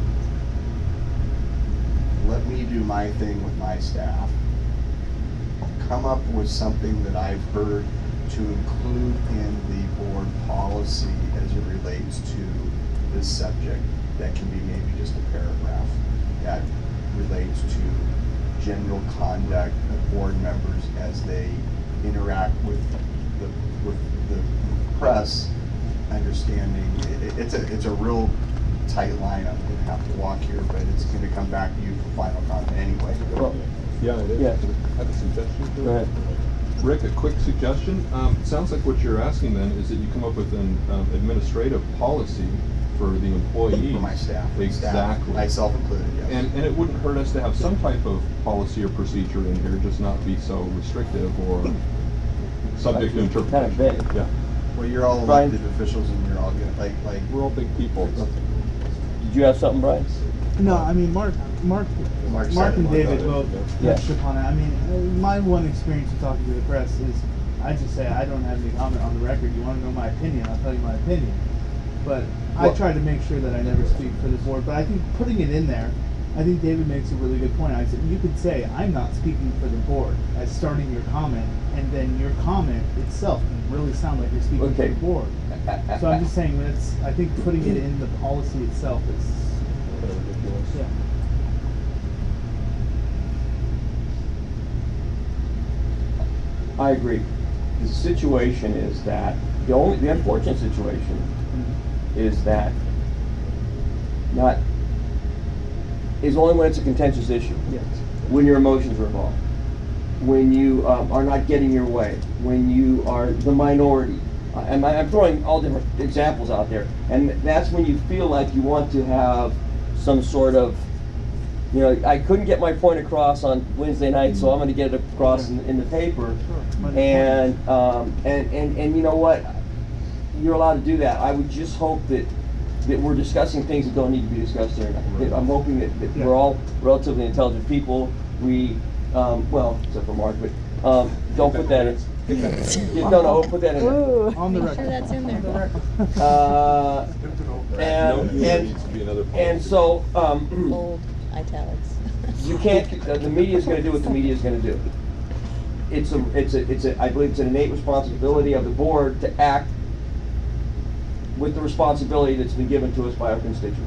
Speaker 4: let me do my thing with my staff, come up with something that I've heard to include in the board policy as it relates to this subject. That can be maybe just a paragraph that relates to general conduct of board members as they interact with the, with the press, understanding, it, it's a, it's a real tight line I'm gonna have to walk here, but it's gonna come back to you for final comment anyway.
Speaker 3: Well,
Speaker 6: Yeah, it is.
Speaker 3: Yeah.
Speaker 6: I have a suggestion. too.
Speaker 3: Go ahead.
Speaker 6: Rick, a quick suggestion. Um, it sounds like what you're asking then is that you come up with an um, administrative policy for the employees.
Speaker 4: For my staff. Staff,
Speaker 6: Exactly.
Speaker 4: myself included, yes.
Speaker 6: And, and it wouldn't hurt us to have some type of policy or procedure in here, just not be so restrictive or subject to interpretation.
Speaker 3: Kind of vague.
Speaker 6: Yeah.
Speaker 4: Well, you're all
Speaker 3: Brian?
Speaker 4: elected officials and you're all good, like, like.
Speaker 6: We're all big people.
Speaker 3: Did you have something, Brian?
Speaker 12: No, I mean, Mark, Mark,
Speaker 4: Mark
Speaker 12: Mark
Speaker 4: said
Speaker 12: and
Speaker 4: it.
Speaker 12: David
Speaker 6: Mark
Speaker 12: both
Speaker 6: got it,
Speaker 3: yeah.
Speaker 12: touched upon it. I mean, uh, my one experience with talking to the press is, I just say, I don't have any comment on the record. You want to know my opinion, I'll tell you my opinion. But I
Speaker 3: Well-
Speaker 12: try to make sure that I never speak for the board. But I think putting it in there, I think David makes a really good point. I said, you could say, I'm not speaking for the board as starting your comment, and then your comment itself can really sound like you're speaking
Speaker 3: Okay.
Speaker 12: for the board. So I'm just saying that's, I think putting it in the policy itself is,
Speaker 6: Kind of ridiculous.
Speaker 12: yeah.
Speaker 3: I agree. The situation is that, the only, the unfortunate situation is that not, is only when it's a contentious issue.
Speaker 12: Yes.
Speaker 3: When your emotions are involved. When you um, are not getting your way. When you are the minority. Uh, and I- I'm throwing all different examples out there. And that's when you feel like you want to have some sort of, you know, I couldn't get my point across on Wednesday night, so I'm gonna get it across in, in the paper. And, um, and, and, and you know what? You're allowed to do that. I would just hope that, that we're discussing things that don't need to be discussed here. That I'm hoping that, that we're all relatively intelligent people. We, um, well, except for Mark, but, um, don't put that in. Yeah, No, no, put that in there.
Speaker 1: Ooh.
Speaker 12: On the
Speaker 2: Make
Speaker 12: record.
Speaker 2: sure that's in there.
Speaker 3: Uh, And,
Speaker 6: No, there
Speaker 3: and,
Speaker 6: needs to be another
Speaker 3: and
Speaker 6: policy.
Speaker 3: so, um,
Speaker 2: Bold italics.
Speaker 3: you can't, uh, the media's gonna do what the media's gonna do. It's a, it's a, it's a, I believe it's an innate responsibility of the board to act with the responsibility that's been given to us by our constituents.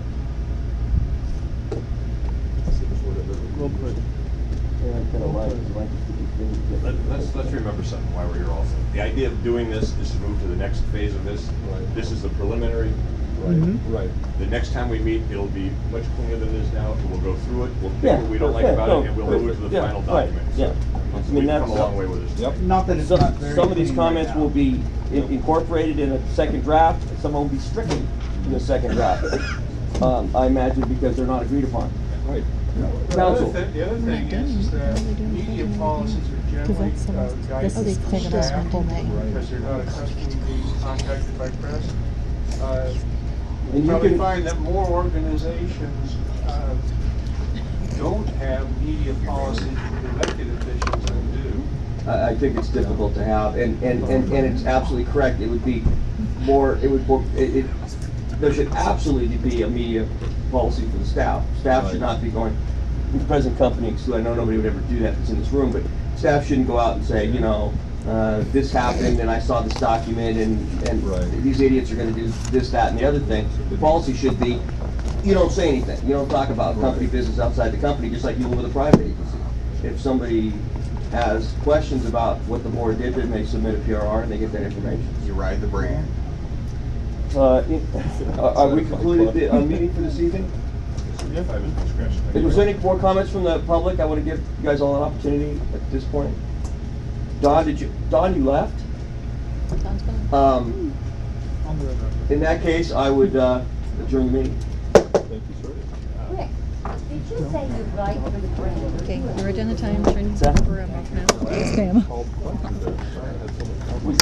Speaker 12: Well put.
Speaker 3: Yeah, I'm kinda like, like,
Speaker 5: Let- Let's, let's remember something while we're here also. The idea of doing this is to move to the next phase of this.
Speaker 6: Right.
Speaker 5: This is the preliminary.
Speaker 6: Right,
Speaker 12: Mhm.
Speaker 6: right.
Speaker 5: The next time we meet, it'll be much cleaner than it is now. We'll go through it, we'll
Speaker 3: Yeah,
Speaker 5: pick what we don't like
Speaker 3: yeah,
Speaker 5: about
Speaker 3: no,
Speaker 5: it, and we'll move it to the
Speaker 3: yeah,
Speaker 5: final
Speaker 3: right,
Speaker 5: document.
Speaker 3: yeah.
Speaker 5: So,
Speaker 3: I mean,
Speaker 5: We've
Speaker 3: that's-
Speaker 5: come a long way with this.
Speaker 6: Yep.
Speaker 12: Not that it's
Speaker 3: Some,
Speaker 12: not very
Speaker 3: some of these
Speaker 12: clean right
Speaker 3: comments
Speaker 12: now.
Speaker 3: will be in- incorporated in a second draft, and some will be stricken in the second draft. Um, I imagine because they're not agreed upon.
Speaker 6: Right.
Speaker 11: The other
Speaker 3: Counsel.
Speaker 11: thing, the other thing is, is that media policies are generally
Speaker 2: that's
Speaker 11: uh,
Speaker 2: someone's-
Speaker 11: guidance
Speaker 2: oh, they
Speaker 11: for
Speaker 2: take it as
Speaker 11: staff,
Speaker 2: one whole name.
Speaker 11: because they're not accustomed to being contacted by press. Uh,
Speaker 3: And you
Speaker 11: Probably
Speaker 3: can-
Speaker 11: find that more organizations uh, don't have media policies for elected officials than do.
Speaker 3: I, I think it's difficult to have, and, and, and, and it's absolutely correct, it would be more, it would, more- it, it, there should absolutely be a media policy for the staff. Staff should not be going, in the present company, exclude, I know nobody would ever do that that's in this room, but staff shouldn't go out and say, you know, uh, this happened, and I saw this document, and, and
Speaker 6: Right.
Speaker 3: these idiots are gonna do this, that, and the other thing. The policy should be, you don't say anything, you don't talk about company
Speaker 6: Right.
Speaker 3: business outside the company, just like you would with a private agency. If somebody has questions about what the board did, then they submit a P R R and they get that information.
Speaker 4: You ride the brand.
Speaker 3: Uh, in- Are are we concluded the, uh, meeting for this evening?
Speaker 5: If I was discretion.
Speaker 3: If there's any more comments from the public, I want to give you guys all an opportunity at this point. Don, did you, Don, you left?
Speaker 2: Sounds good.
Speaker 3: Um, in that case, I would, uh, adjourn the meeting.
Speaker 6: Thank you, sir.
Speaker 7: Rick, did you say you ride for the brand?
Speaker 2: Okay, your agenda time, turn
Speaker 3: that?
Speaker 2: over a month now. Yes, ma'am.
Speaker 6: Called question there. I had so much confidence.